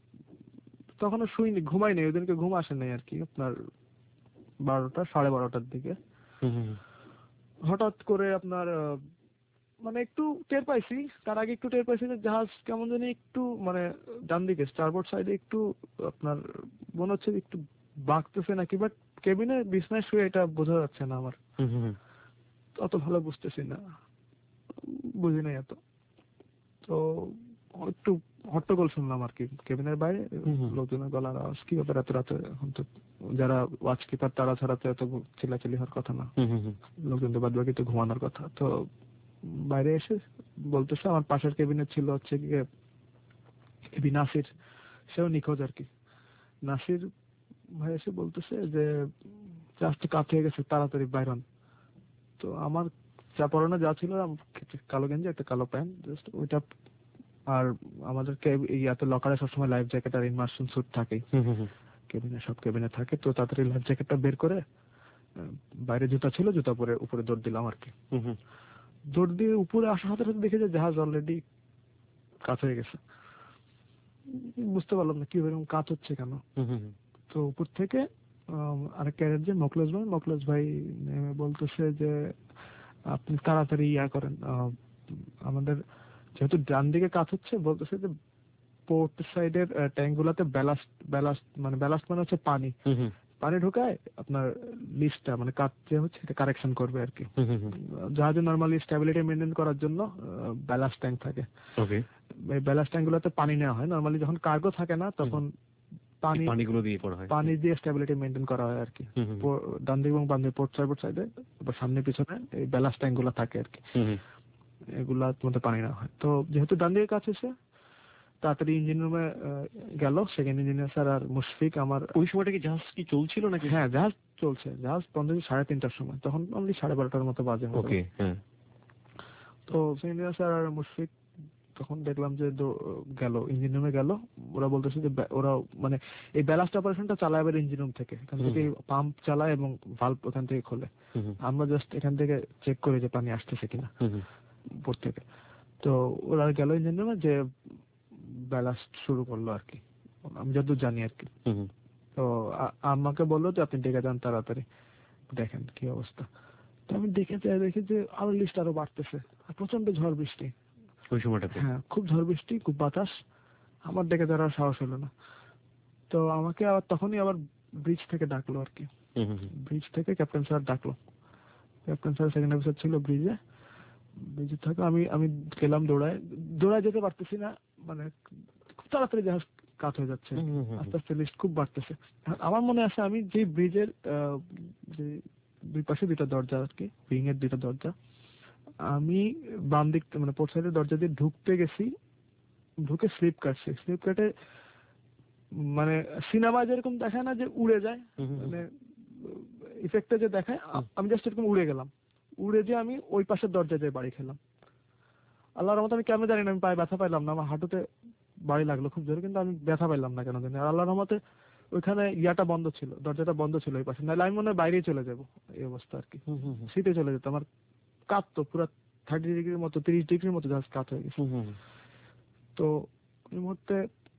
তখনও শুইনি, ঘুমাই নেই, ওদিনকে ঘুম আসে নাই আর কি। আপনার বারোটা সাড়ে বারোটার দিকে হুম হুম হুম। হঠাৎ করে আপনার আহ, মানে একটু টের পাইছি, তার আগে একটু টের পাইছি যে জাহাজ কেমন জানি একটু মানে ডান দিকে স্টারবোর্ড সাইডে একটু আপনার মনে হচ্ছে যে একটু বাঁকতেছে নাকি, বাট কেবিনে বিছনায় শুয়ে এটা বোঝা যাচ্ছে না আমার, হুম হুম হুম। অত ভালো বুঝতেছি না, বুঝি নাই এত। তো একটু হট্টগোল শুনলাম আর কি কেবিনের বাইরে, হুম হুম। লোকজনের গলার আওয়াজ, কি ব্যাপার এত রাতে, এখন তো যারা ওয়াচ কিপার তারা ছাড়া তো এত চিল্লাচিল্লি হওয়ার কথা না, হুম হুম হুম। লোকজন তো বাদ বাকি তো ঘুমানোর কথা। তো বাইরে এসে বলতেছে আমার পাশের কেবিনে ছিল হচ্ছে গিয়ে এবি নাসির, সেও নিখোঁজ আর কি। নাসির ভাই এসে বলতেছে যে জাহাজ তো কাত হয়ে গেছে, তাড়াতাড়ি বাইরন। তো আমার যা পরানো যা ছিল, কালো গেঞ্জি একটা কালো প্যান্ট, জাস্ট ওইটা, আর আমাদের এই এত লকারে সবসময় লাইফ জ্যাকেট আর ইমার্শন স্যুট থাকেই, হুম হুম হুম। কেবিনে সব কেবিনে থাকে। তো তাড়াতাড়ি লাইফ জ্যাকেটটা বের করে আহ, বাইরে জুতা ছিল, জুতা পরে উপরে দৌড় দিলাম আর কি। হুম হুম। দৌড় দিয়ে উপরে আসার সাথে সাথে দেখে যে জাহাজ অলরেডি কাত হয়ে গেছে। উম, বুঝতে পারলাম না কি এরকম কাত হচ্ছে কেন। হুম হুম হুম। তো উপর থেকে আম, আরেক ক্যারেট যে মকলেশ ভাই, মকলেশ ভাই নেমে বলতেছে যে আপনি তাড়াতাড়ি ইয়া করেন, আহ, আমাদের যেহেতু ডান দিকে কাত হচ্ছে, বলতেছে যে পোর্ট সাইডের ট্যাঙ্ক গুলাতে ব্যালাস্ট, ব্যালাস্ট মানে ব্যালাস্ট মানে হচ্ছে পানি, হুম হুম। পানি ঢোকায় আপনার লিস্টটা মানে কাট যে হচ্ছে এটা কারেকশন করবে আর কি। হুম হুম হুম। জাহাজে নরমালি স্টেবিলিটি মেনটেন করার জন্য ব্যালাস্ট ট্যাঙ্ক থাকে। ওকে। এই ব্যালাস্ট ট্যাঙ্ক গুলোতে পানি নেওয়া হয় নরমালি, যখন কার্গো থাকে না তখন পানি এই পানিগুলো দিয়ে পড়া হয়। পানি দিয়ে স্টেবিলিটি মেনটেন করা হয় আর কি। হুম হুম পো- ডান দিক এবং বাম দিক পোর্ট সাইড সাইডে সামনে পিছনে এই ব্যালাস্ট ট্যাঙ্ক গুলো থাকে আর কি। হুম হুম। এগুলার মধ্যে পানি নেওয়া হয়। তো যেহেতু ডান দিকে কাছে এসে তাড়াতাড়ি ইঞ্জিন রুমে গেল সেকেন্ড ইঞ্জিনিয়ার স্যার আর মুশফিক আমার। ওই সময়টা কি জাহাজ কি চলছিল নাকি? হ্যাঁ জাহাজ চলছে, জাহাজ বন্ধ হয়েছে সাড়ে তিনটার সময়, তখন অনলি সাড়ে বারোটার মতো বাজে। ওকে। হ্যাঁ। তো ইঞ্জিনিয়ার স্যার আর মুশফিক তখন দেখলাম যে গেল ইঞ্জিন রুমে গেল। ওরা বলতেছে যে ব্যা- ওরা মানে এই ব্যালাস্ট অপারেশনটা চালায় আবার ইঞ্জিন রুম থেকে, এখান থেকে পাম্প চালায় এবং ভালভ ওখান থেকে খোলে। হুম হুম আমরা জাস্ট এখান থেকে চেক করি যে পানি আসতেছে কিনা হুম হুম। উপর থেকে। তো ওরা গেল ইঞ্জিন রুমে যে ব্যালাস্ট শুরু করলো আর কি, আমি যতদূর জানি আর কি। হুম হুম। তো আ- আমাকে বললো যে আপনি ডেকে যান তাড়াতাড়ি, দেখেন কি অবস্থা। তো আমি দেখে যাই, দেখি যে আরো লিস্ট আরো বাড়তেছে, আর প্রচন্ড ঝড় বৃষ্টি ওই সময়টাতে? হ্যাঁ খুব ঝড় বৃষ্টি, খুব বাতাস। আমার ডেকে যাওয়ার সাহস হলো না। তো আমাকে আবার তখনই আবার ব্রিজ থেকে ডাকলো আর কি। হুম হুম হুম। ব্রিজ থেকে ক্যাপ্টেন স্যার ডাকলো। ক্যাপ্টেন স্যার সেকেন্ড অফিসার ছিল ব্রিজে। ব্রিজে থাকা আমি আমি গেলাম দৌড়ায়, দৌড়ায় যেতে পারতেছি না, মানে খুব তাড়াতাড়ি জাহাজ কাত হয়ে যাচ্ছে, হুম হুম হুম। আস্তে আস্তে লিস্ট খুব বাড়তেছে। আর আমার মনে আছে আমি যে ব্রিজের যে দুই পাশে দুইটা দরজা আর কি, উইং এর দুইটা দরজা, আমি বাম দিক মানে পোর্ট সাইডের দরজা দিয়ে ঢুকতে গেছি, ঢুকে স্লিপ কাটছে, স্লিপ কাটে মানে সিনেমা যেরকম দেখায় না যে উড়ে যায়, হুম হুম হুম। মানে ইফেক্টে যে দেখায়, আ- আমি জাস্ট এরকম উড়ে গেলাম। উড়ে যে আমি ওই পাশের দরজা দিয়ে বাড়ি খেলাম। আল্লাহর রহমতে আমি কেমন জানি না, আমি পায়ে ব্যথা পাইলাম না, আমার হাঁটুতে বাড়ি লাগলো খুব জোরে, কিন্তু আমি ব্যথা পাইলাম না কেন জানি। আর আল্লাহর রহমতে ওইখানে ইয়াটা বন্ধ ছিল, দরজাটা বন্ধ ছিল ওই পাশে, নাহলে আমি মনে হয় বাইরেই চলে যাবো এই অবস্থা আর কি। হুম হুম হুম। শীতে চলে যেত আমার, কাত তো পুরো থার্টি ডিগ্রির মতো, তিরিশ ডিগ্রির মতো জাহাজ কাত হয়ে গেছে। হুম হুম হুম। তো এই মুহূর্তে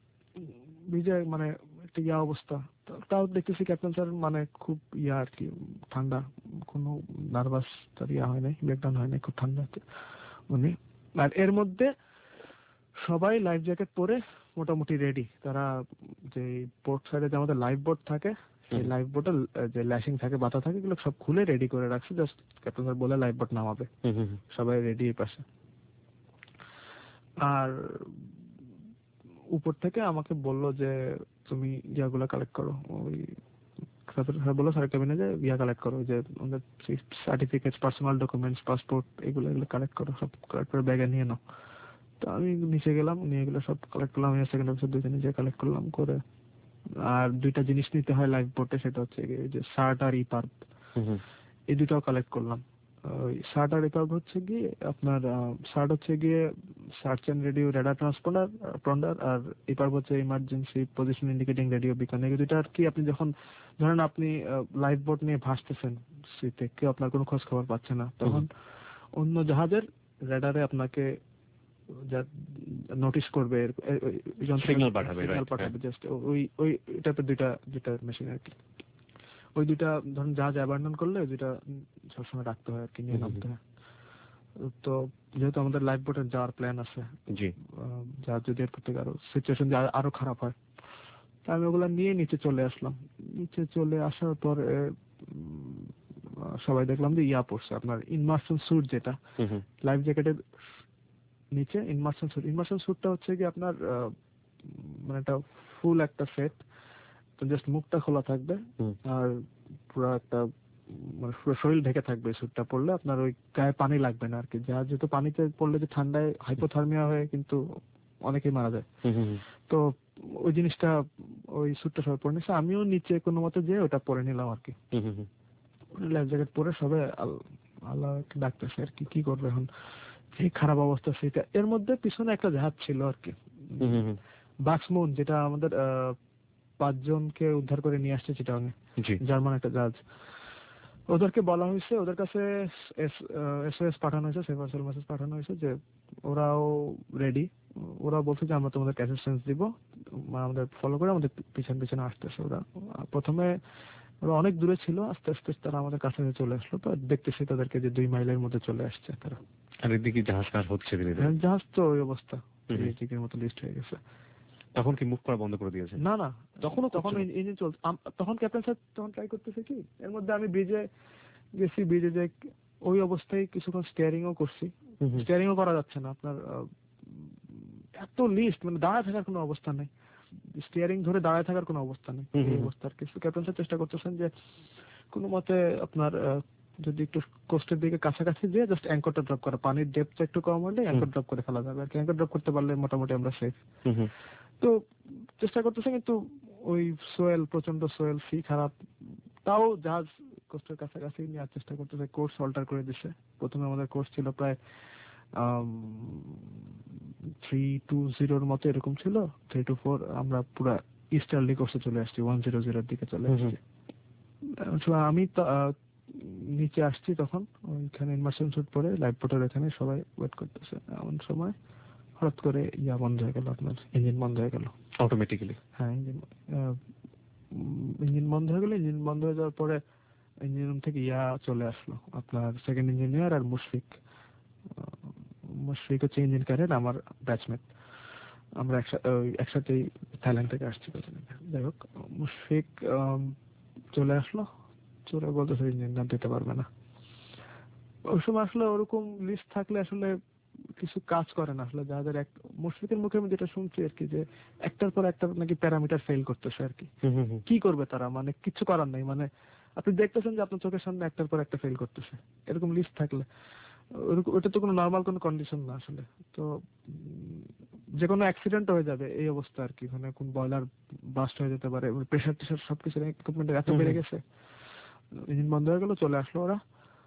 বিজয় মানে একটা ইয়া অবস্থা। তো- তাও দেখতেছি ক্যাপ্টেন স্যার মানে খুব ইয়া আর কি, ঠান্ডা, কোনো নার্ভাস তার ইয়া হয় নাই, ব্রেকডাউন হয় নাই, খুব ঠান্ডা আছে উনি। আর এর মধ্যে সবাই লাইফ জ্যাকেট পরে মোটামুটি রেডি। তারা যে পোর্ট সাইডে যে আমাদের লাইফ বোট থাকে, সেই হুম। লাইফ বোটের যে ল্যাশিং থাকে, বাতা থাকে, এগুলো সব খুলে রেডি করে রাখছে, জাস্ট ক্যাপ্টেন স্যার বলে লাইফ বোট নামাবে। হুম হুম হুম। সবাই রেডি এই পাশে। আর উপর থেকে আমাকে বললো যে তুমি ইয়াগুলো কালেক্ট করো, ওই স্যার বললো স্যার কেবিনে যে ইয়া কালেক্ট করো, যে আমাদের সার্টিফিকেট, পার্সোনাল ডকুমেন্টস, পাসপোর্ট, এগুলো এগুলো কালেক্ট করো, সব কালেক্ট করে ব্যাগে নিয়ে নাও। তো আমি নিচে গেলাম, নিয়ে এগুলো সব কালেক্ট করলাম, আমি সেকেন্ড অফিসার দুইটা নিজে কালেক্ট করলাম করে। আর দুইটা জিনিস নিতে হয় লাইফ বোটে, সেটা হচ্ছে গিয়ে যে শার্ট আর ইপার্ব, হুম হুম। এই দুটাও কালেক্ট করলাম। ওই শার্ট আর ইপার্ব হচ্ছে গিয়ে আপনার, শার্ট হচ্ছে গিয়ে search and radio radar transponder ponder, আর ইপার্ব হচ্ছে emergency position indicating radio beacon. এই দুইটা আর কি, আপনি যখন ধরেন আপনি লাইফ বোট নিয়ে ভাসতেছেন শীতে, কেউ আপনার কোনো খোঁজ খবর পাচ্ছে না, তখন অন্য জাহাজের রেডারে আপনাকে নোটিশ করবে, Signal পাঠাবে, সিগন্যাল right, পাঠাবে, জাস্ট ওই ওই টাইপের দুইটা দুইটা মেশিন আর কি। ওই দুইটা ধরুন জাহাজ অ্যাবান্ডন করলে ওই দুইটা সবসময় রাখতে হয় আর কি, নিয়ে হুম হুম নামতে হয়। তো যেহেতু আমাদের লাইফ বোটে যাওয়ার প্ল্যান আছে, জি। আহ, জাহাজ যদি এরপর থেকে আরো সিচুয়েশন আরো খারাপ হয়, তা আমি ওগুলা নিয়ে নিচে চলে আসলাম। নিচে চলে আসার পরে উম, আহ, সবাই দেখলাম যে ইয়া পড়ছে আপনার ইনমার্শন স্যুট, যেটা হুম হুম। লাইফ জ্যাকেটের নিচে ইনমার্শন স্যুট। ইনমার্শন স্যুটটা হচ্ছে কি আপনার আহ, মানে একটা ফুল একটা সেট, তো জাস্ট মুখটা খোলা থাকবে হুম। আর পুরো একটা মানে পুরো শরীর ঢেকে থাকবে। স্যুটটা পরলে আপনার ওই গায়ে পানি লাগবে না আর কি। যা যেহেতু পানিতে পড়লে যে ঠান্ডায় হাইপোথার্মিয়া হয়ে কিন্তু অনেকেই মারা যায়, হুম হুম হুম। তো ওই জিনিসটা ওই স্যুটটা সবাই পরে নিচ্ছে, আমিও নিচে কোনো মতে যেয়ে ওটা পরে নিলাম আর কি। হুম হুম হুম। লাইফ জ্যাকেট পরে সবাই আল- আল্লাহ ডাকতেছে আর কি, কি করবে এখন, এই খারাপ অবস্থা সেটা। এর মধ্যে পিছনে একটা জাহাজ ছিল আর কি, হুম হুম হুম। বাক্সমুন, যেটা আমাদের আহ, পাঁচজনকে উদ্ধার করে নিয়ে আসছে চিটাগাঙে, জি। জার্মান একটা জাহাজ। ওদেরকে বলা হয়েছে, ওদের কাছে এসওএস পাঠানো হয়েছে, সেভার মেসেজ পাঠানো হয়েছে যে ওরাও রেডি। ওরা বলছে যে আমরা তোমাদের অ্যাসিস্ট্যান্স দিব, মানে আমাদের ফলো করে আমাদের পি- পিছন পিছনে আসতেছে ওরা। প্রথমে ওরা অনেক দূরে ছিল, আস্তে আস্তে তারা আমাদের কাছে চলে আসলো। তো দেখতেছি তাদেরকে যে দুই মাইলের মধ্যে চলে আসছে তারা। আর এদিকে জাহাজ কাজ হচ্ছে ধীরে ধীরে। হ্যাঁ, জাহাজ তো ওই অবস্থা, হুম হুম। তিরিশ ডিগ্রির মতো লিস্ট হয়ে গেছে। তখন কি মুভ করা বন্ধ করে দিয়েছেন? না না, তখনও তখন করছিল? ইঞ্জিন চলছে। আম- তখন ক্যাপ্টেন স্যার তখন ট্রাই করতেছে কি, এর মধ্যে আমি ব্রিজে গেছি, ব্রিজে যে ওই অবস্থায় কিছুক্ষণ স্টিয়ারিং ও করছি। হুম হুম। স্টিয়ারিং ও করা যাচ্ছে না, আপনার আহ, এত লিস্ট, মানে দাঁড়ায় থাকার কোনো অবস্থা নেই, স্টিয়ারিং ধরে দাঁড়ায় থাকার কোনো অবস্থা নেই হুম এই হুম। অবস্থার কিছু। ক্যাপ্টেন স্যার চেষ্টা করতেছেন যে কোনো মতে আপনার আহ, যদি একটু কোস্টের দিকে কাছাকাছি দিয়ে জাস্ট অ্যাঙ্করটা ড্রপ করা, পানির ডেপথ একটু কম হলে অ্যাঙ্কর ড্রপ করে ফেলা যাবে আর কি। অ্যাঙ্কর ড্রপ করতে পারলে মোটামুটি আমরা সেফ। হুম হুম। তো চেষ্টা করতেছে, কিন্তু ওই সোয়েল, প্রচন্ড সোয়েল, সি খারাপ, তাও জাহাজ কোস্টের কাছাকাছি নেওয়ার চেষ্টা করতেছে। কোর্স অল্টার করে দিচ্ছে। প্রথমে আমাদের কোর্স ছিল প্রায় থ্রি টু জিরোর মতো এরকম ছিল, থ্রি টু ফোর, আমরা পুরা ইস্টার্লি কোর্সে চলে আসছি, ওয়ান জিরো জিরোর দিকে চলে হুম আসছি। So, আমি তো, আহ, নিচে আসছি তখন, ওইখানে ইনমার্শন শুট পরে লাইফ বোটের এখানে সবাই ওয়েট করতেছে। এমন সময় হঠাৎ করে ইয়া বন্ধ হয়ে গেল, আপনার ইঞ্জিন বন্ধ হয়ে গেল অটোমেটিক্যালি? হ্যাঁ, ইঞ্জিন ইঞ্জিন বন্ধ হয়ে গেল। ইঞ্জিন বন্ধ হয়ে যাওয়ার পরে ইঞ্জিন রুম থেকে ইয়া চলে আসলো, আপনার সেকেন্ড ইঞ্জিনিয়ার আর মুশফিক। আহ, মুশফিক হচ্ছে ইঞ্জিন ক্যারেট, আমার ব্যাচমেট। আমরা একসা- ওই একসাথেই থাইল্যান্ড থেকে আসছি প্রথমে। যাই হোক, মুশফিক আম, চলে আসলো, চলে বলতেছে ইঞ্জিন নাম দিতে পারবে না। ওই সময় আসলে ওরকম লিস্ট থাকলে আসলে কিছু কাজ করে না আসলে, যাদের এক মুশফিকের মুখে আমি যেটা শুনছি আর কি, যে একটার পর একটা নাকি প্যারামিটার ফেল করতেছে আর কি। হুম হুম হুম। কি করবে তারা, মানে কিছু করার নেই, মানে আপনি দেখতেছেন যে আপনার চোখের সামনে একটার পর একটা ফেল করতেছে। এরকম লিস্ট থাকলে ওরকম- ওটা তো কোনো নর্মাল কোনো কন্ডিশন না আসলে। তো উম, যে কোনো অ্যাক্সিডেন্ট হয়ে যাবে এই অবস্থা আর কি, মানে কোন বয়লার বাস্ট হয়ে যেতে পারে, প্রেশার টেশার সবকিছু ইকুইপমেন্ট এত হুম বেড়ে হুম। গেছে। ইঞ্জিন বন্ধ হয়ে গেল, চলে আসলো ওরা।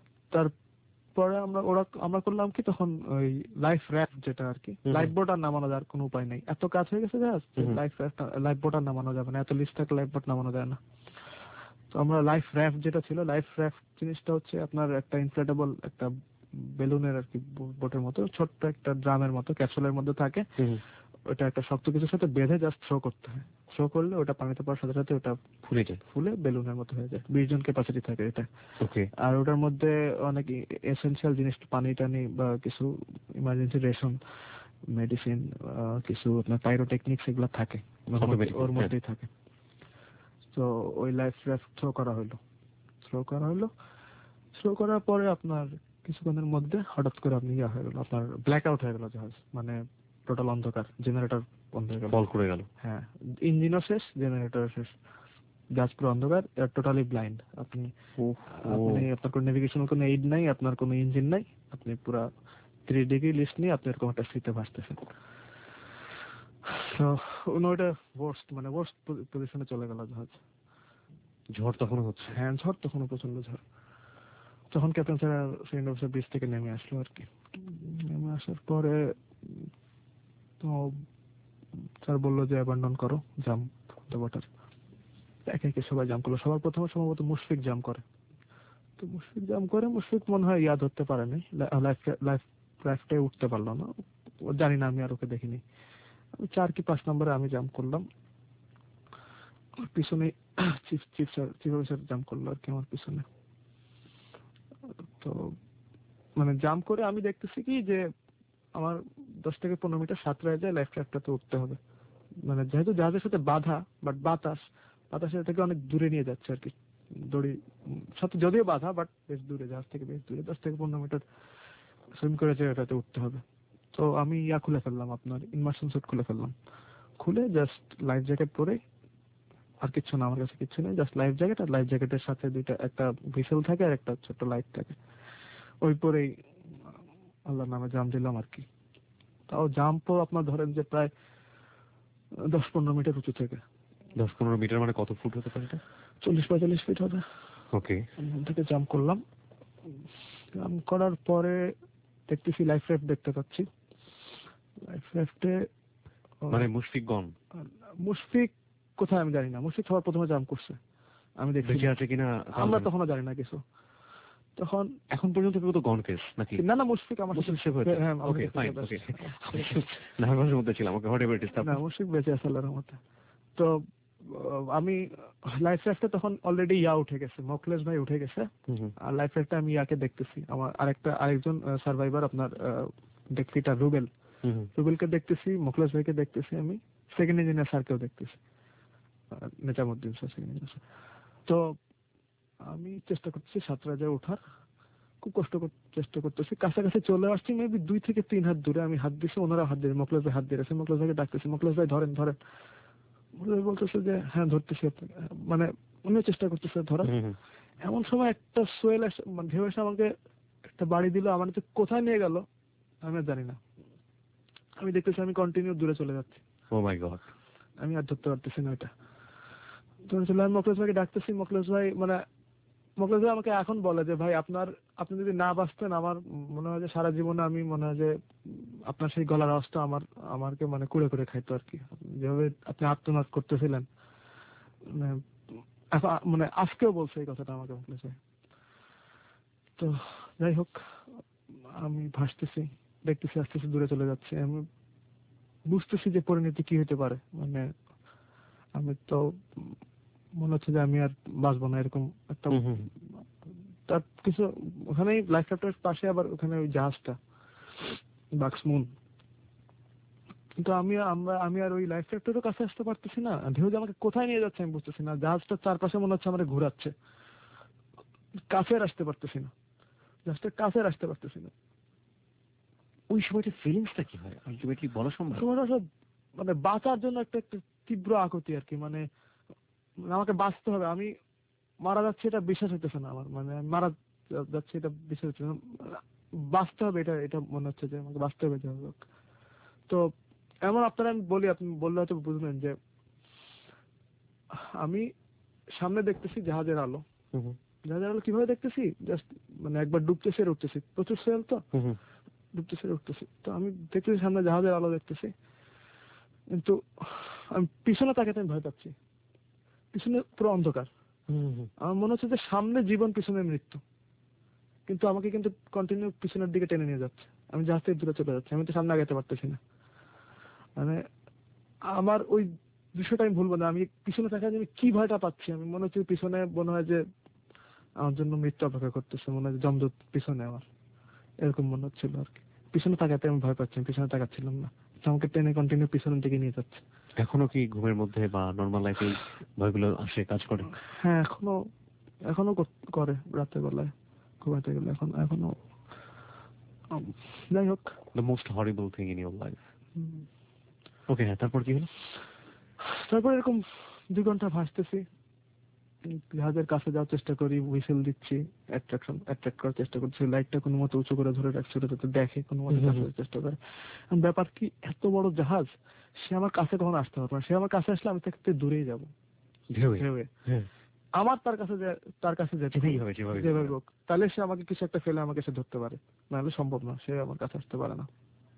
তারপরে আমরা ওরা আমরা করলাম কি তখন, ওই লাইফ র্যাফট যেটা আর কি, হুম লাইফ হুম। বোট আর নামানো যাওয়ার কোনো উপায় নেই, এত কাজ হয়ে গেছে জাহাজ, hmm hmm. Life raft life boat আর নামানো যাবে না, এত লিস্ট থাকলে লাইফ বোট নামানো যায় না। তো আমরা লাইফ র্যাফট যেটা ছিল, লাইফ র্যাফট জিনিসটা হচ্ছে আপনার একটা ইনফ্লেটেবল একটা বেলুনের আর কি, বোটের মতো ছোট্ট একটা ড্রামের মতো ক্যাপসুলের মধ্যে থাকে। হুম হুম। ওটা একটা শক্ত কিছুর সাথে বেঁধে জাস্ট থ্রো করতে হয়। থ্রো করলে ওটা পানিতে পড়ার সাথে সাথে ওটা ফুলে যায়? ফুলে বেলুনের মতো হয়ে যায়। বিশ জন ক্যাপাসিটি থাকে এটা। ওকে। আর ওটার মধ্যে অনেক এসেনশিয়াল জিনিস, পানি টানি বা কিছু ইমার্জেন্সি রেশন, মেডিসিন, কিছু আপনার পাইরোটেকনিক্স এগুলো থাকে ওর মধ্যে- Automatic, ওর হ্যাঁ। মধ্যেই থাকে। তো ওই লাইফ র্যাফট থ্রো করা হলো, থ্রো করা হলো থ্রো করার পরে আপনার কিছুক্ষণের মধ্যে হঠাৎ করে আপনি ইয়া হয়ে গেল, আপনার ব্ল্যাক আউট হয়ে গেল জাহাজ, মানে টোটাল অন্ধকার, জেনারেটর বন্ধ হয়ে গেল। ফল করে গেল? হ্যাঁ, ইঞ্জিনও শেষ, জেনারেটর শেষ, জাহাজ পুরো অন্ধকার, টোটালি ব্লাইন্ড। আপনি আপনি আপনার কোনো নেভিগেশনাল কোনো এইড নাই, আপনার কোনো ইঞ্জিন নাই, আপনি পুরা ত্রিশ ডিগ্রি লিস্ট নিয়ে আপনি এরকম একটা শীতে ভাসতেছেন। তো ওটা ওয়ার্স্ট, মানে ওয়ার্স্ট পজিশনে চলে গেল জাহাজ। ঝড় তখনও হচ্ছে? হ্যাঁ, ঝড় তখনও প্রচন্ড ঝড়। তখন captain sir second officer bridge থেকে নেমে আসলো আর কি। নেমে আসার পরে উম, তো স্যার বললো যে অ্যাবান্ডন করো, জাম দ্য ওয়াটার। একে একে সবাই জাম করলো। সবার প্রথমে সম্ভবত মুশফিক জাম করে। তো মুশফিক জাম করে, মুশফিক মনে হয় ইয়া ধরতে পারেনি, লাইফ লাইফ লাইফটাই উঠতে পারলো না। ও জানি না, আমি আর ওকে দেখিনি। আমি চার কি পাঁচ নম্বরে আমি জাম করলাম, ওর পিছনে chief chief sir chief officer jump করলো আর কি আমার পিছনে। তো মানে জাম করে আমি দেখতেছি কি যে আমার দশ থেকে পনেরো মিটার সাঁতরায় যায়, লাইফ ক্রাফটটাতে উঠতে হবে। মানে যেহেতু জাহাজের সাথে বাধা, বাট বাতাস বাতাসের থেকে অনেক দূরে নিয়ে যাচ্ছে আর কি। দড়ি উম, সাথে যদিও বাধা, বাট বেশ দূরে, জাহাজ থেকে বেশ দূরে, দশ থেকে পনেরো মিটার সুইম করে যে ওটাতে উঠতে হবে। তো আমি ইয়া খুলে ফেললাম, আপনার ইনমার্শন স্যুট খুলে ফেললাম। খুলে জাস্ট লাইফ জ্যাকেট পরে, আর কিচ্ছু না আমার কাছে, কিচ্ছু নেই, জাস্ট লাইফ জ্যাকেট, আর লাইফ জ্যাকেটের সাথে দুইটা, একটা ভিসেল থাকে আর একটা ছোট্ট লাইট থাকে, ওই পরেই আল্লাহর নামে জাম দিলাম আর কি। তাও জাম্পও আপনার ধরেন যে প্রায় দশ পনেরো মিটার উঁচু থেকে। দশ পনেরো মিটার মানে কত ফুট হতে পারে এটা? চল্লিশ পঁয়তাল্লিশ ফিট হবে। ওকে। ওখান থেকে জাম্প করলাম। জাম্প করার পরে দেখতেছি লাইফ র্যাফট দেখতে পাচ্ছি। লাইফ র্যাফটে মানে মুশফিক গন? মুশফিক কোথায় আমি জানি না, মুশফিক সবার প্রথমে জাম্প করছে, আমি দেখছি বেঁচে আছে কিনা আমরা তখনও জানি না কিছু। তখন এখন পর্যন্ত কেউ তো গন কেস নাকি? না না, মুশফিক আমার সাথে মুশফিক সেভ হয়েছে? হ্যাঁ, আমার ওকে সাথে ফাইন। সাথে ওকে, আছে। নার্ভাসের মধ্যে ছিলাম। Okay, whatever it is. না, মুশফিক বেঁচে আছে আল্লাহর রহমতে। তো আহ, আমি লাইফ র্যাফটে তখন অলরেডি ইয়া উঠে গেছে, মোকলেশ ভাই উঠে গেছে। আর লাইফ র্যাফটে আমি ইয়াকে দেখতেছি, আমার আরেকটা আরেকজন সার্ভাইভার আপনার ডেকফিটার রুবেল, রুবেলকে দেখতেছি, মোকলেশ ভাইকে দেখতেছি আমি, সেকেন্ড ইঞ্জিনিয়ার স্যারকেও দেখতেছি, নেজামুদ্দিন স্যার সেকেন্ড ইঞ্জিনিয়ার। তো আমি চেষ্টা করতেছি সাতরাজায় ওঠার, খুব কষ্ট করে চেষ্টা করতেছি, কাছাকাছি চলে আসছি, মেবি দুই থেকে তিন হাত দূরে। আমি হাত দিচ্ছি, ওনারা হাত দিয়ে, মোকলেশ ভাই হাত দিয়ে রাখছে, মোকলেশ ভাইকে ডাকতেছি, মোকলেশ ভাই ধরেন ধরেন। মোকলেশ ভাই বলতেছে যে হ্যাঁ ধরতেছি আপনাকে, মানে উনিও চেষ্টা করতেছে ধরার। এমন সময় একটা সোয়েল এসে, মানে ঢেউ এসে আমাকে একটা বাড়ি দিল, আমার তো কোথায় নিয়ে গেল আমি আর জানি না। আমি দেখতেছি আমি কন্টিনিউ দূরে চলে যাচ্ছি। Oh my god. আমি আর ধরতে পারতেছি না ওইটা। দূরে চলে আমি মোকলেশ ভাইকে ডাকতেছি, মোকলেশ ভাই মানে মোকলেশ ভাই আমাকে এখন বলে যে ভাই আপনার, আপনি যদি না বাঁচতেন আমার মনে হয় যে সারা জীবনে আমি মনে হয় যে আপনার সেই গলার আওয়াজটা আমার আমাকে মানে কুড়ে করে খাইতো আর কি। যেভাবে আপনি আত্মনাদ করতেছিলেন, মানে এখন- মানে আজকেও বলছে এই কথাটা আমাকে মোকলেশ ভাই। তো যাই হোক, আমি ভাসতেছি, দেখতেছি আস্তে আস্তে দূরে চলে যাচ্ছে। আমি বুঝতেছি যে পরিণতি কি হতে পারে, মানে আমি তো মনে হচ্ছে যে আমি আর বাঁচবো না, এরকম একটা। তার কিছু ওখানেই লাইফ র্যাফটের পাশে আবার ওখানে ওই জাহাজটা বাক্সমুন, কিন্তু আমি আমরা আমি আর ওই লাইফ র্যাফটেরও কাছে আসতে পারতেছি না। ঢেউ যে আমাকে কোথায় নিয়ে যাচ্ছে আমি বুঝতেছি না। জাহাজটার চারপাশে মনে হচ্ছে আমার ঘোরাচ্ছে, কাছে আর আসতে পারতেছি না, জাহাজটার কাছে আর আসতে পারতেছি না। ওই সময়টা ফিলিংসটা কি হয় আলটিমেটলি বলা সম্ভব? সময়টা সব মানে বাঁচার জন্য একটা একটা তীব্র আকুতি আর কি, মানে আমাকে বাঁচতে হবে, আমি মারা যাচ্ছি এটা বিশ্বাস হইতেছে না আমার, মানে আমি মারা যাচ্ছি এটা বিশ্বাস হচ্ছে না, বাঁচতে হবে এটা এটা মনে হচ্ছে যে আমাকে বাঁচতে হবে যাই হোক। তো এমন আপনারা আমি বলি, আপনি বললে হয়তো বুঝবেন যে আমি সামনে দেখতেছি জাহাজের আলো। জাহাজের আলো কিভাবে দেখতেছি, জাস্ট মানে একবার ডুবতেছি আর উঠতেছি, প্রচুর সেল তো, ডুবতেছি আর উঠতেছি। তো আমি দেখতেছি সামনে জাহাজের আলো দেখতেছি, কিন্তু আমি পিছনে তাকাতে আমি ভয় পাচ্ছি, পিছনে পুরো অন্ধকার। আমার মনে হচ্ছে যে সামনে জীবন পিছনে মৃত্যু, কিন্তু আমাকে কিন্তু কন্টিনিউ পিছনের দিকে টেনে নিয়ে যাচ্ছে, আমি জাহাজ থেকে দূরে চলে যাচ্ছি, আমি তো সামনে আগাতে পারতেছি না। মানে আমার ওই দৃশ্যটা আমি ভুলবো না, আমি পিছনে থাকা আমি কি ভয়টা পাচ্ছি, আমি মনে হচ্ছে পিছনে মনে হয় যে আমার জন্য মৃত্যু অপেক্ষা করতেছে, মনে হয় জমদূত পিছনে আমার, এরকম মনে হচ্ছিল আর কি। পিছনে তাকাতে আমি ভয় পাচ্ছি, পিছনে তাকাচ্ছিলাম না, আমাকে টেনে কন্টিনিউ পিছনের দিকে নিয়ে যাচ্ছে। এখনো কি ঘুমের মধ্যে বা নর্মাল লাইফে ভয়গুলো আসে, কাজ করে? হ্যাঁ এখনো এখনো কর- করে রাতের বেলায় ঘুমাতে গেলে, এখন এখনো। উম, যাই হোক, the most horrible thing in your life. Um, okay, হ্যাঁ, তারপর কি হলো? তারপর এরকম দুই ঘন্টা ভাসতেছি, উম, জাহাজের কাছে যাওয়ার চেষ্টা করি, হুইসেল দিচ্ছি, অ্যাট্রাকশন অ্যাট্রাক্ট করার চেষ্টা করছি, লাইটটা কোনো মতো উঁচু করে ধরে রাখছি, ওটা যাতে দেখে, কোনো মতো হুম, হুম, কাছে হুম। আসার চেষ্টা করে। এখন ব্যাপার কি, এত বড় জাহাজ, সে আমার কাছে কখনো আসতে পারবে না, সে আমার কাছে আসলে আমি তাকে দূরেই যাবো ঢেউয়ে। ঢেউয়ে। হ্যাঁ, আমার তার কাছে যে তার কাছে যেতে যেতেই হবে, হবে যেভাবে যেভাবে হোক। হোক, তাহলে সে আমাকে কিছু একটা ফেলে আমাকে সে ধরতে পারে, নাহলে সম্ভব না, সে আমার কাছে আসতে পারে না।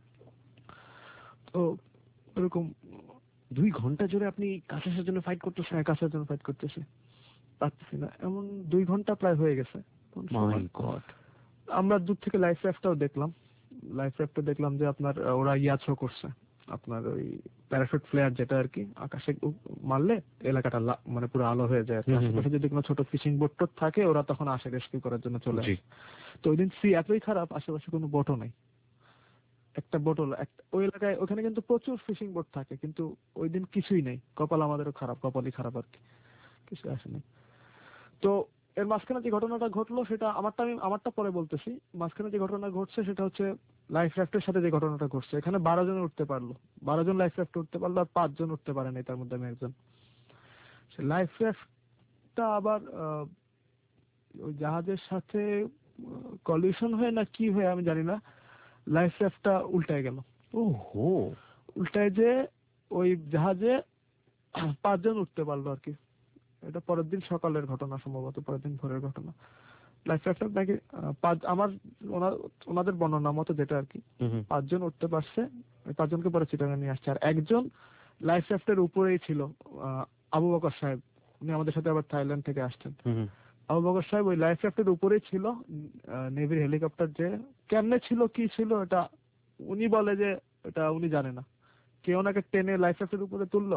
তো এরকম দুই ঘন্টা জুড়ে আপনি কাছে আসার জন্য ফাইট করতেছেন? হ্যাঁ, কাছের জন্য ফাইট করতেছি, পারতেছি না, এমন দুই ঘন্টা প্রায় হয়ে গেছে। কোন মাই সময় গড। আমরা দূর থেকে লাইফ র্যাফটাও দেখলাম, লাইফ র্যাফটা দেখলাম যে আপনার আহ, ওরা ইয়া থ্রো করছে, আপনার ওই প্যারাশুট ফ্লেয়ার যেটা আর কি, আকাশে উ- মারলে এলাকাটা লা- মানে পুরো আলো হয়ে যায় আর কি। হুম, হুম, আশেপাশে যদি কোনো ছোট ফিশিং বোট টোট থাকে ওরা তখন আসে রেস্কিউ করার জন্য চলে জি। আসে। তো ওই দিন সি এতই খারাপ, আশেপাশে কোনো বোটও নেই, একটা বোটও একটা ওই এলাকায়, ওখানে কিন্তু প্রচুর ফিশিং বোট থাকে, কিন্তু ওই দিন কিছুই নেই। কপাল আমাদেরও খারাপ, কপালই খারাপ আর কি, কিছু আসেনি। তো এর মাঝখানে যে ঘটনাটা ঘটলো সেটা আমারটা আমি আমারটা পরে বলতেছি। মাঝখানে যে ঘটনা ঘটছে সেটা হচ্ছে লাইফ র্যাফটের সাথে যে ঘটনাটা ঘটছে, এখানে বারো জন উঠতে পারলো, বারো জন লাইফ র্যাফটে উঠতে পারলো, আর পাঁচ জন উঠতে পারেনি, তার মধ্যে আমি একজন। সে লাইফ র্যাফটটা আবার আহ, ওই জাহাজের সাথে কলিউশন হয়ে না কি হয়ে আমি জানি না, লাইফ র্যাফটটা উল্টায় গেল। ও হো। উল্টায় যে ওই জাহাজে পাঁচজন উঠতে পারলো আর কি। এটা পরের দিন সকালের ঘটনা, সম্ভবত পরের দিন ভোরের ঘটনা। লাইফ র্যাফট নাকি আহ, পাঁচ আমার ওনা- ওনাদের বর্ণনা মতো যেটা আর কি, হুম, হুম, পাঁচজন উঠতে পারছে, ওই পাঁচজনকে পরে চিটাগাং নিয়ে আসছে, আর একজন লাইফ র্যাফটের উপরেই ছিল, আহ, আবু বকর সাহেব, উনি আমাদের সাথে আবার থাইল্যান্ড থেকে আসছেন। হুম, হুম। আবু বকর সাহেব ওই লাইফ র্যাফটের উপরেই ছিল, নেভির হেলিকপ্টার যে কেমনে ছিল কি ছিল এটা উনি বলে যে এটা উনি জানে না, কেউ ওনাকে টেনে লাইফ র্যাফটের উপরে তুললো,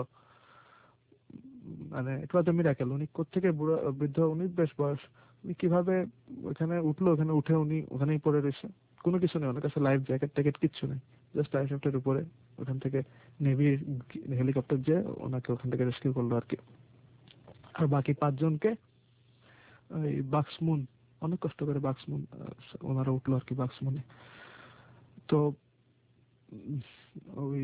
মানে এটা তো মিরাকেল। উনি কোত্থেকে বুড়ো বৃদ্ধ, উনি বেশ বয়স, উনি কিভাবে ওখানে উঠলো, ওখানে উঠে উনি ওখানেই পড়ে রয়েছে, কোনো কিছু নেই ওনার কাছে, লাইফ জ্যাকেট ট্যাকেট কিচ্ছু নেই, জাস্ট লাইফ জ্যাকেটের উপরে ওখান থেকে নেভির হেলিকপ্টার যে ওনাকে ওখান থেকে রেস্কিউ করলো আর কি। আর বাকি পাঁচজনকে ওই বাক্সমুন, অনেক কষ্ট করে বাক্সমুন ওনারা উঠলো আর কি বাক্সমুনে। তো উম, ওই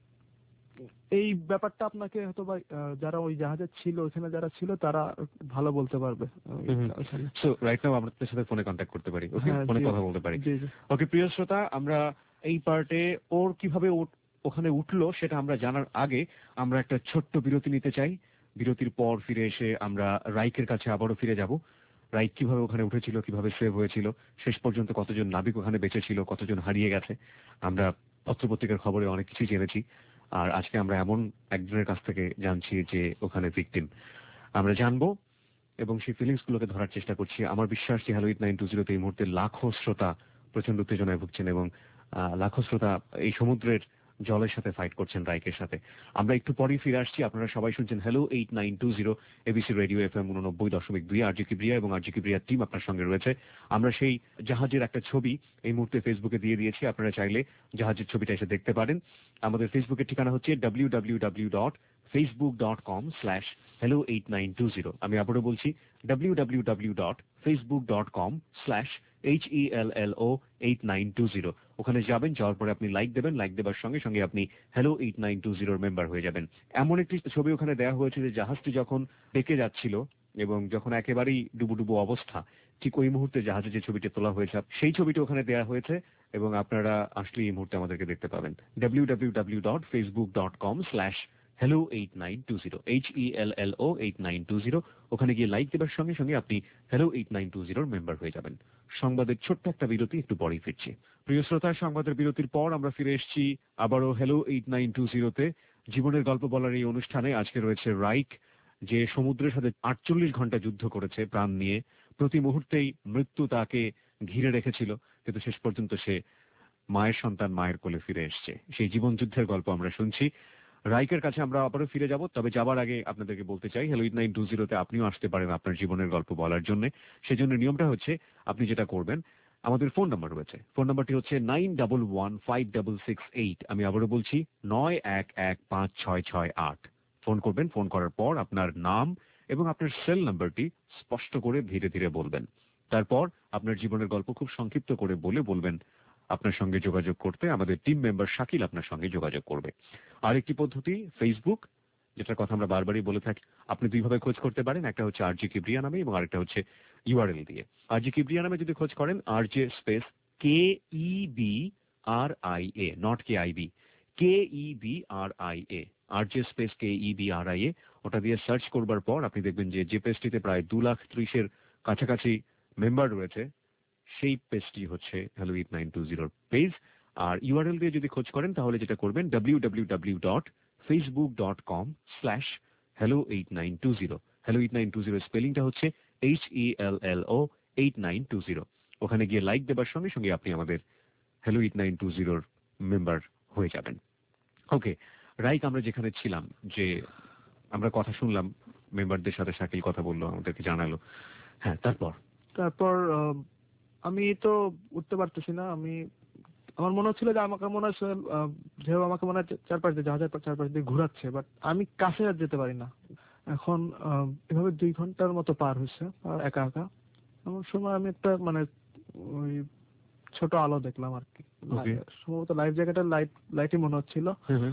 এই ব্যাপারটা আপনাকে হয়তো বা আহ, যারা ওই জাহাজে ছিল ওখানে যারা ছিল তারা ভালো বলতে পারবে ওই- ওখানে। সো রাইট নাও আপনাদের সাথে ফোনে কন্ট্যাক্ট করতে পারি, ওকে, হ্যাঁ, ফোনে জি, কথা বলতে পারি। জি, জি। ওকে প্রিয় শ্রোতা, আমরা এই পার্টে ওর কিভাবে ও- ওখানে উঠলো সেটা আমরা জানার আগে আমরা একটা ছোট্ট বিরতি নিতে চাই। বিরতির পর ফিরে এসে আমরা রাইকের কাছে আবারও ফিরে যাব। রাইক কিভাবে ওখানে উঠেছিল, কিভাবে সেভ হয়েছিল, শেষ পর্যন্ত কতজন নাবিক ওখানে বেঁচে ছিল, কতজন হারিয়ে গেছে, আমরা পত্রপত্রিকার খবরে অনেক কিছু জেনেছি। আর আজকে আমরা এমন একজনের কাছ থেকে জানছি যে ওখানে ভিকটিম, আমরা জানবো এবং সেই ফিলিংস গুলোকে ধরার চেষ্টা করছি। আমার বিশ্বাস যে হ্যালো এইট নাইন টু জিরোতে এই মুহূর্তে লাখো শ্রোতা প্রচন্ড উত্তেজনায় ভুগছেন এবং আহ, লাখো শ্রোতা এই সমুদ্রের জলের সাথে ফাইট করছেন রাইকের সাথে। আমরা একটু পরেই ফিরে আসছি। আপনারা সবাই শুনছেন hello eight nine two zero ABC radio F M উননব্বই দশমিক দুই। আরজি কিবরিয়া এবং আরজি কিবরিয়ার টিম আপনার সঙ্গে রয়েছে। আমরা সেই জাহাজের একটা ছবি এই মুহূর্তে ফেসবুকে দিয়ে দিয়েছি, আপনারা চাইলে জাহাজের ছবিটা এসে দেখতে পারেন। আমাদের ফেসবুকের ঠিকানা হচ্ছে W W W dot Facebook dot com slash hello eight nine two zero. আমি আবারও বলছি W W W dot Facebook dot com slash H E L L O eight nine two zero. ওখানে যাবেন, যাওয়ার পরে আপনি লাইক দেবেন, লাইক দেওয়ার সঙ্গে সঙ্গে আপনি হ্যালো এইট নাইন টু জিরোর মেম্বার হয়ে যাবেন। এমন একটি ছবি ওখানে দেওয়া হয়েছে যে জাহাজটি যখন ডেকে যাচ্ছিল এবং যখন একেবারেই ডুবু ডুবু অবস্থা, ঠিক ওই মুহূর্তে জাহাজে যে ছবিটি তোলা হয়েছে সেই ছবিটি ওখানে দেওয়া হয়েছে এবং আপনারা আসলে এই মুহূর্তে আমাদেরকে দেখতে পাবেন W W W dot Facebook dot com slash hello eight nine two zero, H E L L O eight nine two zero. ওখানে গিয়ে লাইক দেবার সঙ্গে সঙ্গে আপনি হ্যালো এইট নাইন টু জিরোর মেম্বার হয়ে যাবেন। সংবাদের ছোট্ট একটা বিরতি, একটু পরেই ফিরছি। প্রিয় শ্রোতা, সংবাদের বিরতির পর আমরা ফিরে এসেছি আবারও হ্যালো এইট নাইন টু জিরোতে। জীবনের গল্প বলার এই অনুষ্ঠানে আজকে রয়েছে রাইক, যে সমুদ্রের সাথে আটচল্লিশ ঘন্টা যুদ্ধ করেছে প্রাণ নিয়ে। প্রতি মুহূর্তেই মৃত্যু তাকে ঘিরে রেখেছিল, কিন্তু শেষ পর্যন্ত সে মায়ের সন্তান মায়ের কোলে ফিরে এসছে। সেই জীবন যুদ্ধের গল্প আমরা শুনছি। রাইকের কাছে আমরা আবারও ফিরে যাব, তবে যাবার আগে আপনাদেরকে বলতে চাই হ্যালো এইট নাইন টু জিরোতে আপনিও আসতে পারেন আপনার জীবনের গল্প বলার জন্য। সেজন্য নিয়মটা হচ্ছে আপনি যেটা করবেন, আমাদের ফোন নাম্বার রয়েছে, ফোন নাম্বারটি হচ্ছে nine double one five double six eight. আমি আবারও বলছি নয় এক এক পাঁচ ছয় ছয় আট। ফোন করবেন, ফোন করার পর আপনার নাম এবং আপনার সেল নাম্বারটি স্পষ্ট করে ধীরে ধীরে বলবেন। তারপর আপনার জীবনের গল্প খুব সংক্ষিপ্ত করে বলে বলবেন আপনার সঙ্গে যোগাযোগ করতে আমাদের টিম মেম্বার শাকিল আপনার সঙ্গে যোগাযোগ করবে। আরেকটি পদ্ধতি ফেসবুক, যেটার কথা আমরা বারবারই বলে থাকি। আপনি দুইভাবে খোঁজ করতে পারেন, একটা হচ্ছে আরজি কিবরিয়া নামে এবং আরেকটা হচ্ছে ইউআরএল দিয়ে। আরজি কিবরিয়া নামে যদি খোঁজ করেন, RJ space K E B R I A, not K I B, K E B R I A, RJ space K E B R I A, ওটা দিয়ে সার্চ করবার পর আপনি দেখবেন যে যে পেজটিতে প্রায় দু লাখ ত্রিশের কাছাকাছি মেম্বার রয়েছে সেই পেজটি হচ্ছে হ্যালো এইট নাইন টু জিরোর পেজ। আর ইউআরএল দিয়ে যদি খোঁজ করেন তাহলে যেটা করবেন W W W dot Facebook dot com slash hello eight nine two zero. Hello eight nine two zero স্পেলিংটা হচ্ছে H E L L O eight nine two zero. ওখানে গিয়ে লাইক দেবার সঙ্গে সঙ্গে আপনি আমাদের হ্যালো এইট নাইন টু জিরোর মেম্বার হয়ে যাবেন। ওকে রাইক, আমরা যেখানে ছিলাম, যে আমরা কথা শুনলাম, মেম্বারদের সাথে শাকিল কথা বললো, আমাদেরকে জানালো। হ্যাঁ, তারপর তারপর আহ, আমি তো উঠতে পারতেছি না। আমি আমার মনে হচ্ছিল যে আমাকে মনে হচ্ছে আহ, যেহেতু আমাকে মনে হচ্ছে চারপাশ দিয়ে জাহাজের চারপাশ দিয়ে ঘুরাচ্ছে, বাট আমি কাছে আর যেতে পারি না। এখন আহ, এভাবে দুই ঘন্টার মতো পার হয়েছে আর একা একা। এমন সময় আমি একটা মানে ওই ছোট আলো দেখলাম আর কি। Okay. সম্ভবত লাইফ জ্যাকেটের লাইট লাইটই মনে হচ্ছিল।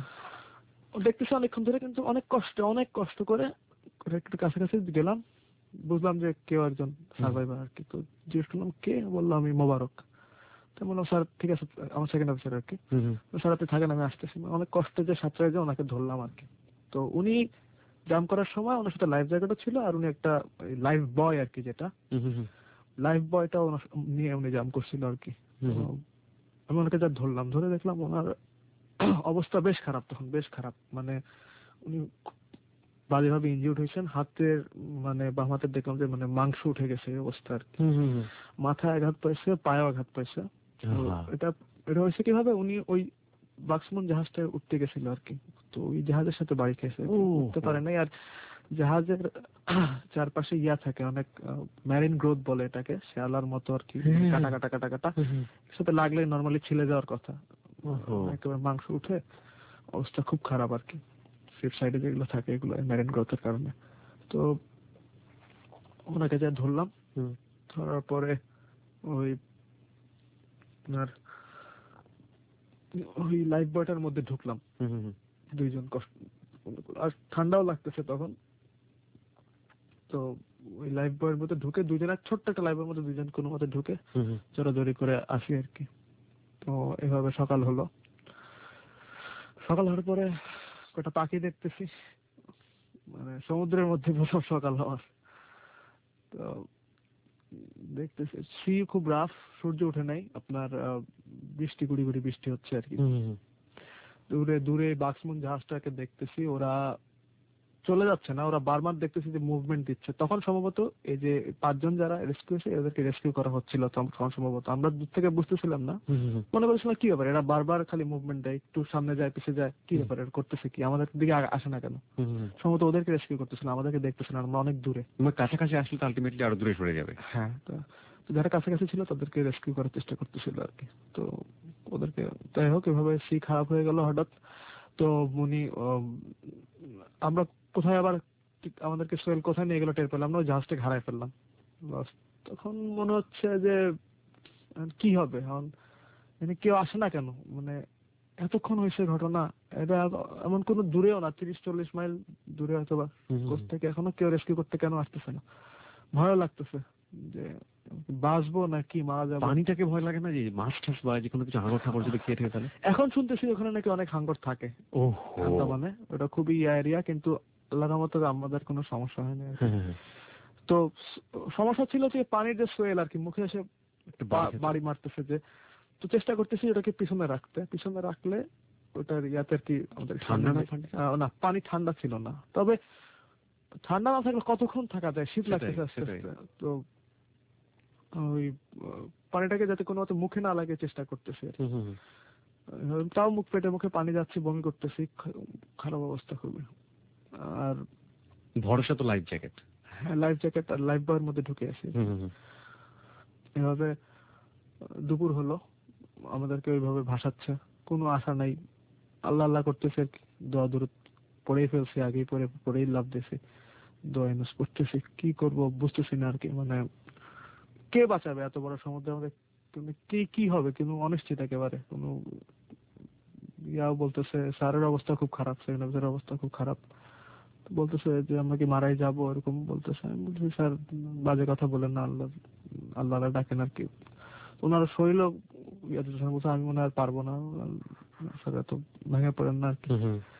দেখতেছি অনেকক্ষণ ধরে, কিন্তু অনেক কষ্ট অনেক কষ্ট করে করে একটু কাছাকাছি গেলাম, বুঝলাম যে কেউ একজন সার্ভাইভার আর কি। তো জিজ্ঞেস করলাম কে, বললো আমি মোবারক। তো বললাম স্যার ঠিক আছে, আমার সেকেন্ড অফিসার আর কি। তো স্যার আপনি থাকেন, আমি আসতেছি। অনেক কষ্টে যে সাঁতরে যে ওনাকে ধরলাম আর কি। তো উনি জাম্প করার সময় ওনার সাথে লাইফ জ্যাকেটও ছিল, আর উনি একটা লাইফ বয় আর কি, যেটা লাইফ বয়টা নিয়ে উনি জাম্প করছিল আর কি। তো আমি ওনাকে যা ধরলাম, ধরে দেখলাম ওনার অবস্থা বেশ খারাপ, তখন বেশ খারাপ। মানে উনি বাজেভাবে ইনজিউর্ড হয়েছেন, হাতের মানে বাম হাতের দেখলাম যে মানে মাংস উঠে গেছে এই অবস্থা আর কি। মাথায় আঘাত পাইছে, পায়েও আঘাত পাইছে। তো এটা এটা হয়েছে কিভাবে, উনি ওই বাক্সমুন জাহাজটা উঠতে গেছিল আর কি। তো ওই জাহাজের সাথে বাড়ি খেয়েছে, উঠতে পারে নাই। আর জাহাজের চারপাশে ইয়া থাকে অনেক, ম্যারিন গ্রোথ বলে এটাকে, শেয়ালার মতো আর কি, হ্যাঁ। কাটা কাটা কাটা কাটা সাথে লাগলে নর্মালি ছিলে যাওয়ার কথা, ওহো। একেবারে মাংস উঠে অবস্থা খুব খারাপ আর কি। সিপ সাইডে যেগুলো থাকে এগুলো ম্যারিন গ্রোথের কারণে। তো ওনাকে যা ধরলাম, ধরার পরে ওই আপনার ওই লাইফ বয়টার মধ্যে ঢুকলাম দুইজন, কষ্ট আর ঠান্ডাও লাগতেছে তখন। তো ওই লাইফ বয়ের মধ্যে ঢুকে দুইজন, এক ছোট্ট একটা লাইফের মধ্যে দুইজন কোনো মতে ঢুকে চড়াচড়ি করে আসি আর কি। তো এভাবে সকাল হলো। সকাল হওয়ার পরে কটা পাখি দেখতেছি, মানে সমুদ্রের মধ্যে প্রথম সকাল হওয়ার। তো দেখতেছি সি খুব রাফ, সূর্য উঠে নাই, আপনার আহ, বৃষ্টি গুড়ি গুড়ি বৃষ্টি হচ্ছে আর কি। দূরে দূরে বাক্সমুন জাহাজটাকে দেখতেছি, ওরা চলে যাচ্ছে না, ওরা বারবার দেখতেছি যে মুভমেন্ট দিচ্ছে। তখন সম্ভবত এই যে পাঁচজন যারা রেস্কিউ হয়েছে এদেরকে রেস্কিউ করা হচ্ছিল তখন সম্ভবত, আমরা দূর থেকে বুঝতেছিলাম না, মনে করছিলাম কি ব্যাপার এরা বারবার খালি মুভমেন্ট দেয়, একটু সামনে যায় পিছিয়ে যায়, কি ব্যাপার এরা করতেছে কি, আমাদের দিকে আ- আসে না কেন। সম্ভবত ওদেরকে রেস্কিউ করতেছিল, আমাদেরকে দেখতেছিলাম, আমরা অনেক দূরে। কাছাকাছি আসলে তো আলটিমেটলি আরো দূরে সরে যাবে। হ্যাঁ, তো তো যারা কাছাকাছি ছিল তাদেরকে রেস্কিউ করার চেষ্টা করতেছিল আর কি। তো ওদেরকে, যাই হোক, এভাবে সি খারাপ হয়ে গেল হঠাৎ। তো উনি উম, আমরা কোথায় আবার ঠিক আমাদেরকে সোহেল কোথায় নিয়ে গেল টের পেলাম না, ওই জাহাজটাকে হারাই ফেললাম। বাস, তখন মনে হচ্ছে যে এখন কি হবে, এখন মানে কেউ আসে না কেন, মানে এতক্ষণ হয়েছে ঘটনা, এটা এমন কোনো দূরেও না, তিরিশ চল্লিশ মাইল দূরে হয়তো বা কোস্ট থেকে, এখনো কেউ রেস্কিউ করতে কেন আসতেছে না। ভয় লাগতেছে যে বাঁচবো নাকি মারা যাবো। পানিটাকে ভয় লাগে না যে মাছ টাছ বা যে কোনো কিছু হাঙর ঠাকুর যদি খেয়ে থাকে তাহলে? এখন শুনতেছি ওখানে নাকি অনেক হাঙ্গর থাকে আন্দামানে, ওটা খুবই এরিয়া, কিন্তু আল্লাহর রহমতে আমাদের কোনো সমস্যা হয়নি আর কি। তো স- সমস্যা ছিল যে পানির যে সোয়েল আর কি মুখে এসে একটু বা- বাড়ি মারতেছে, যে তো চেষ্টা করতেছি ওটাকে পিছনে রাখতে, পিছনে রাখলে ওটার ইয়াতে আর কি আমাদের ঠান্ডা না? আহ, না, পানি ঠান্ডা ছিল না, তবে ঠান্ডা না থাকলে কতক্ষণ থাকা যায়, শীত সেটাই, লাগতেছে আস্তে সেটাই। আস্তে। তো ওই আহ, পানিটাকে যাতে কোনো মতে মুখে না লাগে চেষ্টা করতেছি আর কি। আহ, তাও মুখ পেটে মুখে পানি যাচ্ছে, বমি করতেছি, খ- খারাপ অবস্থা খুবই। আর ভরসা তো লাইফ জ্যাকেট। লাইফ জ্যাকেট আর লাইফ বয়ের মধ্যে ঢুকে আছি। এভাবে দুপুর হলো, আমাদেরকে ওইভাবে ভাসাচ্ছে, কোনো আশা নাই, আল্লাহ আল্লাহ করতেছে আর কি। দোয়া দূরত পড়েই ফেলছি, আগেই পড়ে পড়েই লাভ দিয়েছি, দোয়া ইউজ করতেছি, কি করব বুঝতেছি না আর কি। মানে কে বাঁচাবে এত বড় সমুদ্রে আমাদের, কিন্তু কি কি হবে, কিন্তু অনিশ্চিত একেবারে। কোনো ইয়াও বলতেছে স্যারের অবস্থা খুব খারাপ, সেকেন্ড অফিসারের অবস্থা খুব খারাপ, বলতেছে যে আমরা কি মারাই যাবো এরকম বলতেছে। আমি বলছি স্যার বাজে কথা বলেন না, আল্লাহ আল্লাহ ডাকেন আর কি। ওনার শরীরও ইয়াতে বলছে আমি মনে হয় আর পারবো না, স্যার এত ভেঙে পড়েন না আর কি।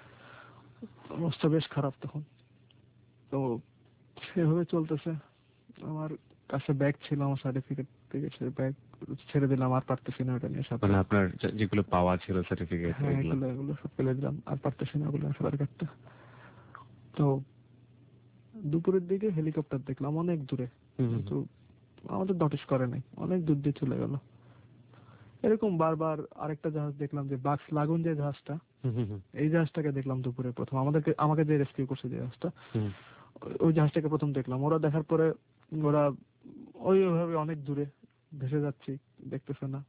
অবস্থা বেশ খারাপ তখন। তো সেভাবে চলতেছে। আমার কাছে ব্যাগ ছিল, আমার সার্টিফিকেট থেকে ব্যাগ ছেড়ে দিলাম, আর পারতেছি না ওটা নিয়ে সাথে। মানে আপনার যে- যেগুলো পাওয়া ছিল সার্টিফিকেট হ্যাঁ, এগুলো এগুলো সব ফেলে দিলাম, আর পারতেছি না ওগুলো সাঁতার কাটতে। তো দুপুরের দিকে হেলিকপ্টার দেখলাম অনেক দূরে, কিন্তু আমাদের নোটিস করে নাই, অনেক দূর দিয়ে চলে গেল। এরকম বারবার আরেকটা জাহাজ দেখলাম, যে বাক্স লাগুন যে জাহাজটা, এই জাহাজটাকে দেখলাম দুপুরে প্রথম, আমাদেরকে আমাকে যে রেস্কিউ করছে যে জাহাজটা, ওই- ওই জাহাজটাকে প্রথম দেখলাম। ওরা দেখার পরে ওরা ওইভাবে অনেক দূরে ভেসে যাচ্ছি, দেখতেছে না,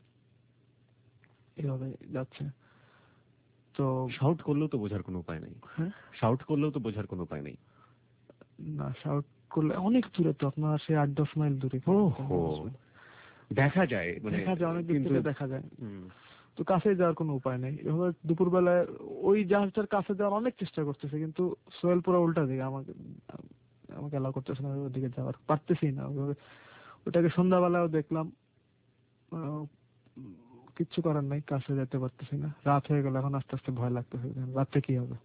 এইভাবে যাচ্ছে। তো শাউট করলেও তো বোঝার কোনো উপায় নেই। হ্যাঁ, শাউট করলেও তো বোঝার কোনো উপায় নেই। না শাউট করলে অনেক দূরে, তো আপনার সে আট দশ মাইল দূরে। ওহো, দেখা যায় মানে, দেখা যায়, অনেক দূর কিন্তু থেকে দেখা যায়। হুম, তো কাছে যাওয়ার কোনো উপায় নেই। এভাবে দুপুর বেলায় ওই জাহাজটার কাছে যাওয়ার অনেক চেষ্টা করতেছে, কিন্তু সোহেল পুরো উল্টা দিকে আমাকে আমাকে অ্যালাউ করতেছে না ওদিকে যাওয়ার, পারতেছি না ওইভাবে। ওটাকে সন্ধ্যাবেলাও দেখলাম, আহ, কিচ্ছু করার নাই, কাছে যেতে পারতেছি না। রাত হয়ে গেল, এখন আস্তে আস্তে ভয় লাগতেছে, রাতে কি হবে।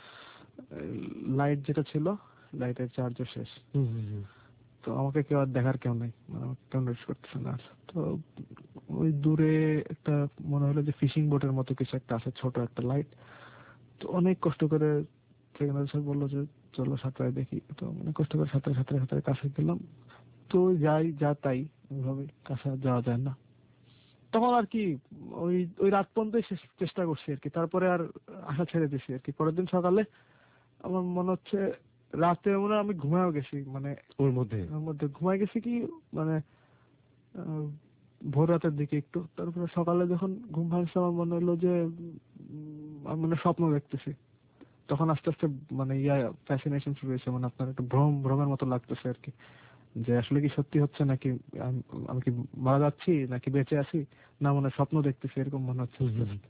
লাইট যেটা ছিল, লাইটের চার্জও শেষ। তো আমাকে কেউ আর দেখার কেউ নেই, মানে আমাকে কেউ নোটিস করতেছে না আর। তো ওই দূরে একটা মনে হলো যে ফিশিং বোটের মতো কিছু একটা আছে, ছোট একটা লাইট। তো অনেক কষ্ট করে সেখানে স্যার বললো যে চলো সাঁতরায় দেখি, তো অনেক কষ্ট করে সাঁতরে সাঁতরে সাঁতরে কাছে গেলাম। তো যাই যা তাই, ওইভাবে কাছে আর যাওয়া যায় না। তখন আর কি ওই ওই রাত পর্যন্তই শেষ- চেষ্টা করছি আর কি, তারপরে আর আশা ছেড়ে দিছি আর কি। পরের দিন সকালে আমার মনে হচ্ছে রাতে মনে হয় আমি ঘুমায়ও গেছি, মানে ওর মধ্যে ওর মধ্যে ঘুমায় গেছি কি মানে আহ, ভোর রাতের দিকে একটু, তারপরে সকালে যখন ঘুম ভাঙছে আমার মনে হলো যে উম, আমি মানে স্বপ্ন দেখতেছি। তখন আস্তে আস্তে মানে ইয়া ফ্যাসিনেশন শুরু হয়েছে, মানে আপনার একটা ভ্রম ভ্রমের মতো লাগতেছে আর কি, যে আসলে কি সত্যি হচ্ছে নাকি আম- আমি কি মারা যাচ্ছি নাকি বেঁচে আছি, না মনে হয় স্বপ্ন দেখতেছি এরকম মনে হচ্ছে।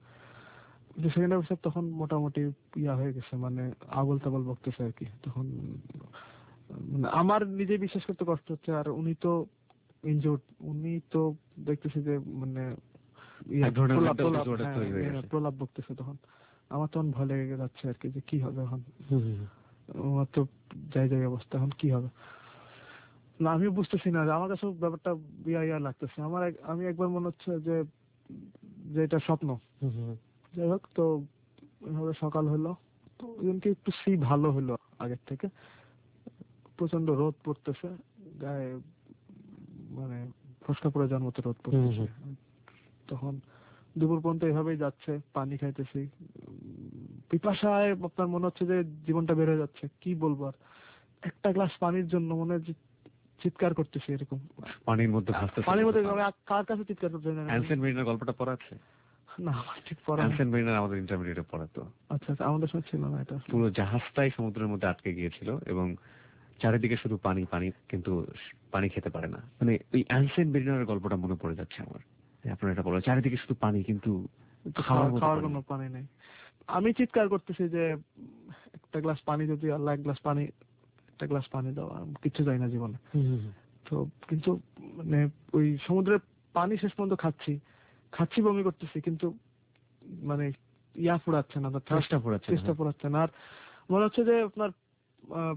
যে সেকেন্ড অফিসার তখন মোটামুটি ইয়া হয়ে গেছে, মানে আবল তাবল বকতেছে আর কি তখন। মানে আমার নিজে বিশ্বাস করতে কষ্ট হচ্ছে, আর উনি তো ইনজুর্ড, উনি তো দেখতেছি যে মানে ইয়া এক ধরনের প্রলাপ মেন্টাল প্রলাপ ডিসঅর্ডার হ্যাঁ, তৈরি হয়ে ইয়ে, গেছে। প্রলাপ বকতেছে তখন। আমার তখন ভয় লেগে যাচ্ছে আর কি, যে কি হবে এখন, আমার তো যাই যাই অবস্থা, এখন কি হবে না আমি বুঝতেছি না। আমার কাছে ব্যাপারটা ইয়া ইয়া লাগতেছে আমার, এক- আমি একবার মনে হচ্ছে যে যে এটা স্বপ্ন। যাই হোক, তো এভাবে সকাল হলো, তো ওইদিনকে একটু সি ভালো হলো আগের থেকে। প্রচন্ড রোদ পড়তেছে গায়ে, মানে ফসকা পড়ে যাওয়ার মতো রোদ পড়তেছে। তখন দুপুর পর্যন্ত এভাবেই যাচ্ছে, পানি খাইতেছি, উম, পিপাসায় আপনার মনে হচ্ছে যে জীবনটা বের হয়ে যাচ্ছে, কি বলবো আর। একটা গ্লাস পানির জন্য মনে হয় যে চিৎকার করতেছি এরকম পানির মধ্যে ভাসতেছে পানির মধ্যে। কিন্তু। আমি আর কার কাছে চিৎকার করতে জানি না। অ্যানসেন মেরিনার গল্পটা পড়া আছে? না আমার ঠিক পড়া নেই। অ্যানসেন মেরিনার আমাদের ইন্টারমিডিয়েটে পড়াতো। আচ্ছা আচ্ছা, আমাদের সময় ছিল না এটা আসলে। পুরো জাহাজটাই সমুদ্রের মধ্যে আটকে গিয়েছিল এবং চারিদিকে শুধু পানি পানি, কিন্তু পানি খেতে পারে না। মানে ওই অ্যানসেন মেরিনার গল্পটা মনে পড়ে যাচ্ছে আমার। আপনার এটা বলো, চারিদিকে শুধু পানি কিন্তু একটু খাওয়ার খাওয়া- মতো খাওয়ার পানি। কোনো পানি নেই। আমি চিৎকার করতেছি যে উম, একটা গ্লাস পানি যদি, আল্লাহ এক গ্লাস পানি, একটা গ্লাস পানি দাও, আমি কিচ্ছু চাই না জীবনে। তো কিন্তু মানে ওই সমুদ্রের পানি শেষ পর্যন্ত খাচ্ছি খাচ্ছি বমি করতেছি, কিন্তু মানে ইয়া ফুরাচ্ছে না, চেষ্টা পড়াচ্ছে না। চেষ্টা ফুরাচ্ছে না। আর মনে হচ্ছে যে আপনার আহ,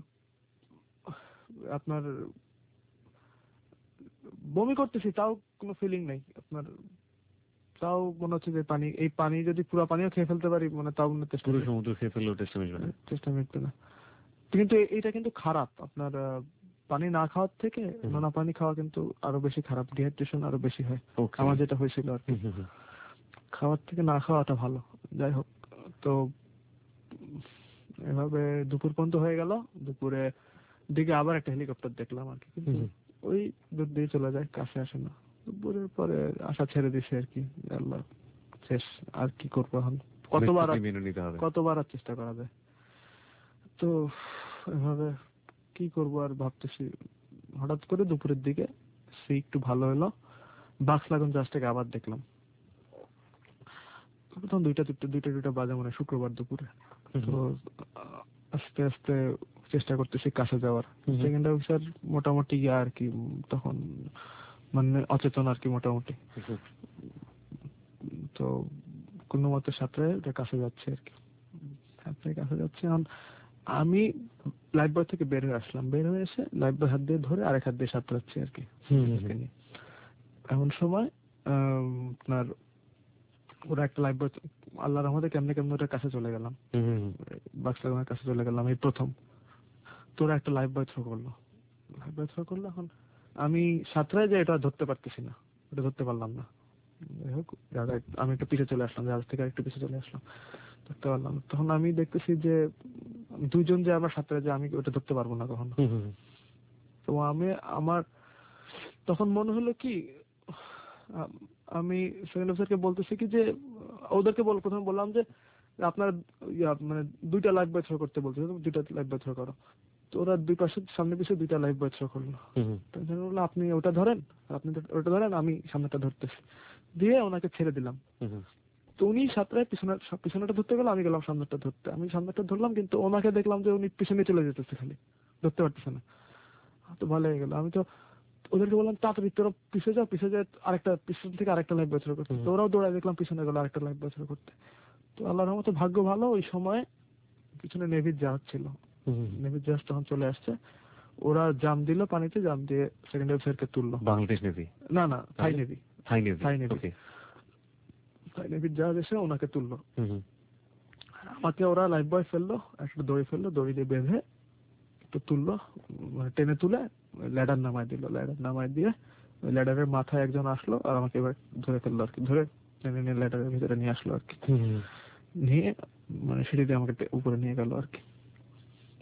আপনার বমি করতেছি, তাও কোনো ফিলিং নেই আপনার, তাও মনে হচ্ছে যে পানি, এই পানি যদি পুরো পানিও খেয়ে ফেলতে পারি মানে তাও মনে চেষ্টা পুরো সমুদ্র খেয়ে ফেললেও টেস্ট মিটবে না। চেষ্টা মিটবে না। কিন্তু এ- এটা কিন্তু খারাপ আপনার, আহ, পানি না খাওয়ার থেকে নোনা পানি খাওয়া কিন্তু আরো বেশি খারাপ, ডিহাইড্রেশন আরো বেশি হয়। Okay. আমার যেটা হয়েছিল আর কি, খাওয়ার থেকে না খাওয়াটা ভালো। যাই হোক, তো এভাবে দুপুর পর্যন্ত হয়ে গেল। দুপুরে দিকে আবার একটা হেলিকপ্টার দেখলাম আর কি, কিন্তু ওই দূর দিয়ে চলে যায়, কাছে আসে না। দুপুরের পরে আশা ছেড়ে দিছে আর কি, আল্লাহ শেষ, আর কি করবো এখন, কতবার আর- মৃত্যুকে মেনে নিতে হবে। কতবার আর চেষ্টা করা যায়। তো এভাবে কি করবো আর ভাবতেছি, হঠাৎ করে দুপুরের দিকে সে একটু ভালো হলো, বাক্স লাগুন জাহাজটাকে আবার দেখলাম। তখন দুইটা দুইটা দুইটা দুইটা বাজে, মানে শুক্রবার দুপুরে। তো আহ, আস্তে আস্তে চেষ্টা করতেছি কাছে যাওয়ার। সেকেন্ড অফিসার মোটামুটি ইয়া আর কি, উম, তখন মানে অচেতন আর কি মোটামুটি। তো কোনো মতে সাঁতরে ওটা কাছে যাচ্ছে আর কি, সাঁতরে কাছে যাচ্ছে। এখন আমি লাইফ বয় থেকে বের হয়ে আসলাম, বের হয়ে এসে লাইফ বয় হাত দিয়ে ধরে আরেক হাত দিয়ে সাঁতরাচ্ছি আর কি ওকে নিয়ে। এমন সময় আম, আপনার ওরা একটা লাইফ বয়, আল্লাহর রহমতে কেমনে কেমনে ওটার কাছে চলে গেলাম, বাক্সলাগানের কাছে চলে গেলাম এই প্রথম। তোরা একটা লাইফ বয় থ্রো করলো, লাইফ বয় থ্রো করলো। এখন আমি সাঁতরায় যে এটা ধরতে পারতেছি না, এটা ধরতে পারলাম না। যাই হোক, জায়গায়- আমি একটু পিছিয়ে চলে আসলাম, জাহাজ থেকে একটু পিছিয়ে চলে আসলাম, ধরতে পারলাম না। তখন আমি দেখতেছি যে দুইজন যে আমরা সাঁতরে, যে আমি ওটা ধরতে পারবো না কখনো। তো আমি আমার তখন মনে হলো কি, আম, আমি সেকেন্ড অফিসারকে বলতেছি কি যে ওদেরকে বল, প্রথমে বললাম যে আপনার ইয়া মানে দুইটা লাইফ বয় থ্রো করতে বলছে, দুইটা লাইফ বয় থ্রো করো। তো ওরা দুই পাশে সামনে পিছিয়ে দুইটা লাইফ বয় থ্রো করলো। তো আমি বললাম, আপনি ওটা ধরেন, আপনি তো ওটা ধরেন, আমি সামনেটা ধরতেছি, দিয়ে ওনাকে ছেড়ে দিলাম। তো উনি সাঁতরায় পিছনের পিছনেটা ধরতে গেল, আমি গেলাম সামনেটা ধরতে। আমি সামনেটা ধরলাম, কিন্তু ওনাকে দেখলাম যে উনি পিছনে চলে যেতেছে, খালি ধরতে পারতেছে না। তো ভালো হয়ে গেল। আমি তো ওদেরকে বললাম তাড়াতাড়ি তোরা পিছিয়ে যাও, পিছিয়ে যায়, আরেকটা পিছন থেকে আরেকটা লাইফ বছর করতে। তো ওরাও দৌড়ায়, দেখলাম পিছনে গেল আরেকটা লাইফ বছর করতে। তো আল্লাহর রহমতে ভাগ্য ভালো, ওই সময় পিছনে নেভির জাহাজ ছিল, নেভির জাহাজ তখন চলে আসছে। ওরা জাম দিল পানিতে, জাম দিয়ে সেকেন্ড অফিসারকে তুললো। বাংলাদেশ নেভি? না না, Thai navy. Thai navy. Thai navy. Okay. Thai নেভির জাহাজ এসে ওনাকে তুললো। আমাকে ওরা লাইফ বয় ফেললো, একটা দড়ি ফেললো, দড়ি দিয়ে বেঁধে একটু তুললো, মানে টেনে তুলে ল্যাডার নামায় দিল। ল্যাডার নামায় দিয়ে ওই ল্যাডারের মাথায় একজন আসলো আর আমাকে এবার ধরে ফেললো আর কি, ধরে টেনে নিয়ে ল্যাডারের ভিতরে নিয়ে আসলো আর কি। নিয়ে মানে সিঁড়ি দিয়ে আমাকে টে- উপরে নিয়ে গেল আর কি।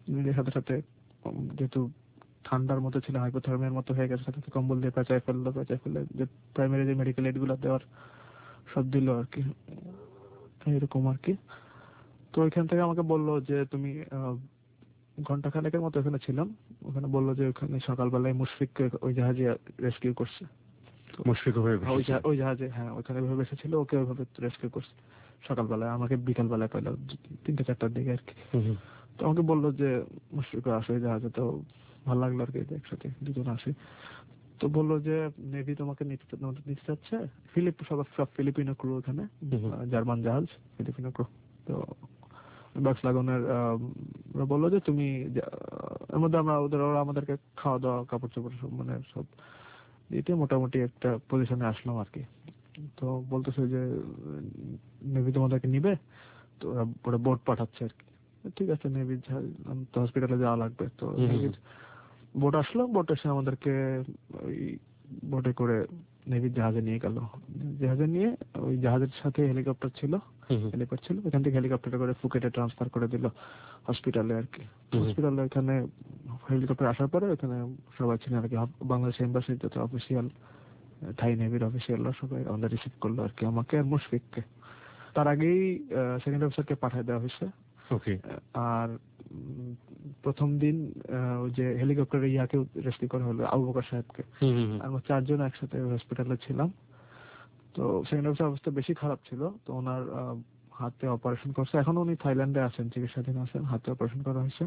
নিজের সাথে সাথে উম, যেহেতু ঠান্ডার মতো ছিল, হাইপোথার্মিয়ার মতো হয়ে গেছে, সাথে সাথে কম্বল দিয়ে পেঁচায় ফেললো, পেঁচায় ফেলে যে প্রাইমারি যে মেডিকেল এড গুলো দেওয়ার সব দিল আর কি, এরকম আর কি। তো ওইখান থেকে আমাকে বললো যে তুমি আহ, ঘন্টা খানেকের মতো এখানে ছিলাম, ওখানে বললো যে ওখানে সকালবেলায় মুশফিককে ওই জাহাজে রেস্কিউ করছে। তো মুশফিক হয়ে হ্যাঁ, ওই ভেসেছিল। জাহা- ওই জাহাজে, হ্যাঁ ওইখানে ভেবে এসেছিল, ওকে ওইভাবে রেস্কিউ করছে সকালবেলায়, আমাকে বিকাল বেলায় পেলো তিনটে চারটার দিকে আর কি। হুম হুম। তো আমাকে বললো যে মুশফিক আসে ওই জাহাজে, তো ভালো লাগলো আর কি যে একসাথে দুজন আসি। তো বললো যে নেভি তোমাকে নিতে নিতে চাচ্ছে, ফিলিপ সব সব ফিলিপিনো ক্রু ওখানে, হুম হুম। আহ, জার্মান জাহাজ, ফিলিপিনো ক্রু। তো বাক্স লাগানোর ওরা বললো যে তুমি যা- এর মধ্যে আমরা ওদের, ওরা আমাদেরকে খাওয়া দাওয়া কাপড় চোপড় সব মানে সব দিতে মোটামুটি একটা পজিশনে আসলাম আর কি। তো বলতেছে যে নেভি তোমাদেরকে নিবে, তো ওরা ওরা বোট পাঠাচ্ছে আর কি। ঠিক আছে, নেভির জাহাজ, তো হসপিটালে যাওয়া লাগবে, তো হুম হুম। নেভির বোট আসলো, বোট এসে আমাদেরকে ওই বোটে করে নেভির জাহাজে নিয়ে গেল। জাহাজে নিয়ে ওই জাহাজের সাথে হেলিকপ্টার ছিল, হুম হুম। হেলিপ্যাড ছিল, এখান থেকে হেলিকপ্টারে করে ফুকেটে ট্রান্সফার করে দিল হসপিটালে আর কি। হুম। হসপিটালে ওখানে হেলিকপ্টার আসার পরে ওখানে সবাই ছিলেন আর কি, বাংলাদেশ এম্বাসির যত অফিসিয়াল, থাই নেভির অফিসিয়ালরা সবাই আমাদের রিসিভ করলো আর কি, আমাকে আর মুশফিককে। তার আগেই সেকেন্ড অফিসারকে পাঠিয়ে দেওয়া হয়েছে। ওকে। আর উম, প্রথম দিন আহ, ওই যে হেলিকপ্টারে ইয়াকে রেস্কিউ করা হলো, আবু বকর সাহেবকে। হুম হুম হুম। আমরা চারজন একসাথে হসপিটালে ছিলাম। তো সেকেন্ড অফিসার অবস্থা বেশি খারাপ ছিল, তো ওনার আহ, হাতে অপারেশন করছে, এখনো উনি থাইল্যান্ডে আছেন, চিকিৎসাধীন আছেন, হাতে অপারেশন করা হয়েছে।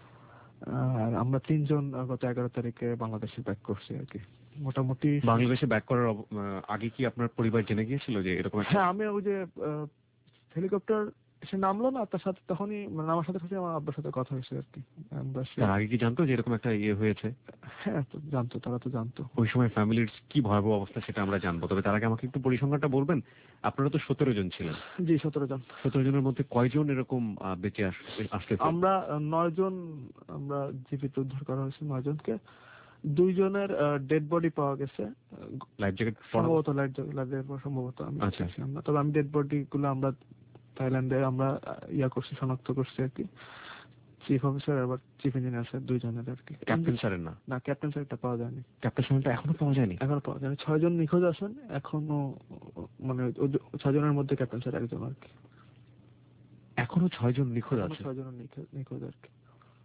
আর আমরা তিনজন আহ, গত এগারো তারিখে বাংলাদেশে ব্যাক করছি আর কি, মোটামুটি। বাংলাদেশে ব্যাক করার অব- আহ, আগে কি আপনার পরিবার জেনে গিয়েছিল যে এরকম একটা? হ্যাঁ, আমি ওই যে হেলিকপ্টার সে নামলো না, তার সাথে তখনই মানে আমার সাথে সাথে আমার আব্বার সাথে কথা হয়েছে আর কি। আমরা সে- তার আগে কি জানতো যে এরকম একটা ইয়ে হয়েছে? হ্যাঁ, তো জানতো, তারা তো জানতো। ওই সময় ফ্যামিলির কি ভয়াবহ অবস্থা সেটা আমরা জানবো, তবে তার আগে আমাকে একটু পরিসংখ্যানটা বলবেন। আপনারা তো সতেরো জন ছিলেন, জি, সতেরো জন। সতেরো জনের মধ্যে কয়জন এরকম আহ, বেঁচে আস- আসতে? আমরা আহ, নয় জন আমরা জীবিত উদ্ধার করা হয়েছে, নয় জনকে। দুইজনের ডেড বডি পাওয়া গেছে, লাইফ জ্যাকেট সম্ভবত লাইফ লাইফের পর সম্ভবত, আমি আচ্ছা। দেখছিলাম না, তবে আমি ডেড বডি গুলো আমরা থাইল্যান্ডে আমরা আহ, ইয়া করছি, শনাক্ত করছি আর কি। চিফ অফিসার আবার চিফ ইঞ্জিনিয়ার স্যার দুইজনের আর কি। ক্যাপ্টেন স্যারের না? না, ক্যাপ্টেন স্যারটা পাওয়া যায়নি, ক্যাপ্টেন স্যারটা এখনো পাওয়া যায়নি? এখনো পাওয়া যায়নি। ছয় জন নিখোঁজ আছেন এখনো, মানে ওই যে ছয় জনের মধ্যে ক্যাপ্টেন স্যার একজন আর কি। এখনো ছয় জন নিখোঁজ এখনো আছে? ছয় জনের নিখোঁজ নিখোঁজ আর কি,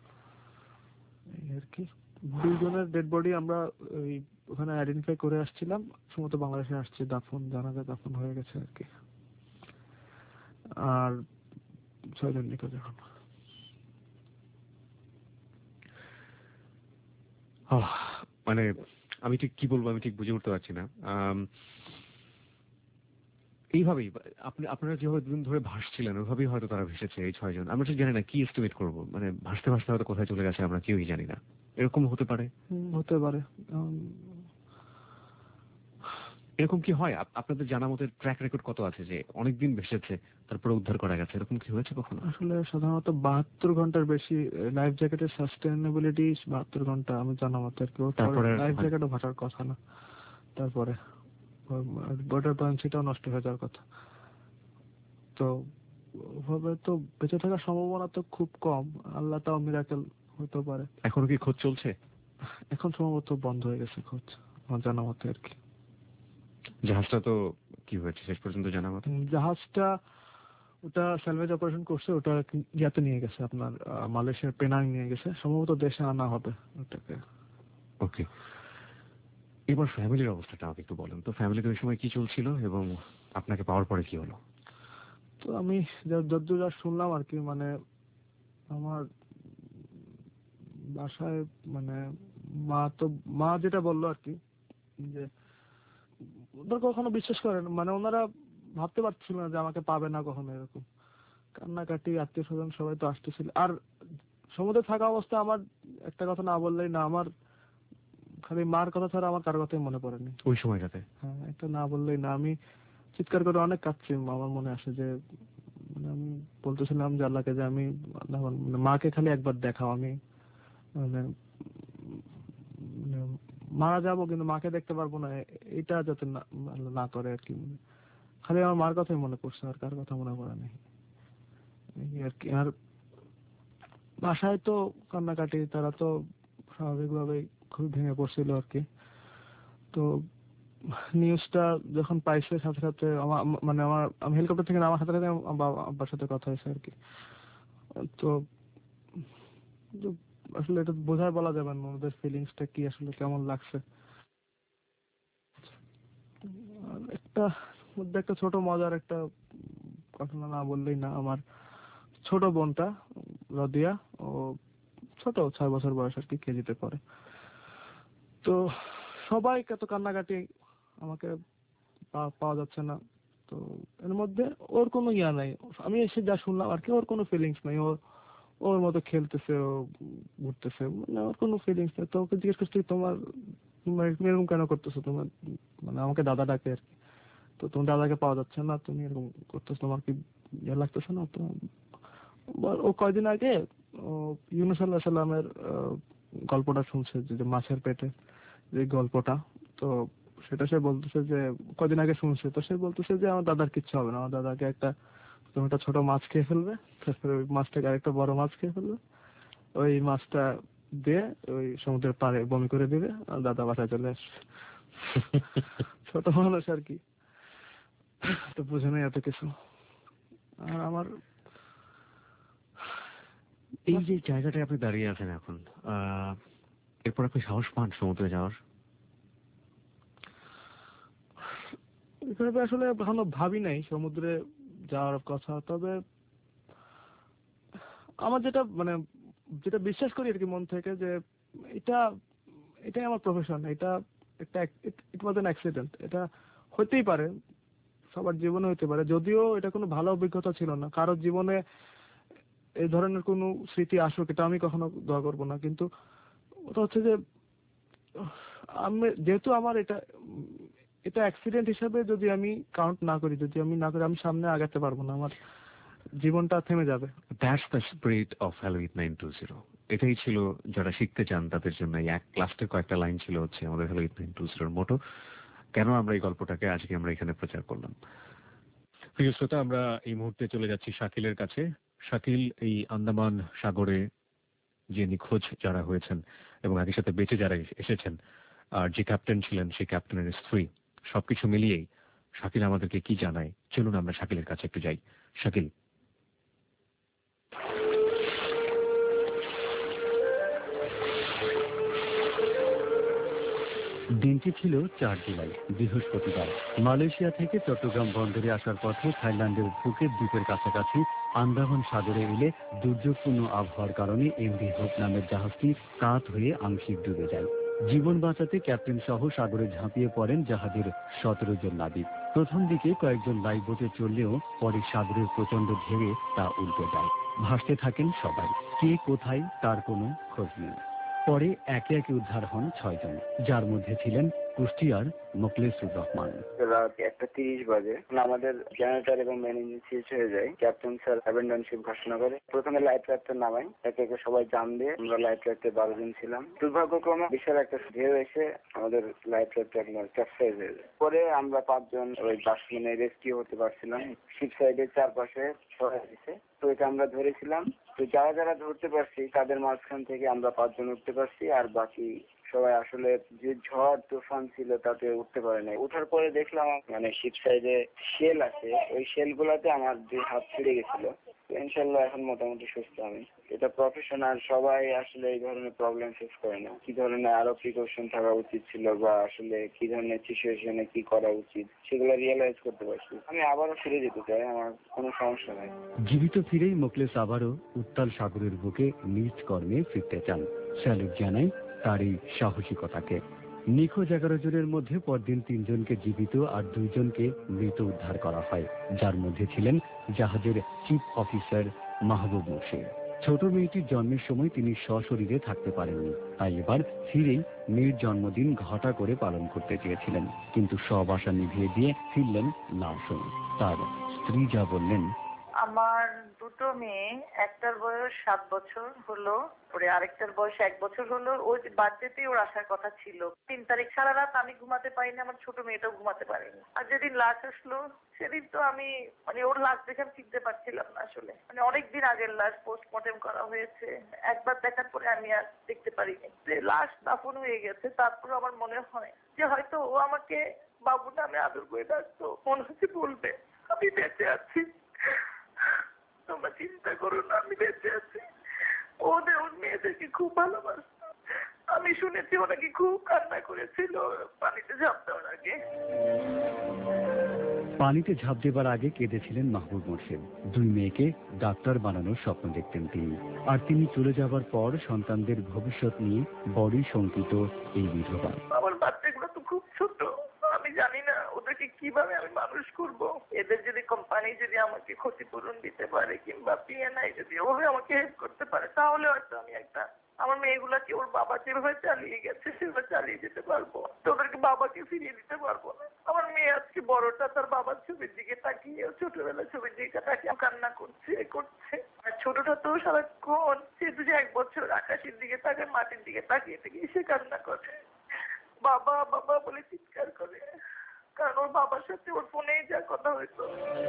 এই আর কি। দুইজনের ডেড বডি আমরা ওই ওখানে আইডেন্টিফাই করে আসছিলাম, সম্ভবত বাংলাদেশে আসছে, দাফন জানাজা দাফন হয়ে গেছে আর কি। আর ছয়জন নিখোঁজ এখন। আহ, মানে আমি ঠিক কি বলবো, আমি ঠিক বুঝে উঠতে পারছি না। আম, এইভাবেই আপনি আপনারা যেভাবে দুদিন ধরে ভাসছিলেন ওইভাবেই হয়তো তারা ভেসেছে এই ছয়জন। আমরা ঠিক জানি না কি এস্টিমেট করবো, মানে ভাসতে ভাসতে হয়তো কোথায় চলে গেছে আমরা কেউই জানি না, এরকম হতে পারে। হুম, হতে পারে। উম, এরকম কি হয়? আপ- আপনাদের জানা মতে ট্র্যাক রেকর্ড কত আছে যে অনেকদিন ভেসেছে তারপরে উদ্ধার করা গেছে, এরকম কি হয়েছে কখনো? আসলে সাধারণত বাহাত্তর ঘন্টার বেশি লাইফ জ্যাকেটের সাস্টেনেবিলিটি বাহাত্তর ঘন্টা আমি জানা মতো আর কি। তারপরে লাইফ হয়- জ্যাকেটও ভাটার কথা না, তারপরে বর্ডার পাঞ্চিটাও নষ্ট হয়ে যাওয়ার কথা। তো ওভাবে তো বেঁচে থাকার সম্ভাবনা তো খুব কম, আল্লাহ তাও মিরাকেল হতে পারে। এখনো কি খোঁজ চলছে? এখন সম্ভবত বন্ধ হয়ে গেছে খোঁজ, আমার জানা মতে আর কি। জাহাজটা তো কি হয়েছে শেষ পর্যন্ত জানা মতে? উম, জাহাজটা ওটা স্যালভেজ অপারেশন করছে, ওটা ইয়াতে নিয়ে গেছে আপনার আহ, মালয়েশিয়ার পেনাং নিয়ে গেছে, সম্ভবত দেশে আনা হবে ওটাকে। ওকে, এবার ফ্যামিলির অবস্থাটা আমাকে একটু বলেন তো। ফ্যামিলিতে ওই সময় কি চলছিল এবং আপনাকে পাওয়ার পরে কি হলো? তো আমি যা- যতদূর যা শুনলাম আর কি, মানে আমার বাসায় মানে মা তো মা যেটা বললো আর কি, যে ওরা কখনো বিশ্বাস করেন, মানে ওনারা ভাবতে পারছিল না যে আমাকে পাবে না কখনো, এরকম কান্নাকাটি, আত্মীয় স্বজন সবাই তো আসতেছিল। আর সমুদ্রে থাকা অবস্থায় আমার একটা কথা না বললেই না, আমার খালি মার কথা ছাড়া আমার কার কথাই মনে পড়েনি। ওই সময়টাতে হ্যাঁ, একটা না বললেই না, আমি চিৎকার করে অনেক কাঁদছি। আমার মনে আসে যে মানে আমি বলতেছিলাম যে আল্লাহকে যে আমি আল্লাহ মানে মাকে খালি একবার দেখাও, আমি মানে মানে মারা যাবো কিন্তু মাকে দেখতে পারবো না, এ- এটা যাতে না আল্লাহ না করে আর কি। খালি আমার মার কথাই মনে পড়ছে, আর কার কথা মনে পড়ে নেই, এই আর কি। আর বাসায় তো কান্নাকাটি, তারা তো স্বাভাবিকভাবেই খুবই ভেঙে পড়ছিল আর কি। তো নিউজটা যখন পাইছে সাথে সাথে আমার মানে আমার আমি হেলিকপ্টার থেকে নামার সাথে সাথে আমার বাবা আব্বার সাথে কথা হয়েছে আর কি। তো তো আসলে এটা বোঝায় বলা যাবে না ওদের ফিলিংসটা কি, আসলে কেমন লাগছে। আর একটা মধ্যে একটা ছোট মজার একটা ঘটনা না বললেই না। আমার ছোট বোনটা রদিয়া, ও ছোট, ছয় বছর বয়স আর কি, কেজিতে পড়ে। তো সবাই কত কান্নাকাটি, আমাকে পা- পাওয়া যাচ্ছে না। তো এর মধ্যে ওর কোনো ইয়া নাই, আমি এসে যা শুনলাম আর কি, ওর কোনো ফিলিংস নাই। ও ওর মতো খেলতেছে, ও ঘুরতেছে, মানে ওর কোনো ফিলিংস নেই। তো ওকে জিজ্ঞেস করছি তোমার তোমার তুমি এরকম কেন করতেছো, তোমার মানে আমাকে দাদা ডাকে আর কি। তো তোমার দাদাকে পাওয়া যাচ্ছে না, তুমি এরকম করতেছো, তোমার কি ইয়ে লাগতেছে না? তো বল- ও কয়দিন আগে ও ইউনূস আলাইহিস সালামের আহ, গল্পটা শুনছে, যে যে মাছের পেটে যে গল্পটা। তো সেটা সে বলতেছে যে কদিন আগে শুনছে। তো সে বলতেছে যে আমার দাদার কিচ্ছু হবে না, আমার দাদাকে একটা তুমি একটা ছোট মাছ খেয়ে ফেলবে, তারপরে ওই মাছটাকে আরেকটা বড় মাছ খেয়ে ফেলবে, ওই মাছটা দিয়ে ওই সমুদ্রের পাড়ে বমি করে দিবে, আর দাদা বাসায় চলে আসবে। ছোট মানুষ আর কি, তো বুঝে নেই এত কিছু। আর আমার এই যে জায়গাটায় আপনি দাঁড়িয়ে আছেন এখন, আহ এরপর আপনি সাহস পান সমুদ্রে যাওয়ার? এভাবে আসলে কখনো ভাবি নাই সমুদ্রে যাওয়ার কথা। তবে আমার যেটা মানে যেটা বিশ্বাস করি আর কি মন থেকে, যে এটা এটাই আমার প্রফেশন, এটা একটা ইট ওয়াজ অ্যান অ্যাক্সিডেন্ট। এটা হতেই পারে, সবার জীবনে হতে পারে। যদিও এটা কোনো ভালো অভিজ্ঞতা ছিল না, কারোর জীবনে এই ধরনের কোনো স্মৃতি আসুক এটা আমি কখনো দোয়া করবো না। কিন্তু ওটা হচ্ছে যে আমি যেহেতু আমার এটা এটা অ্যাক্সিডেন্ট হিসাবে যদি আমি কাউন্ট না করি, যদি আমি না করি, আমি সামনে আগাতে পারবো না, আমার জীবনটা থেমে যাবে। That's the spirit of hello eight nine two zero. এটাই ছিল যারা শিখতে চান তাদের জন্য। এই এক লাস্টের কয়েকটা লাইন ছিল হচ্ছে আমাদের হ্যালো এইট নাইন টু জিরোর মোটো। কেন আমরা এই গল্পটাকে আজকে আমরা এখানে প্রচার করলাম? প্রিয় শ্রোতা, আমরা এই মুহূর্তে চলে যাচ্ছি শাকিলের কাছে। শাকিল এই আন্দামান সাগরে যে নিখোঁজ যারা হয়েছেন এবং একই সাথে বেঁচে যারা এসেছেন, আর যে ক্যাপ্টেন ছিলেন সেই ক্যাপ্টেনের স্ত্রী, সবকিছু মিলিয়েই শাকিল আমাদেরকে কি জানায়, চলুন আমরা শাকিলের কাছে একটু যাই। শাকিল। দিনটি ছিল চার জুলাই, বৃহস্পতিবার। মালয়েশিয়া থেকে চট্টগ্রাম বন্দরে আসার পথে থাইল্যান্ডের ফুকেট দ্বীপের কাছাকাছি আন্দামান সাগরে এলে দুর্যোগপূর্ণ আবহাওয়ার কারণে এমভি হোপ নামের জাহাজটি কাত হয়ে আংশিক ডুবে যায়। জীবন বাঁচাতে ক্যাপ্টেন সহ সাগরে ঝাঁপিয়ে পড়েন জাহাজের সতেরো জন নাবিক। প্রথম দিকে কয়েকজন লাইফ বোটে চললেও পরে সাগরের প্রচন্ড ঢেউয়ে তা উল্টে যায়। ভাসতে থাকেন সবাই, কে কোথায় তার কোনো খোঁজ নেই। পরে একে একে উদ্ধার হন ছয়জন, যার মধ্যে ছিলেন কুষ্টিয়ার মোখলেসুর রহমান। রাত একটা তিরিশ বাজে আমাদের জেনারেটর এবং মেন ইঞ্জিন সিজ হয়ে যায়। ক্যাপ্টেন স্যার অ্যাবেন্ডনশিপ ঘোষণা করে। প্রথমে লাইফ রাফটার নামাই, একে একে সবাই জাম দিয়ে আমরা লাইফ রাফটে বারো জন ছিলাম। দুর্ভাগ্যক্রমে বিশাল একটা ঢেউ এসে আমাদের লাইফ রাফট একদম ক্যাপসাইজ হয়ে যায়। পরে আমরা পাঁচজন ওই বাস মানে রেস্কিউ হতে পারছিলাম। শিপ সাইডের চারপাশে সরাই দিছে, তো এটা আমরা ধরেছিলাম। তো যারা যারা ধরতে পারছি তাদের মাঝখান থেকে আমরা পাঁচজন উঠতে পারছি, আর বাকি সবাই আসলে যে ঝড় তুফান ছিল তাতে উঠতে পারে নাই। ওঠার পরে দেখলাম মানে শিপ সাইডে শেল আছে, ওই শেল গুলাতে আমার দুই হাত ছিঁড়ে গেছিল। ইনশাল্লাহ এখন মোটামুটি সুস্থ আমি। এটা প্রফেশনাল, সবাই আসলে এই ধরনের প্রবলেম ফেস করে না। কি ধরনের আরো প্রিকশন থাকা উচিত ছিল বা আসলে কি ধরনের সিচুয়েশনে কি করা উচিত সেগুলো রিয়েলাইজ করতে পারছি। আমি আবারও ফিরে যেতে চাই, আমার কোনো সমস্যা নাই। জীবিত ফিরেই মোখলেস আবারও উত্তাল সাগরের বুকে নিজ কর্মে ফিরতে চান। স্যালুট জানাই তার এই সাহসিকতাকে। নিখোঁজ এগারো জনের মধ্যে পরদিন তিনজনকে জীবিত আর দুইজনকে মৃত উদ্ধার করা হয়, যার মধ্যে ছিলেন জাহাজের চিফ অফিসার মাহবুব মুর্শিদ। ছোট মেয়েটির জন্মের সময় তিনি সশরীরে থাকতে পারেননি, তাই এবার ফিরেই মেয়ের জন্মদিন ঘটা করে পালন করতে চেয়েছিলেন, কিন্তু সব আশা নিভিয়ে দিয়ে ফিরলেন লাশ হয়ে। তার স্ত্রী যা বললেন আমার দুটো মেয়ে, একটার বয়স সাত বছর হলো, পরে আরেকটার বয়স এক বছর হলো। ওই বার্থডেতেই ওর আসার কথা ছিল। তিন তারিখ সারা রাত আমি ঘুমাতে পারিনি, আমার ছোট মেয়েটাও ঘুমাতে পারেনি। আর যেদিন লাশ আসলো সেদিন তো আমি মানে ওর লাশ দেখে আমি চিনতে পারছিলাম না আসলে। মানে অনেকদিন আগের লাশ, পোস্টমর্টেম করা হয়েছে। একবার দেখার পরে আমি আর দেখতে পারিনি যে লাশ দাফন হয়ে গেছে। তারপর আমার মনে হয় যে হয়তো ও আমাকে বাবু নামে আদর করে ডাকতো, মনে হচ্ছে বলবে আমি বেঁচে আছি, তোমরা চিন্তা করো না, আমি বেঁচে আছি। ওদের ওর মেয়েদেরকে খুব ভালোবাসতো। আমি শুনেছি ও নাকি খুব কান্না করেছিল পানিতে ঝাঁপ দেওয়ার আগে। পানিতে ঝাঁপ দেবার আগে কেঁদেছিলেন মাহবুব মোর্শেদ। দুই মেয়েকে ডাক্তার বানানোর স্বপ্ন দেখতেন তিনি। আর তিনি চলে যাবার পর সন্তানদের ভবিষ্যৎ নিয়ে বড়ই শঙ্কিত এই বিধবা। আমার বাচ্চাগুলো তো খুব ছোট, আমি জানি না ওদেরকে কিভাবে আমি মানুষ করব। এদের যদি কোম্পানি যদি আমাকে ক্ষতিপূরণ দিতে পারে কিংবা পিএনআই যদি ওভাবে আমাকে হেল্প করতে পারে, তাহলে হয়তো আমি একটা আমার মেয়েগুলাকে ওর বাবা যেভাবে চালিয়ে গেছে সেভাবে চালিয়ে যেতে পারবো। তোদেরকে বাবাকে ফিরিয়ে দিতে পারবো না। আমার মেয়ে আজকে বড়টা তার বাবার ছবির দিকে তাকিয়ে, ছোটবেলার ছবির দিকে তাকিয়ে কান্না করছে করছে আর ছোটটা তো সারাক্ষণ সে দুটো এক বছর আকাশের দিকে তাকায়, মাটির দিকে তাকিয়ে থেকে সে কান্না করে, বাবা বাবা বলে চিৎকার করে, কারণ ওর বাবার সাথে ওর ফোনেই যা কথা হইতো।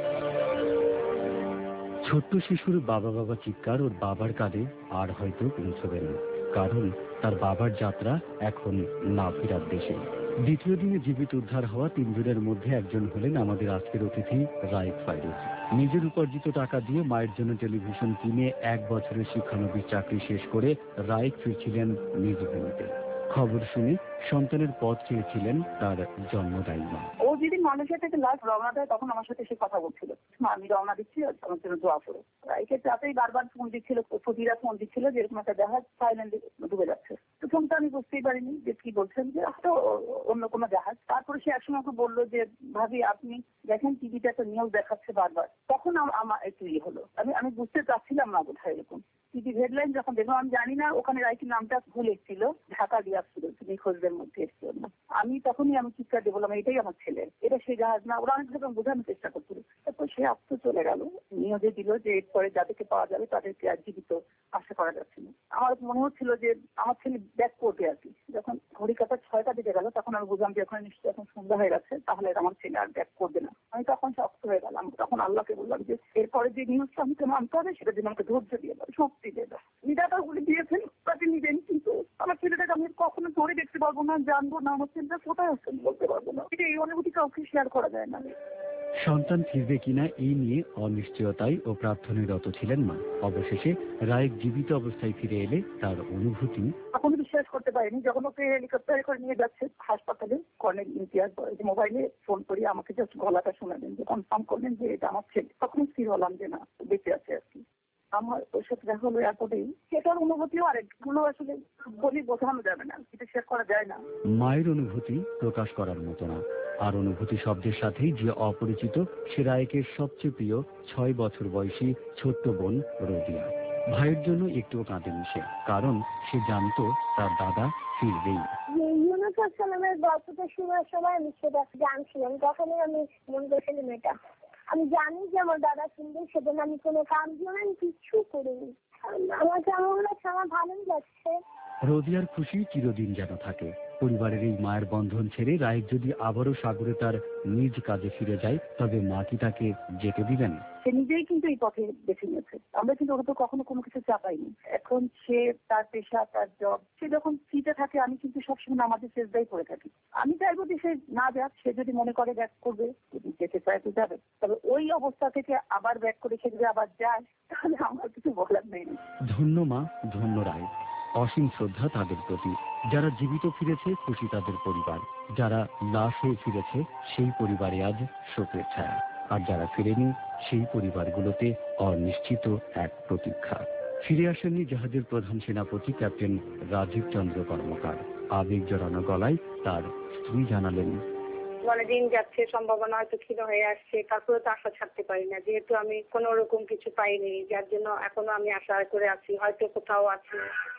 ছোট্ট শিশুর বাবা বাবা চিৎকার ওর বাবার কাঁধে আর হয়তো পৌঁছবে না, কারণ তার বাবার যাত্রা এখন না ফেরার দেশে। দ্বিতীয় দিনে জীবিত উদ্ধার হওয়া তিনজনের মধ্যে একজন হলেন আমাদের আজকের অতিথি রায়েক ফাইরুজ। নিজের উপার্জিত টাকা দিয়ে মায়ের জন্য টেলিভিশন কিনে এক বছরের শিক্ষানবিশ চাকরি শেষ করে রায়েক ফিরছিলেন নিজ ভূমিতে। খবর শুনে সন্তানের পথ চেয়েছিলেন তার জন্মদায়ী মা। ও যেদিন মানুষের থেকে লাস্ট রওনা দেয় তখন আমার সাথে সে কথা বলছিল, আমি রওনা দিচ্ছি আমার জন্য দোয়া করো। রাইকের রাতেই বারবার ফোন দিচ্ছিল, প্রতিরা ফোন দিচ্ছিল যে এরকম একটা জাহাজ থাইল্যান্ডে ডুবে যাচ্ছে। প্রথমটা আমি বুঝতেই পারিনি যে কি বলছেন, যে তো অন্য কোনো জাহাজ। তারপরে সে একসময় আমাকে বললো যে ভাবি আপনি দেখেন টিভিতে একটা নিউজ দেখাচ্ছে বারবার। তখন আমার একটু ইয়ে হলো, আমি আমি বুঝতে চাচ্ছিলাম না বোধহয় এরকম টিভি হেডলাইন যখন দেখলাম। আমি জানি না ওখানে রাইকের নামটা ভুল এসেছিল, ঢাকা দিয়ে আসছিল, নিখোঁজদের মধ্যে এসেছিল না। আমি তখনই আমি চিৎকার দিয়ে বললাম এটাই আমার ছেলে, এটা সেই জাহাজ না। ওরা অনেক ভাবে বোঝানোর চেষ্টা করছিল। তারপর সে আস্ত চলে গেল, নিয়োগে দিল যে এরপরে যাদেরকে পাওয়া যাবে তাদেরকে আর জীবিত আশা করা যাচ্ছে না। আমার মনে হচ্ছিল যে আমার ছেলে ব্যাক করবে আর কি। যখন ঘড়ি কাটা ছয়টা দিকে গেল তখন আমি বুঝলাম যে এখন নিশ্চয়ই এখন সন্ধ্যা হয়ে গেছে, তাহলে আমার ছেলে আর ব্যাক করবে না। আমি তখন শক্ত হয়ে গেলাম। তখন আল্লাহকে বললাম যে এরপরে যে নিউজটা আমাকে মানতে হবে সেটা যেন আমাকে ধৈর্য দিয়ে দাও, শক্তি দিয়ে দাও। নিরাপদগুলি দিয়েছেন তাকে নিবেন, কিন্তু আমার ছেলেটাকে আমি কখনো ধরে দেখতে পারবো না, জানবো না আমার ছেলেটা কোথায় আসছেন বলতে পারবো না। এই অনুভূতি কাউকে শেয়ার করা যায় না। সন্তান ফিরবে কিনা এই নিয়ে অনিশ্চয়তায় ও প্রার্থনায় রত ছিলেন মা। অবশেষে রায়েক জীবিত অবস্থায় ফিরে এলে তার অনুভূতি এখনো বিশ্বাস করতে পারিনি। যখন ওকে হেলিকপ্টারে করে নিয়ে যাচ্ছে হাসপাতালে, কর্নেল ইমতিয়াজ মোবাইলে ফোন করি আমাকে জাস্ট গলাটা শোনালেন, যে কনফার্ম করলেন যে এটা আমার ছেলে। তখন স্থির হলাম যে না বেঁচে আছে আর কি। আমার ওর সাথে দেখা হলো এয়ারপোর্টেই। সেটার অনুভূতিও আরেকগুলো আসলে বলি বোঝানো যাবে না, এটা শেয়ার করা যায় না। মায়ের অনুভূতি প্রকাশ করার মতো না। আর অনুভূতি শব্দের সাথেই যে অপরিচিত সে রায়েকের সবচেয়ে প্রিয় ছয় বছর বয়সী ছোট্ট বোন রোদিয়া। ভাইয়ের জন্য একটুও কাঁদেনি সে, কারণ সে জানতো তার দাদা ফিরবেই। ইউনুস আসলামের গল্পটা শোনার সময় আমি সেটা জানছিলাম, তখনই আমি মনে করেছিলাম এটা আমি জানি যে আমার দাদা ফিরবে, সেদিন আমি কোনো কাম দিয়ে আমি কিচ্ছু করিনি। আমার কেমন লাগছে, আমার ভালোই লাগছে। রোদিয়ার খুশি চিরদিন যেন থাকে। পরিবারের এই মায়ের বন্ধন ছেড়ে রায়েক যদি আবারও সাগরে তার নিজ কাজে ফিরে যায়, তবে মা কি তাকে যেতে দিবেন? সে নিজেই কিন্তু এই পথে বেছে নিয়েছে। আমরা কিন্তু ওর তো কখনো কোনো কিছু চাপাইনি। এখন সে তার পেশা, তার জব, সে যখন ফ্রিতে থাকে আমি কিন্তু সবসময় নামাজে সেজদাই করে থাকি। আমি চাইবো যে সে না যাক, সে যদি মনে করে ব্যাক করবে, যদি যেতে চায় তো যাবে। তবে ওই অবস্থা থেকে আবার ব্যাক করে সে যদি আবার যায় তাহলে আমার কিছু বলার নেই। ধন্য মা, ধন্য রায়। অসীম শ্রদ্ধা তাদের প্রতি। যারা জীবিত ফিরেছে খুশি তাদের পরিবার, যারা লাশ হয়ে ফিরেছে সেই পরিবারে আজ শোকের ছায়া। আর যারা ফিরেনি সেই পরিবারগুলোতে অনিশ্চিত এক প্রতীক্ষা। ফিরে আসেননি জাহাজের প্রধান সেনাপতি ক্যাপ্টেন রাজীব চন্দ্র কর্মকার। আবেগ জড়ানো গলায় তার স্ত্রী জানালেন, মানে দিন যাচ্ছে, সম্ভাবনা হয়তো ক্ষীণ হয়ে আসছে, তারপরে তো আশা ছাড়তে পারি না, যেহেতু আমি কোন রকম কিছু পাইনি, যার জন্য এখনো আমি আশা করে আছি হয়তো কোথাও আছি।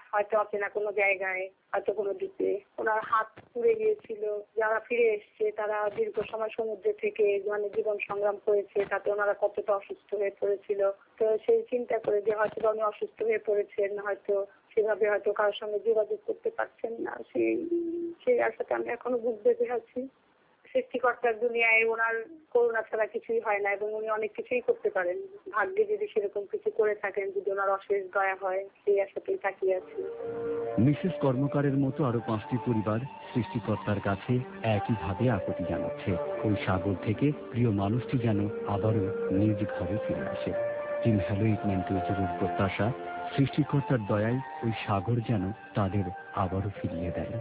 হয়তো অচেনা কোনো জায়গায়, হয়তো কোনো দ্বীপে। ওনার হাত পুড়ে গিয়েছিল। যারা ফিরে এসছে তারা দীর্ঘ সময় সমুদ্রে থেকে মানে জীবন সংগ্রাম করেছে, তাতে ওনারা কতটা অসুস্থ হয়ে পড়েছিল। তো সেই চিন্তা করে যে হয়তো উনি অসুস্থ হয়ে পড়েছেন, হয়তো সেভাবে হয়তো কারোর সঙ্গে যোগাযোগ করতে পারছেন না, সেই সেই আশাতে আমি এখনো বুক বেঁধে আছি। সৃষ্টিকর্তার দুনিয়ায় ওনার করুণা ছাড়া কিছুই হয় না এবং উনি অনেক কিছুই করতে পারেন। ভাগ্যে যদি সেরকম কিছু করে থাকেন, যদি ওনার অশেষ দয়া হয়, সেই আশাতেই তাকিয়ে আছি। মিসেস কর্মকারের মতো আরো পাঁচটি পরিবার সৃষ্টিকর্তার কাছে একইভাবে আকুতি জানাচ্ছে ওই সাগর থেকে প্রিয় মানুষটি যেন আবারও নিজ ঘরে ফিরে আসে। Team hello eight nine two জিরোর প্রত্যাশা, সৃষ্টিকর্তার দয়ায় ওই সাগর যেন তাদের আবারও ফিরিয়ে দেয়।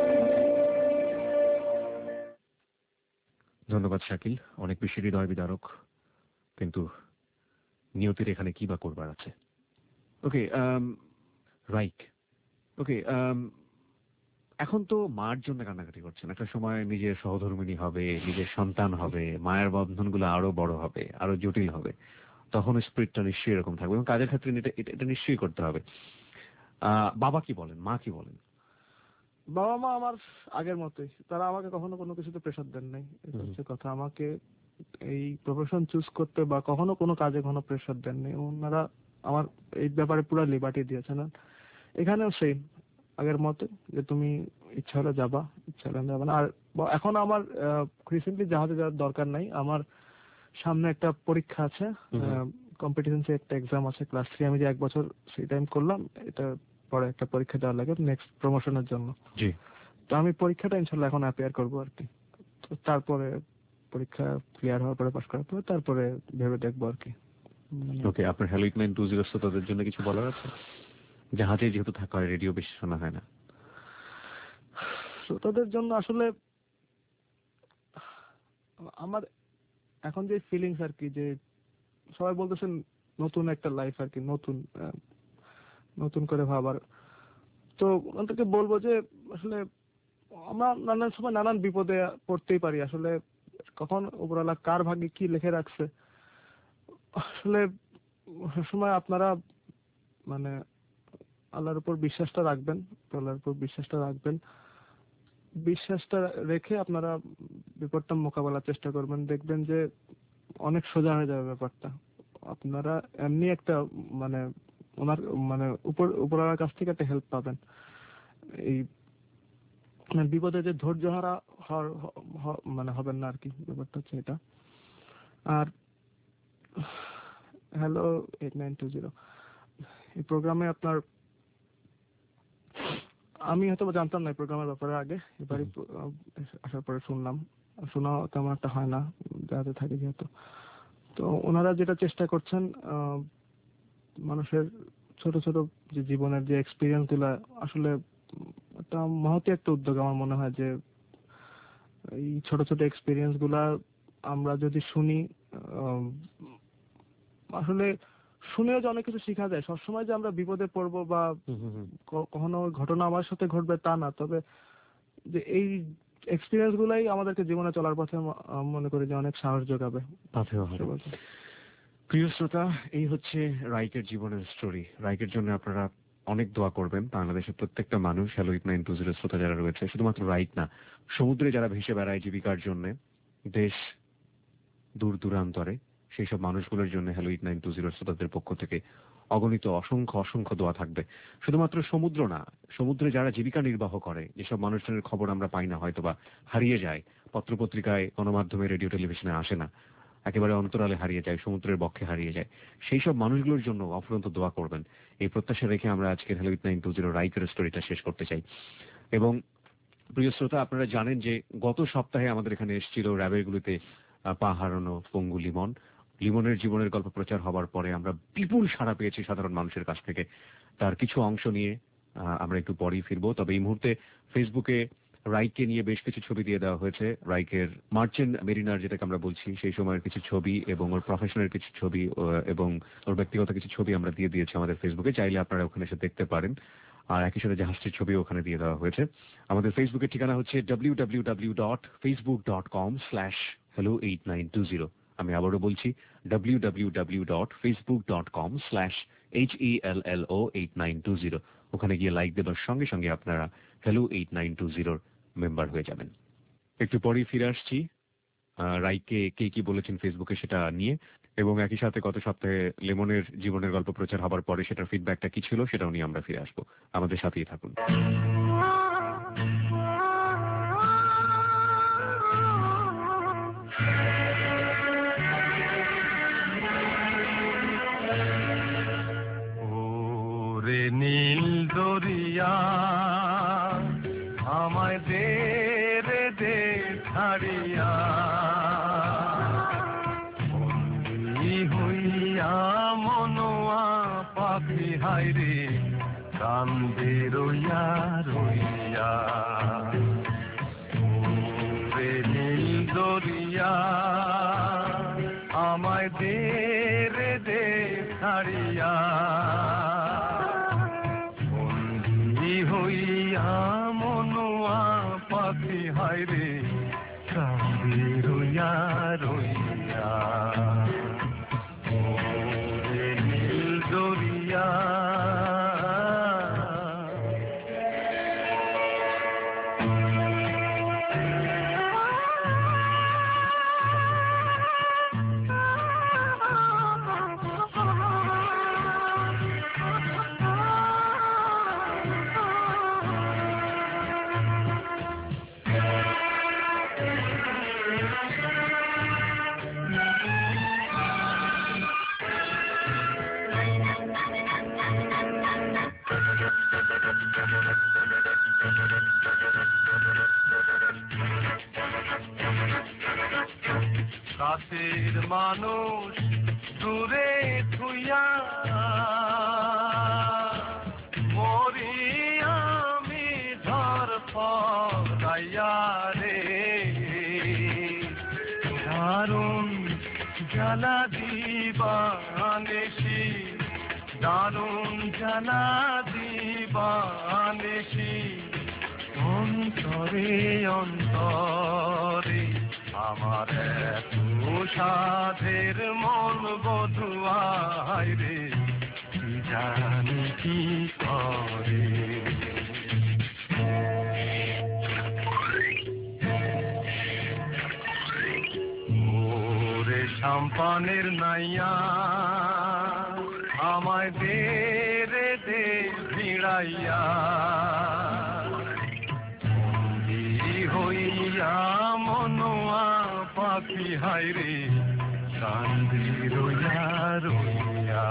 ধন্যবাদ শাকিল, অনেক বেশি হৃদয় বিদারক, কিন্তু নিয়তির এখানে কি বা করবার আছে। ওকে, রাইক, ওকে, এখন তো মার জন্য কান্নাকাটি করছেন, একটা সময় নিজের সহধর্মিণী হবে, নিজের সন্তান হবে, মায়ের বন্ধনগুলো আরো বড় হবে, আরো জটিল হবে, তখন স্পিরিটটা নিশ্চয়ই এরকম থাকবে এবং কাজের ক্ষেত্রে এটা এটা নিশ্চয়ই করতে হবে। আহ বাবা কি বলেন, মা কি বলেন? বাবা মা আমার আগের মতোই, তারা আমাকে কখনো কোনো কিছুতে প্রেশার দেন নাই। এটা হচ্ছে কথা, আমাকে এই প্রফেশন চুজ করতে বা কখনো কোনো কাজে কোনো প্রেশার দেন নাই। ওনারা আমার এই ব্যাপারে পুরো লিবার্টি দিয়েছেন। এখানেও সেম আগের মতো, যে তুমি ইচ্ছা হলে যাবা, ইচ্ছা হলে যাবা না। আর এখন আমার রিসেন্টলি জাহাজে যাওয়ার দরকার নাই। আমার সামনে একটা পরীক্ষা আছে, কম্পিটিশন একটা এক্সাম আছে ক্লাস থ্রি, আমি যে এক বছর সেই টাইম করলাম, এটা পরে একটা পরীক্ষা দেওয়া লাগে নেক্সট প্রমোশনের জন্য। জি, তো আমি পরীক্ষাটা ইনশাল্লাহ এখন অ্যাপিয়ার করবো আর কি। তো তারপরে পরীক্ষা ক্লিয়ার হওয়ার পরে, পাস করার পরে তারপরে ভেবে দেখবো আর কি। ওকে, আপনার hello eight nine two zero তাদের জন্য কিছু বলার আছে? জাহাজে যেহেতু থাকা হয়, রেডিও বেশি শোনা হয় না। শ্রোতাদের জন্য আসলে আমার এখন যে ফিলিংস আর কি, যে সবাই বলতেছেন নতুন একটা লাইফ আর কি, নতুন নতুন করে ভাবার। তো ওনাদেরকে বলবো যে আসলে আমরা নানান সময় নানান বিপদে পড়তেই পারি। আসলে কখন উপরওয়ালা কার ভাগ্যে কি লিখে রাখছে, আসলে সময় আপনারা মানে আল্লাহর উপর বিশ্বাসটা রাখবেন, আল্লাহর উপর বিশ্বাসটা রাখবেন, বিশ্বাসটা রেখে আপনারা বিপদটা মোকাবেলার চেষ্টা করবেন। দেখবেন যে অনেক সোজা হয়ে যাবে ব্যাপারটা। আপনারা এমনি একটা মানে ওনার মানে উপর উপরওয়ালার কাছ থেকে একটা হেল্প পাবেন। এই বিপদে যে ধৈর্য হারা মানে হবেন না আর কি, ব্যাপারটা হচ্ছে এটা। আর hello eight nine two zero এই প্রোগ্রামে আপনার, আমি হয়তো জানতাম না এই প্রোগ্রামের ব্যাপারে আগে, এবারই আসার পরে শুনলাম। শোনা তেমন একটা হয় না যাতে থাকে যেহেতু। তো ওনারা যেটা চেষ্টা করছেন, মানুষের ছোট ছোট যে জীবনের যে এক্সপিরিয়েন্স গুলা, আসলে একটা মহৎ একটা উদ্যোগ আমার মনে হয়। যে এই ছোট ছোট এক্সপিরিয়েন্স গুলা আমরা যদি শুনি, আসলে শুনেও যে অনেক কিছু শেখা যায়। সবসময় যে আমরা বিপদে পড়বো বা কখনো ঘটনা আমার সাথে ঘটবে তা না, তবে যে এই এক্সপিরিয়েন্স গুলাই আমাদেরকে জীবনে চলার পথে মনে করি যে অনেক সাহস যোগাবে। প্রিয় শ্রোতা, এই হচ্ছে রাইকের জীবনের স্টোরি। রাইকের জন্য আপনারা অনেক দোয়া করবেন। বাংলাদেশের প্রত্যেকটা মানুষ, hello eight nine two zero শ্রোতা যারা রয়েছে, শুধুমাত্র রাইক না, সমুদ্রে যারা ভেসে বেড়ায় জীবিকার জন্য দেশ দূর দূরান্তরে, সেই সব মানুষগুলোর জন্য hello eight nine two zero শ্রোতাদের পক্ষ থেকে অগণিত অসংখ্য অসংখ্য দোয়া থাকবে। শুধুমাত্র সমুদ্র না, সমুদ্রে যারা জীবিকা নির্বাহ করে, যেসব মানুষজনের খবর আমরা পাই না, হয়তো বা হারিয়ে যায়, পত্রপত্রিকায়, গণমাধ্যমে, রেডিও টেলিভিশনে আসে না, একেবারে অন্তরালে হারিয়ে যায়, সমুদ্রের বক্ষে হারিয়ে যায়, সেই সব মানুষগুলোর জন্য অফুরন্ত দোয়া করবেন। এই প্রত্যাশা রেখে আমরা আজকের hello eight nine two zero রাইকের স্টোরিটা শেষ করতে চাই। এবং প্রিয় শ্রোতা, আপনারা জানেন যে গত সপ্তাহে আমাদের এখানে এসেছিল র্যাবের গুলিতে পা হারানো পঙ্গু লিমন। লিমনের জীবনের গল্প প্রচার হবার পরে আমরা বিপুল সাড়া পেয়েছি সাধারণ মানুষের কাছ থেকে। তার কিছু অংশ নিয়ে আমরা একটু পরেই ফিরবো। তবে এই মুহূর্তে ফেসবুকে রাইককে নিয়ে বেশ কিছু ছবি দিয়ে দেওয়া হয়েছে। রাইকের মার্চেন্ট মেরিনার যেটাকে আমরা বলছি, সেই সময়ের কিছু ছবি এবং ওর প্রফেশনের কিছু ছবি এবং ওর ব্যক্তিগত কিছু ছবি আমরা দিয়ে দিয়েছি আমাদের ফেসবুকে। চাইলে আপনারা ওখানে এসে দেখতে পারেন। আর একই সাথে জাহাজটির ছবি ওখানে দিয়ে দেওয়া হয়েছে। আমাদের ফেসবুকের ঠিকানা হচ্ছে W W W dot Facebook dot com slash hello eight nine two zero. আমি আবারও বলছি W W W dot Facebook dot com slash H E L L O eight nine two zero. ওখানে গিয়ে লাইক দেবার সঙ্গে সঙ্গে আপনারা হ্যালো এইট নাইন টু জিরোর মেম্বার হয়ে যাবেন। একটু পরেই ফিরে আসছি রাইকে কে কি বলেছেন ফেসবুকে সেটা নিয়ে, এবং একই সাথে গত সপ্তাহে লেমনের জীবনের গল্প প্রচার হবার পরে সেটার ফিডব্যাকটা কি ছিল সেটাও নিয়ে আমরা ফিরে আসবো। আমাদের সাথেই থাকুন। ওরে নীল দরিয়া আমায় দে রে দে ছাড়িয়া, বন্দী হইয়া মনোয়া পাখি হাইরে কান্দে রইয়া রইয়া। ওরে নীল দরিয়া আমায় দে রে দে ছাড়িয়া, বন্দী হইয়া মনোয়া পাখি হাইরে কান্দে রইয়া রইয়া। ওরে নীল দরিয়া কাছের মানুষ দূরে থুইয়া মরি আমি ধর পড়াইয়া রে, দারুণ জ্বালা দিবানেশি দারুণ জ্বালা দিবানেশি, অন্তরে অন্তরে আমার সাধের মন বধুয়াই রে, কি জানি কি করে। ওরে সাম্পানের নাইয়া আমায় দে রে দে ভিড়াইয়া, হইয়া মনোয়া পাখি হাইরে কান্দি রইয়া রইয়া।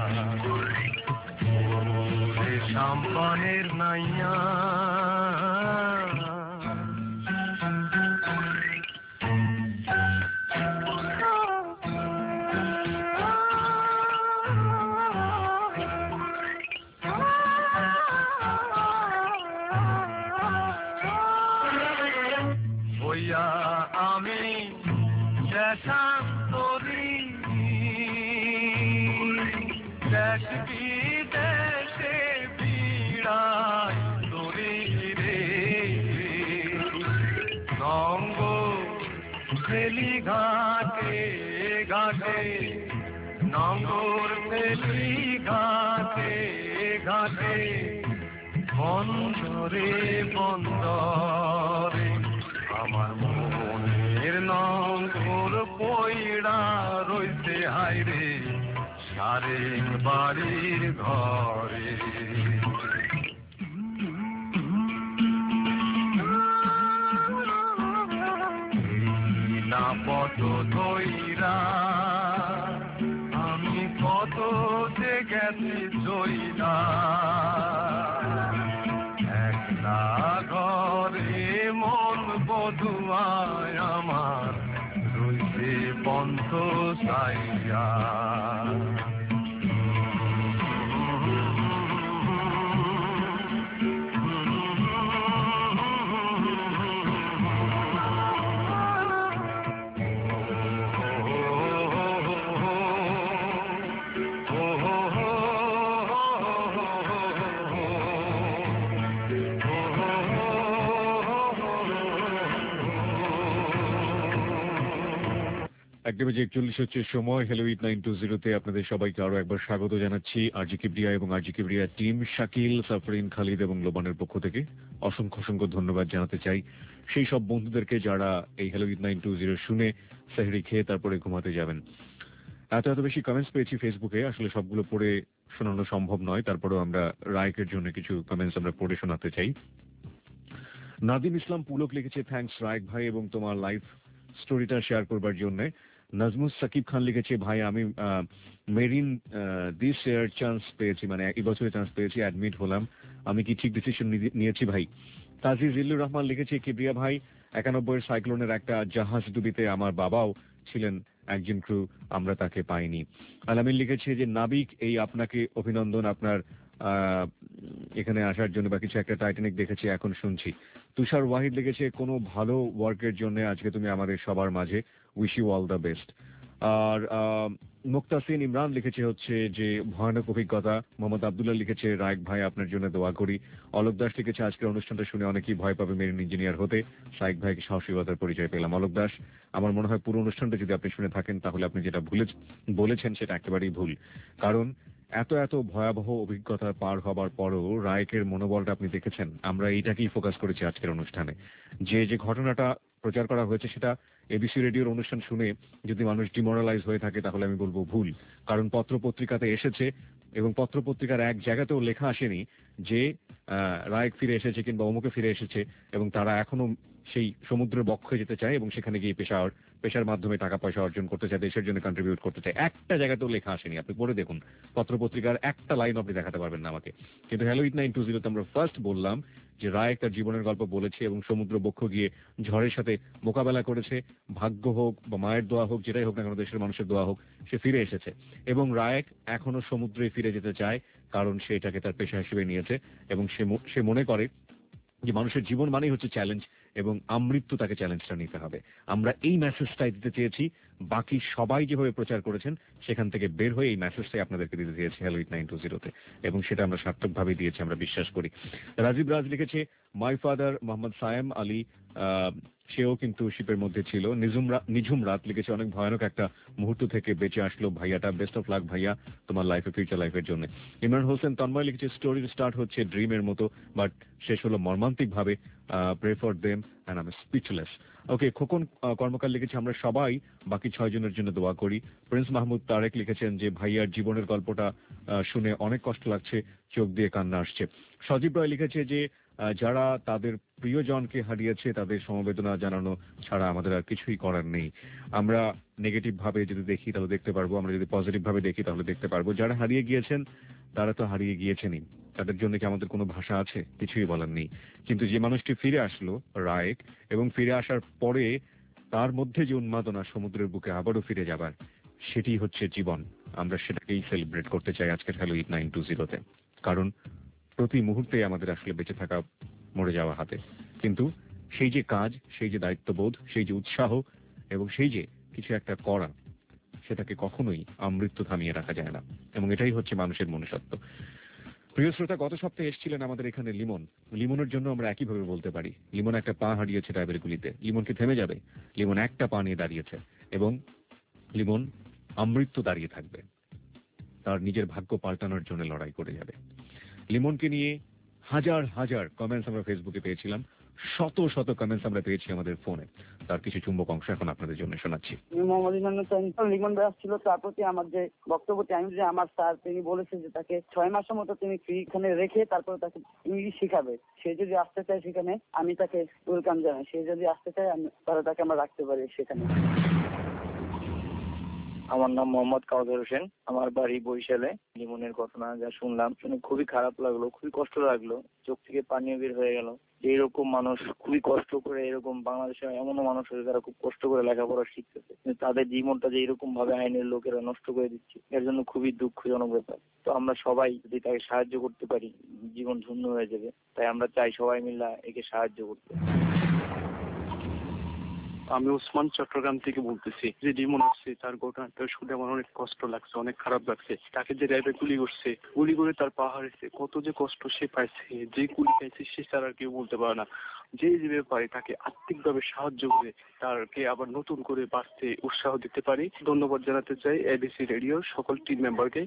ওরে সাম্পানের নাইয়া আমি দেশান্তরী দেশ বিদেশে বিড়াই তরি রে, নঙ্গ ফেলি ঘাটে ঘাটে নঙ্গর ফেলি ঘাটে ঘাটে, বন্দরে বন্দরে আমার মনের নঙ্গর পইড়া রইতে হাইরে সারে বাড়ির ঘরে। না পথ ধইরা আমি কত যে গেছি জইরা, একলা ঘরে মন বধুয়ায় আমার রইতে পন্থ চাইয়া। একটা বেজে একচল্লিশ হচ্ছে সময়। হ্যালো এইট নাইন টু জিরোতে আপনাদের সবাইকে আরো একবার স্বাগত জানাচ্ছি আরজি কিবরিয়া এবং আরজি কিবরিয়া টিম, শাকিল, সাফরিন, খালিদ এবং লোবানের পক্ষ থেকে অসংখ্য অসংখ্য ধন্যবাদ জানাতে চাই সেই সব বন্ধুদেরকে যারা এই hello eight nine two zero শুনে সেহরি খেয়ে তারপরে ঘুমাতে যাবেন। এত এত বেশি কমেন্টস পেয়েছি ফেসবুকে, আসলে সবগুলো পড়ে শোনানো সম্ভব নয়, তারপরেও আমরা রায়কের জন্য কিছু কমেন্টস আমরা পড়ে শোনাতে চাই। নাদিম ইসলাম পুলক লিখেছে, থ্যাঙ্কস রায়ক ভাই এবং তোমার লাইফ স্টোরিটা শেয়ার করবার জন্য। নাজমুস সাকিব খান লিখেছে, ভাই আমি মেরিন দিস ইয়ার চান্স পেয়েছি, মানে এই বছরে চান্স পেয়েছি, অ্যাডমিট হলাম, আমি কি ঠিক ডিসিশন নিয়েছি ভাই? তাজির জিল্লুর রহমান লিখেছে, কিবরিয়া ভাই একানব্বই এর সাইক্লোনের একটা জাহাজ ডুবিতে আমার বাবাও ছিলেন একজন ক্রু, আমরা তাকে পাইনি। আলামিন লিখেছে যে নাবিক এই আপনাকে অভিনন্দন আপনার এখানে আসার জন্য, বা কিছু একটা টাইটানিক দেখেছি এখন শুনছি। তুষার ওয়াহিদ লিখেছে, কোনো ভালো ওয়ার্কের জন্য আজকে তুমি আমাদের সবার মাঝে, wish you all the best. আর মুক্তাসিন ইমরান লিখেছে হচ্ছে যে ভয়ানক অভিজ্ঞতা। মোহাম্মদ আব্দুল্লাহ লিখেছে, রায়ক ভাই আপনার জন্য দোয়া করি। অলোক দাস লিখেছে, আজকের অনুষ্ঠানটা শুনে অনেকেই ভয় পাবে মেরিন ইঞ্জিনিয়ার হতে, সাইক ভাইকে সাহসিকতার পরিচয় পেলাম। অলোক দাস, আমার মনে হয় পুরো অনুষ্ঠানটা যদি আপনি শুনে থাকেন তাহলে আপনি যেটা ভুলে বলেছেন সেটা একেবারেই ভুল, কারণ এত এত ভয়াবহ অভিজ্ঞতা পার হবার পরও রায়কের মনোবলটা আপনি দেখেছেন। আমরা এইটাকেই ফোকাস করেছি আজকের অনুষ্ঠানে, যে যে ঘটনাটা প্রচার করা হয়েছে সেটা এবিসি রেডিওর অনুষ্ঠান শুনে যদি মানুষ ডিমোরালাইজ হয়ে থাকে তাহলে আমি বলবো ভুল, কারণ পত্র পত্রিকাতে এসেছে এবং পত্র পত্রিকার এক জায়গাতেও লেখা আসেনি যে রায়ক ফিরে এসেছে কিংবা অমুকে ফিরে এসেছে এবং তারা এখনো সেই সমুদ্রের বক্ষে যেতে চায় এবং সেখানে গিয়ে পেশার পেশার মাধ্যমে টাকা পয়সা অর্জন করতে চায়, দেশের জন্য কন্ট্রিবিউট করতে চায়। একটা জায়গাতেও লেখা আসেনি, আপনি পড়ে দেখুন পত্র পত্রিকার একটা লাইন আপনি দেখাতে পারবেন না আমাকে। কিন্তু হ্যালো এইট নাইন টু জিরোতে আমরা ফার্স্ট বললাম যে রায়ক তার জীবনের গল্প বলেছে এবং সমুদ্র বক্ষ গিয়ে ঝড়ের সাথে মোকাবেলা করেছে, ভাগ্য হোক বা মায়ের দোয়া হোক, যেটাই হোক না কেন, দেশের মানুষের দোয়া হোক, সে ফিরে এসেছে এবং রায়ক এখনো সমুদ্রে ফিরে যেতে চায়, কারণ সে এটাকে তার পেশা হিসেবে নিয়েছে এবং সে মনে করে যে মানুষের জীবন মানেই হচ্ছে চ্যালেঞ্জ এবং আমৃত্যু তাকে চ্যালেঞ্জটা নিতে হবে। আমরা এই মেসেজটাই দিতে চেয়েছি, বাকি সবাই যেভাবে প্রচার করেছেন সেখান থেকে বের হয়ে এই মেসেজটাই আপনাদেরকে দিতে চেয়েছি হ্যালো এইট নাইন টু জিরোতে, এবং সেটা আমরা সার্থকভাবে দিয়েছি, আমরা বিশ্বাস করি। রাজীব রাজ লিখেছে, মাই ফাদার মোহাম্মদ সায়েম আলী, সেও কিন্তু শিপের মধ্যে ছিল। নিঝুম রাত লিখেছে, অনেক ভয়ানক একটা মুহূর্ত থেকে বেঁচে আসলো ভাইয়াটা, বেস্ট অফ লাক ভাইয়া তোমার লাইফে, ফিউচার লাইফের জন্য। ইমরান হোসেন তন্ময় লিখেছে, স্টোরির স্টার্ট হচ্ছে ড্রিমের মতো বাট শেষ হলো মর্মান্তিক ভাবে, pray for them and I am speechless. Okay, Khokon Karmakar লিখেছে, আমরা সবাই বাকি ছয় জনের জন্য দোয়া করি। প্রিন্স মাহমুদ তারেক লিখেছেন যে ভাইয়ার জীবনের গল্পটা শুনে অনেক কষ্ট লাগছে, চোখ দিয়ে কান্না আসছে। সজীব রায় লিখেছে যে যারা তাদের প্রিয়জনকে হারিয়েছে তাদের সমবেদনা জানানো ছাড়া আমাদের আর কিছুই করার নেই। আমরা নেগেটিভ ভাবে যদি দেখি তাহলে দেখতে পারবো, আমরা যদি পজিটিভ ভাবে দেখি তাহলে দেখতে পারবো। যারা হারিয়ে গিয়েছেন তারা তো হারিয়ে গিয়েছেনই, তাদের জন্য কি আমাদের কোনো ভাষা আছে? কিছুই বলার নেই। কিন্তু যে মানুষটি ফিরে আসলো রায়ক, এবং ফিরে আসার পরে তার মধ্যে যে উন্মাদনা সমুদ্রের বুকে আবারও ফিরে যাবার, সেটি হচ্ছে জীবন। আমরা সেটাকেই সেলিব্রেট করতে চাই আজকের হ্যালো এইট নাইন টু জিরোতে, কারণ প্রতি মুহূর্তে আমাদের আসলে বেঁচে থাকা মরে যাওয়া হাতে, কিন্তু সেই যে কাজ, সেই যে দায়িত্ববোধ, সেই যে উৎসাহ এবং সেই যে কিছু একটা করা, সেটাকে কখনোই আমৃত্যু থামিয়ে রাখা যায় না, এবং এটাই হচ্ছে মানুষের মনুষ্যত্ব। প্রিয় শ্রোতা, গত সপ্তাহে এসেছিলেন আমাদের এখানে লিমন। লিমনের জন্য আমরা একইভাবে বলতে পারি, লিমন একটা পা হারিয়েছে ড্রাইভের গুলিতে। লিমন কি থেমে যাবে? লিমন একটা পা নিয়ে দাঁড়িয়েছে এবং লিমন আমৃত্যু দাঁড়িয়ে থাকবে, তার নিজের ভাগ্য পাল্টানোর জন্য লড়াই করে যাবে। লিমনকে নিয়ে হাজার হাজার কমেন্টস আমরা ফেসবুকে পেয়েছিলাম, শত শত কমেন্টস আমরা পেয়েছি আমাদের ফোনে। তার কিছু চুম্বক অংশ এখন আপনাদের জন্য শোনাচ্ছি। লিমন দাস ছিল, তার প্রতি আমার যে বক্তব্যটি, আমি যে আমার স্যার তিনি বলেছেন যে তাকে ছয় মাসের মতো তিনি ফ্রিখানে রেখে তারপরে তাকে ইংলিশ শিখাবে। সে যদি আসতে চায় সেখানে আমি তাকে ওয়েলকাম জানাই, সে যদি আসতে চায় তাহলে তাকে আমরা রাখতে পারি সেখানে। আমার নাম মোহাম্মদ কাউসার হোসেন, আমার বাড়ি বরিশালে। লিমনের ঘটনা যা শুনলাম শুনে খুবই খারাপ লাগলো, খুবই কষ্ট লাগলো, চোখ থেকে পানিও বের হয়ে গেল। এইরকম মানুষ খুবই কষ্ট করে, এরকম বাংলাদেশে এমনও মানুষ আছে যারা খুব কষ্ট করে লেখাপড়া শিখতেছে, কিন্তু তাদের জীবনটা যে এরকম ভাবে আইনের লোকেরা নষ্ট করে দিচ্ছে, এর জন্য খুবই দুঃখজনক ব্যাপার। তো আমরা সবাই যদি তাকে সাহায্য করতে পারি, জীবন ধন্য হয়ে যাবে। তাই আমরা চাই সবাই মিলে একে সাহায্য করতে। আমি ওসমান চট্টগ্রাম থেকে বলতেছি। যে লিমন আসছে তার ঘটনাটা শুনে আমার অনেক কষ্ট লাগছে, অনেক খারাপ লাগছে। তাকে যে র্যাবে গুলি করছে, গুলি করে তার পা হারিয়েছে, কত যে কষ্ট সে পাইছে, যে গুলি পাইছে সে তার আর কেউ বলতে পারে না। যে যেভাবে পারে তাকে আর্থিকভাবে সাহায্য করে তাকে আবার নতুন করে বাঁচতে উৎসাহ দিতে পারি। ধন্যবাদ জানাতে চাই এবিসি রেডিওর সকল টিম মেম্বারকে।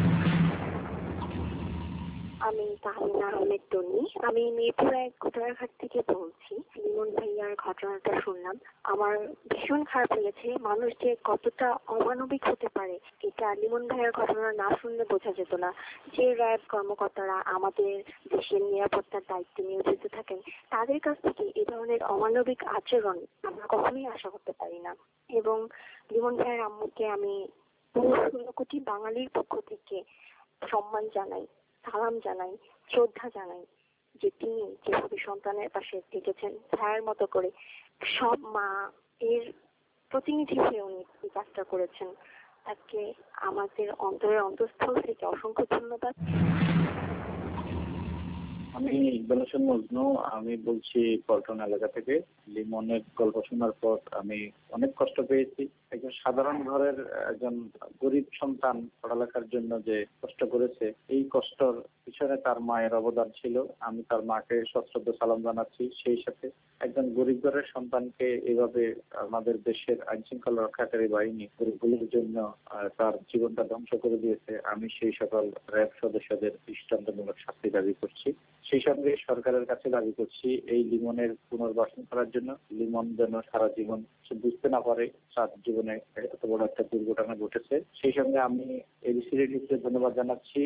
আমি তাহমিনা আহমেদ তন্নি। আমি মিরপুর এক ঘটনাঘাট থেকে বলছি। লিমন ভাইয়ার ঘটনাটা শুনলাম, আমার ভীষণ খারাপ লেগেছে। মানুষ যে কতটা অমানবিক হতে পারে এটা লিমন ভাইয়ার ঘটনা না শুনলে বোঝা যেত না। যে র্যাব কর্মকর্তারা আমাদের দেশের নিরাপত্তার দায়িত্বে নিয়োজিত থাকেন, তাদের কাছ থেকে এই ধরনের অমানবিক আচরণ আমরা কখনোই আশা করতে পারি না। এবং লিমন ভাইয়ের আম্মুকে আমি পুরো ষোলো কোটি বাঙালির পক্ষ থেকে সম্মান জানাই, সালাম জানাই, শ্রদ্ধা জানাই যে তিনি যেভাবে সন্তানের পাশে থেকেছেন ভাইয়ের মতো করে। সব মা এর প্রতিনিধি হয়ে উনি যাত্রা করেছেন। তাকে আমাদের অন্তরের অন্তঃস্থল থেকে অসংখ্য ধন্যবাদ। আমি ইকবাল হোসেন মজনু, আমি বলছি পল্টন এলাকা থেকে। লিমনের গল্প শোনার পর আমি অনেক কষ্ট পেয়েছি। একজন সাধারণ ঘরের একজন গরিব সন্তান পড়ালেখার জন্য যে কষ্ট করেছে, এই কষ্টর পিছনে তার মায়ের অবদান ছিল। আমি তার মাকে সশ্রদ্ধ সালাম জানাচ্ছি। সেই সাথে একজন গরিব ঘরের সন্তানকে এভাবে আমাদের দেশের আইন শৃঙ্খলা রক্ষাকারী বাহিনী গরিবগুলির জন্য তার জীবনটা ধ্বংস করে দিয়েছে। আমি সেই সকল র্যাব সদস্যদের দৃষ্টান্তমূলক শাস্তি দাবি করছি। সেই সঙ্গে সরকারের কাছে দাবি করছি এই লিমনের পুনর্বাসন করার জন্য। লিমন যেন সারা জীবন সে বুঝতে না পারে তার জীবনে এত বড় একটা দুর্ঘটনা ঘটেছে। সেই সঙ্গে আমি এবিসি রেডিওকে ধন্যবাদ জানাচ্ছি।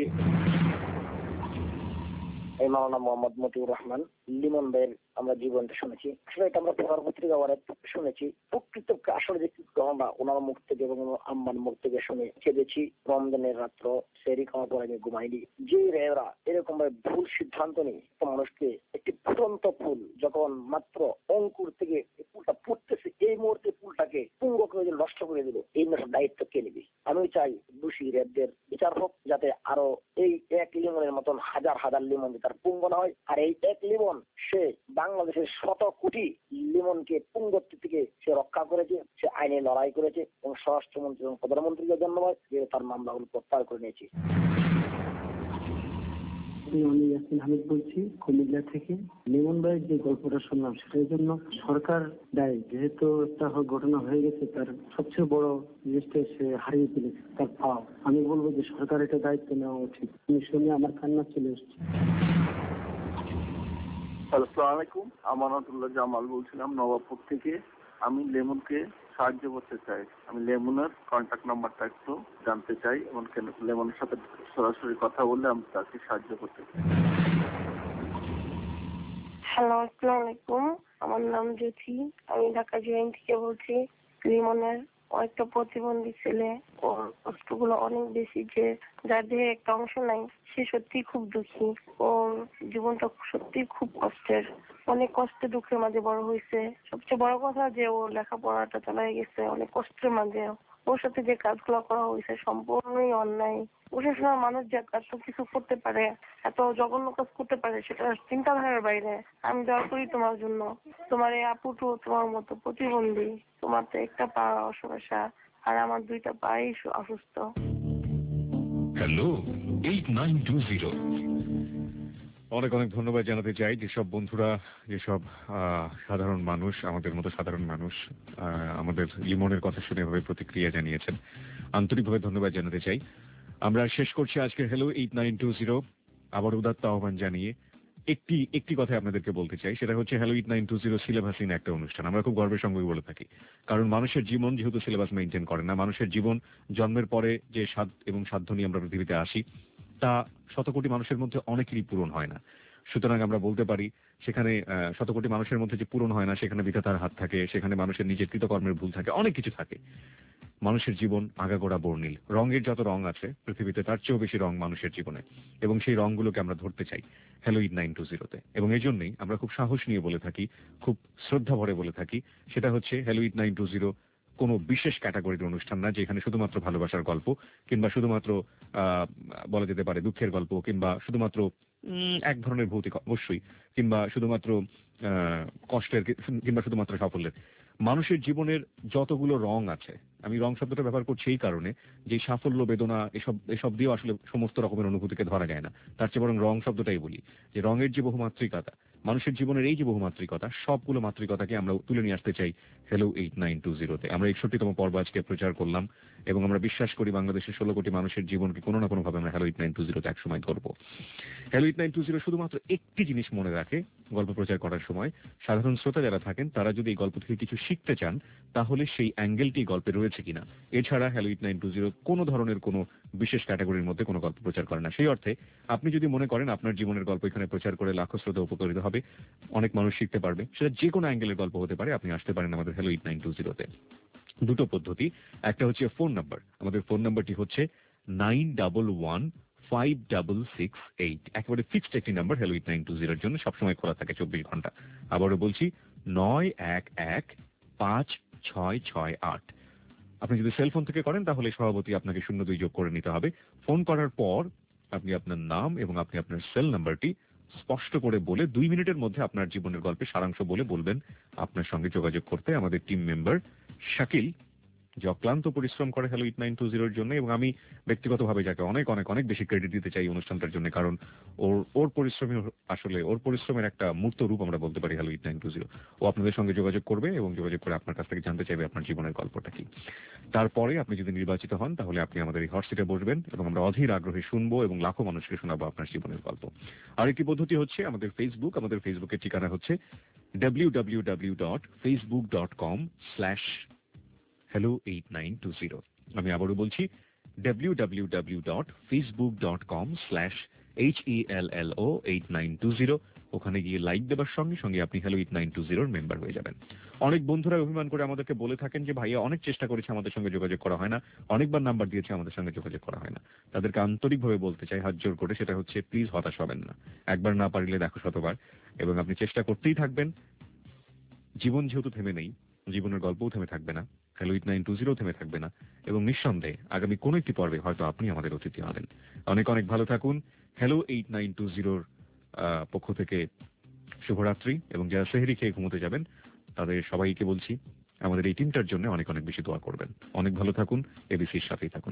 এই মাওলানা মোহাম্মদ মতিউর রহমান। লিমন ভাইয়ের আমরা জীবনটা শুনেছি, আসলে এটা আমরা পেপার পত্রিকা অনেক শুনেছি। প্রকৃত আসলে যে ঘটনা ওনার মুখ থেকে এবং আম্মার মুখ থেকে শুনে কেঁদেছি। রমজানের রাত্র সেরি খাওয়ার পরে আমি ঘুমাইনি। যে রেওরা এরকম ভাবে ভুল সিদ্ধান্ত নিয়ে মানুষকে একটি ফুটন্ত ফুল যখন মাত্র অঙ্কুর থেকে ফুলটা ফুটতেছে এই মুহূর্তে ফুলটাকে পুঙ্গ করে নষ্ট করে দিল, এই নষ্ট দায়িত্ব কে নিবি? আমি চাই দোষী রেবদের বিচার হোক, যাতে আরো এই এক লিমনের মতন হাজার হাজার লিমন তার পুঙ্গ না হয়। আর এই এক লিমন সে বাংলাদেশের শত কোটি লিমনকে পুঙ্গত্ব থেকে সে রক্ষা করেছে, সে আইনে লড়াই করেছে এবং স্বরাষ্ট্রমন্ত্রী এবং প্রধানমন্ত্রীকে ধন্যবাদ যে তার মামলাগুলো প্রত্যাহার করে নিয়েছে। আমি ইয়াসিন হামিদ বলছি কুমিল্লা থেকে। লিমন ভাইয়ের যে গল্পটা শুনলাম সেটার জন্য সরকার দায়ী। যেহেতু একটা ঘটনা হয়ে গেছে, তার সবচেয়ে বড় জিনিসটা সে হারিয়ে ফেলেছে, তার পাও। আমি বলবো যে সরকার এটা দায়িত্ব নেওয়া উচিত। আমি শুনে আমার কান্না চলে এসছে। আসসালামু আলাইকুম, আমানতুল্লাহ জামাল বলছিলাম নবাবপুর থেকে। আমি লেমনকে সাহায্য করতে চাই। আমি লেমনের কন্ট্যাক্ট নাম্বারটা একটু জানতে চাই এবং লেমনের সাথে সরাসরি কথা বললে আমি তাকে সাহায্য করতে চাই। হ্যালো, আসসালামু আলাইকুম। আমার নাম জ্যোতি, আমি ঢাকা জেএন থেকে বলছি। লিমনের একটা প্রতিবন্ধী ছেলে, ওর কষ্টগুলো অনেক বেশি। যে যার দেহে একটা অংশ নাই সে সত্যি খুব দুঃখী। ওর জীবনটা সত্যি খুব কষ্টের, অনেক কষ্টে দুঃখের মাঝে বড় হয়েছে। সবচেয়ে বড় কথা যে ও লেখাপড়াটা চালাই গেছে অনেক কষ্টের মাঝে। ওর সাথে যে কাজগুলো করা হয়েছে সম্পূর্ণই অন্যায়। প্রশাসনের মানুষ যে এত কিছু করতে পারে, এত জঘন্য কাজ করতে পারে, সেটা চিন্তাধারার বাইরে। আমি দোয়া করি তোমার জন্য। তোমার এই আপুটু তোমার মতো প্রতিবন্ধী, তোমার তো একটা পা অসমস্যা আর আমার দুইটা পাই অসুস্থ। Hello eight nine two zero. অনেক অনেক ধন্যবাদ জানাতে চাই যেসব বন্ধুরা, যেসব সাধারণ মানুষ, আমাদের মতো সাধারণ মানুষ আমাদের লিমনের কথা শুনে এভাবে প্রতিক্রিয়া জানিয়েছেন। আন্তরিকভাবে ধন্যবাদ জানাতে চাই। আমরা শেষ করছি আজকের hello eight nine two zero. আবার উদাত্ত আহ্বান জানিয়ে একটি একটি কথা আপনাদেরকে বলতে চাই, সেটা হচ্ছে hello eight nine two zero সিলেবাসহীন একটা অনুষ্ঠান। আমরা খুব গর্বের সঙ্গে বলে থাকি, কারণ মানুষের জীবন যেহেতু সিলেবাস মেনটেন করে না, মানুষের জীবন জন্মের পরে যে স্বাদ এবং সাধ্য নিয়ে আমরা পৃথিবীতে আসি তা শত কোটি মানুষের মধ্যে অনেকেরই পূরণ হয় না। সুতরাং আমরা বলতে পারি সেখানে শত কোটি মানুষের মধ্যে যে পূরণ হয় না সেখানে বিধাতার হাত থাকে, সেখানে মানুষের নিজের কৃতকর্মের ভুল থাকে, অনেক কিছু থাকে। মানুষের জীবন আগাগোড়া বর্ণিল। রঙের যত রং আছে পৃথিবীতে তার চেয়েও বেশি রং মানুষের জীবনে, এবং সেই রংগুলোকে আমরা ধরতে চাই হ্যালো এইট নাইন টু জিরোতে। এবং এই জন্যই আমরা খুব সাহস নিয়ে বলে থাকি, খুব শ্রদ্ধা ভরে বলে থাকি, সেটা হচ্ছে hello eight nine two zero কোনো বিশেষ ক্যাটাগরির অনুষ্ঠান না, যেখানে শুধুমাত্র ভালোবাসার গল্প কিংবা শুধুমাত্র আহ বলা যেতে পারে দুঃখের গল্প কিংবা শুধুমাত্র এক ধরনের ভৌতিক অবশ্যই কিংবা শুধুমাত্র আহ কষ্টের কিংবা শুধুমাত্র সাফল্যের। মানুষের জীবনের যতগুলো রং আছে, আমি রং শব্দটা ব্যবহার করছি এই কারণে যে সাফল্য, বেদনা এসব এসব দিয়েও আসলে সমস্ত রকমের অনুভূতিকে ধরা যায় না। তার চেয়ে বরং রং শব্দটাই বলি, যে রঙের যে বহুমাত্রিকতা, মানুষের জীবনের এই যে বহুমাত্রিকতা, সবগুলো মাত্রিকতাকে আমরা তুলে নিয়ে আসতে চাই হ্যালো এইট নাইন টু জিরোতে। আমরা একষট্টিতম পর্ব আজকে প্রচার করলাম এবং আমরা বিশ্বাস করি বাংলাদেশের ষোলো কোটি মানুষের জীবনকে কোনো না কোনোভাবে আমরা হ্যালো এইট নাইন টু জিরোতে একসময় ধরবো। Hello eight nine two zero শুধুমাত্র একটি জিনিস মনে রাখে গল্প প্রচার করার সময়, সাধারণ শ্রোতা যারা থাকেন তারা যদি এই গল্প থেকে কিছু শিখতে চান তাহলে সেই অ্যাঙ্গেলটি গল্পে রয়েছে কিনা। এছাড়া hello eight nine two zero কোনো ধরনের কোনো বিশেষ ক্যাটাগরির মধ্যে কোনো গল্প প্রচার করে না। সেই অর্থে আপনি যদি মনে করেন আপনার জীবনের গল্প এখানে প্রচার করে লাখো শ্রোতা উপকৃত হবে, অনেক মানুষ শিখতে পারবে, সেটা যে কোনো অ্যাঙ্গেলের গল্প হতে পারে, আপনি আসতে পারেন আমাদের হ্যালো এইট নাইন টু জিরোতে। দুটো পদ্ধতি, একটা হচ্ছে ফোন নাম্বার, আমাদের ফোন নাম্বারটি হচ্ছে nine double one five double six eight, একেবারে ফিক্সড একটি number hello eight nine two জিরোর জন্য, সবসময় খোলা থাকে চব্বিশ ঘন্টা। আবারও বলছি নয় এক এক পাঁচ ছয় ছয় আট। আপনি যদি সেলফোন থেকে করেন তাহলে সভাপতি আপনাকে শূন্য দুই যোগ করে নিতে হবে। ফোন করার পর আপনি আপনার নাম এবং আপনি আপনার সেল নাম্বারটি স্পষ্ট করে বলে দুই মিনিটের মধ্যে আপনার জীবনের গল্পের সারাংশ বলে বলবেন আপনার সঙ্গে যোগাযোগ করতে আমাদের টিম মেম্বার শাকিল, যে অক্লান্ত পরিশ্রম করে হ্যালো এইট নাইন টু জিরোর জন্য, এবং আমি ব্যক্তিগতভাবে যাকে অনেক অনেক অনেক বেশি ক্রেডিট দিতে চাই অনুষ্ঠানটার জন্য, কারণ ওর ওর পরিশ্রমী আসলে ওর পরিশ্রমের একটা মূর্ত রূপ আমরা বলতে পারি hello eight nine two zero. ও আপনাদের সঙ্গে যোগাযোগ করবে এবং যোগাযোগ করে আপনার কাছ থেকে জানতে চাইবে আপনার জীবনের গল্পটা কি। তারপরে আপনি যদি নির্বাচিত হন তাহলে আপনি আমাদের এই হট সিটে বসবেন এবং আমরা অধীর আগ্রহে শুনবো এবং লাখো মানুষকে শোনাবো আপনার জীবনের গল্প। আরেকটি পদ্ধতি হচ্ছে আমাদের ফেসবুক, আমাদের ফেসবুকের ঠিকানা হচ্ছে W W W dot Facebook dot com slash hello eight nine two zero. আমি আবারও বলছি W W W dot Facebook dot com slash H E L L O eight nine two zero. ওখানে গিয়ে লাইক দেওয়ার সঙ্গে সঙ্গে আপনি হ্যালো এইট নাইন টু জিরোর মেম্বার হয়ে যাবেন। অনেক বন্ধুরা অভিমান করে আমাদেরকে বলে থাকেন যে ভাইয়া অনেক চেষ্টা করেছে আমাদের সঙ্গে যোগাযোগ করা হয় না, অনেকবার নাম্বার দিয়েছে আমাদের সঙ্গে যোগাযোগ করা হয় না। তাদেরকে আন্তরিকভাবে বলতে চাই হাত জোর করে, সেটা হচ্ছে প্লিজ হতাশ হবেন না। একবার না পারলে দেখো শতবার, এবং আপনি চেষ্টা করতেই থাকবেন। জীবন যেহেতু থেমে নেই, জীবনের গল্পও থেমে থাকবে না, hello eight nine two zero থেমে থাকবে না, এবং নিঃসন্দেহে আগামী কোন একটি পর্বে হয়তো আপনি আমাদের অতিথি হবেন। অনেক অনেক ভালো থাকুন। হ্যালো এইট নাইন টু জিরোর পক্ষ থেকে শুভরাত্রি, এবং যারা সেহরি খেয়ে ঘুমোতে যাবেন তাদের সবাইকে বলছি আমাদের এই টিমটার জন্য অনেক অনেক বেশি দোয়া করবেন। অনেক ভালো থাকুন, এবিসির সাথেই থাকুন।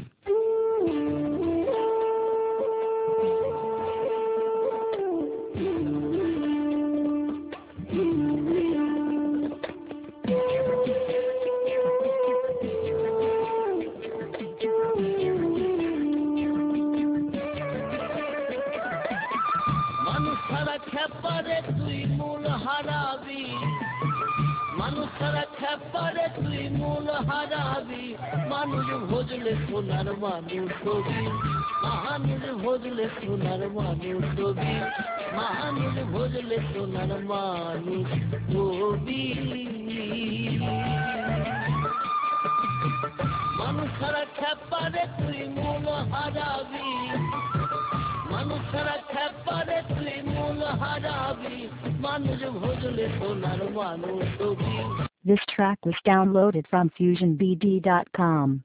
খেপারে তুই মূল হারাবি, মানুষ ছাড়া খেপারে তুই মূল হারাবি। মানুষ ভজলে সোনার মানুষ ছবি, মানুষ ভজলে সোনার মানুষ ছবি, মানুষ ভজলে সোনার মানুষ ছবি। মানুষ ছাড়া খেপারে তুই মূল হারাবি, মানুষ ছাড়া খেপারে তুই মূল হারাবি। মানুষ ভজলে সোনার মানুষ ছবি। This track was downloaded from fusion b d dot com.